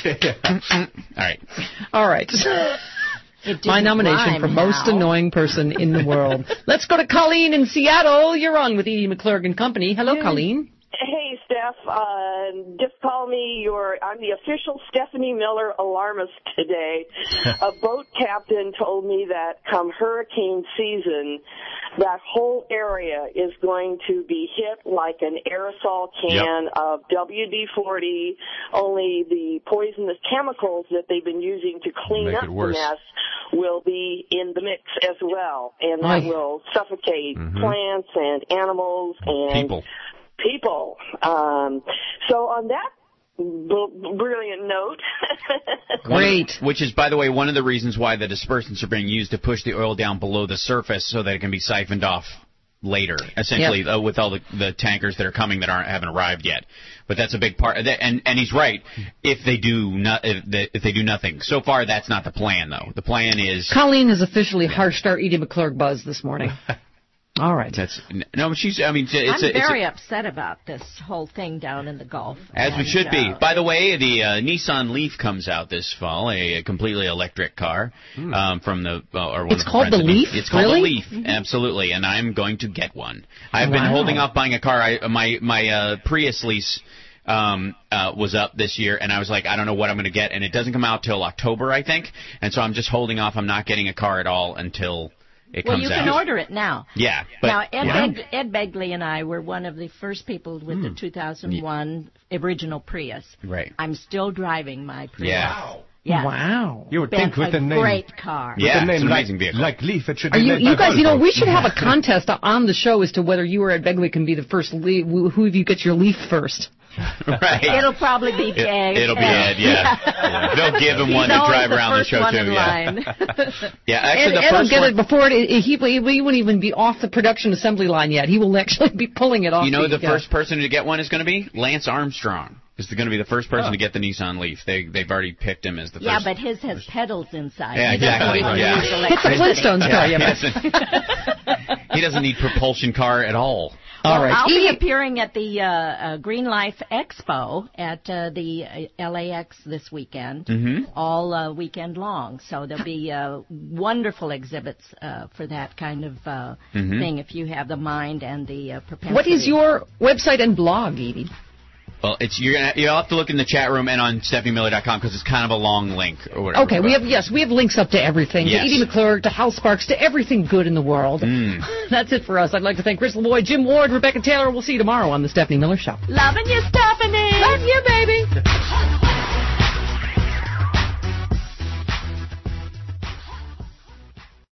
All right. My nomination for most annoying person in the world. Let's go to Colleen in Seattle. You're on with Edie McClurg and Company. Hello, Colleen. Hey, Steph. Steph. Just call me I'm the official Stephanie Miller alarmist today. A boat captain told me that come hurricane season, that whole area is going to be hit like an aerosol can of WD-40, only the poisonous chemicals that they've been using to clean up the mess will be in the mix as well. And that will suffocate plants and animals and people. So on that brilliant note. Great. Which is, by the way, one of the reasons why the dispersants are being used to push the oil down below the surface so that it can be siphoned off later, essentially, with all the tankers that are coming that haven't arrived yet. But that's a big part. And he's right. If they do nothing. So far, that's not the plan, though. The plan is... Colleen has officially harshed our Edie McClurg buzz this morning. All right. I'm very upset about this whole thing down in the Gulf. As we should be. By the way, the Nissan Leaf comes out this fall, a completely electric car from the. It's called the Leaf. It's called the Leaf, absolutely, and I'm going to get one. I've been holding off buying a car. My Prius lease was up this year, and I was like, I don't know what I'm going to get, and it doesn't come out till October, I think, and so I'm just holding off. I'm not getting a car at all until. Well, you can order it now. Yeah. Now, Ed Begley and I were one of the first people with the 2001 original Prius. Right. I'm still driving my Prius. Yeah. Yeah. Wow. You would think with the name. Great car. Yeah, with the name it's an amazing vehicle. Like Leaf, it should be you guys, we should have a contest on the show as to whether you or Ed Begley can be the first Leaf. Who of you gets your Leaf first? Right. It'll probably be Ed. It'll be Ed, yeah. They'll give him one to drive around the show, too. Yeah, actually, Ed will get it before he won't even be off the production assembly line yet. He will actually be pulling it off. You know the first person to get one is going to be? Lance Armstrong is going to be the first person to get the Nissan Leaf. They've already picked him as the first. Yeah, but his has pedals inside. Yeah, exactly. It's a Flintstones car. He doesn't need propulsion car at all. All right. I'll be appearing at the Green Life Expo at the LAX this weekend, all weekend long. So there'll be wonderful exhibits for that kind of thing if you have the mind and the propensity. What is your website and blog, Edie? Well, you'll have to look in the chat room and on StephanieMiller.com because it's kind of a long link or whatever. Okay, we have links up to everything. Yes. To Edie McClurg, to Hal Sparks, to everything good in the world. That's it for us. I'd like to thank Chris Lavoie, Jim Ward, Rebecca Taylor. We'll see you tomorrow on the Stephanie Miller Show. Loving you, Stephanie. Love you, baby.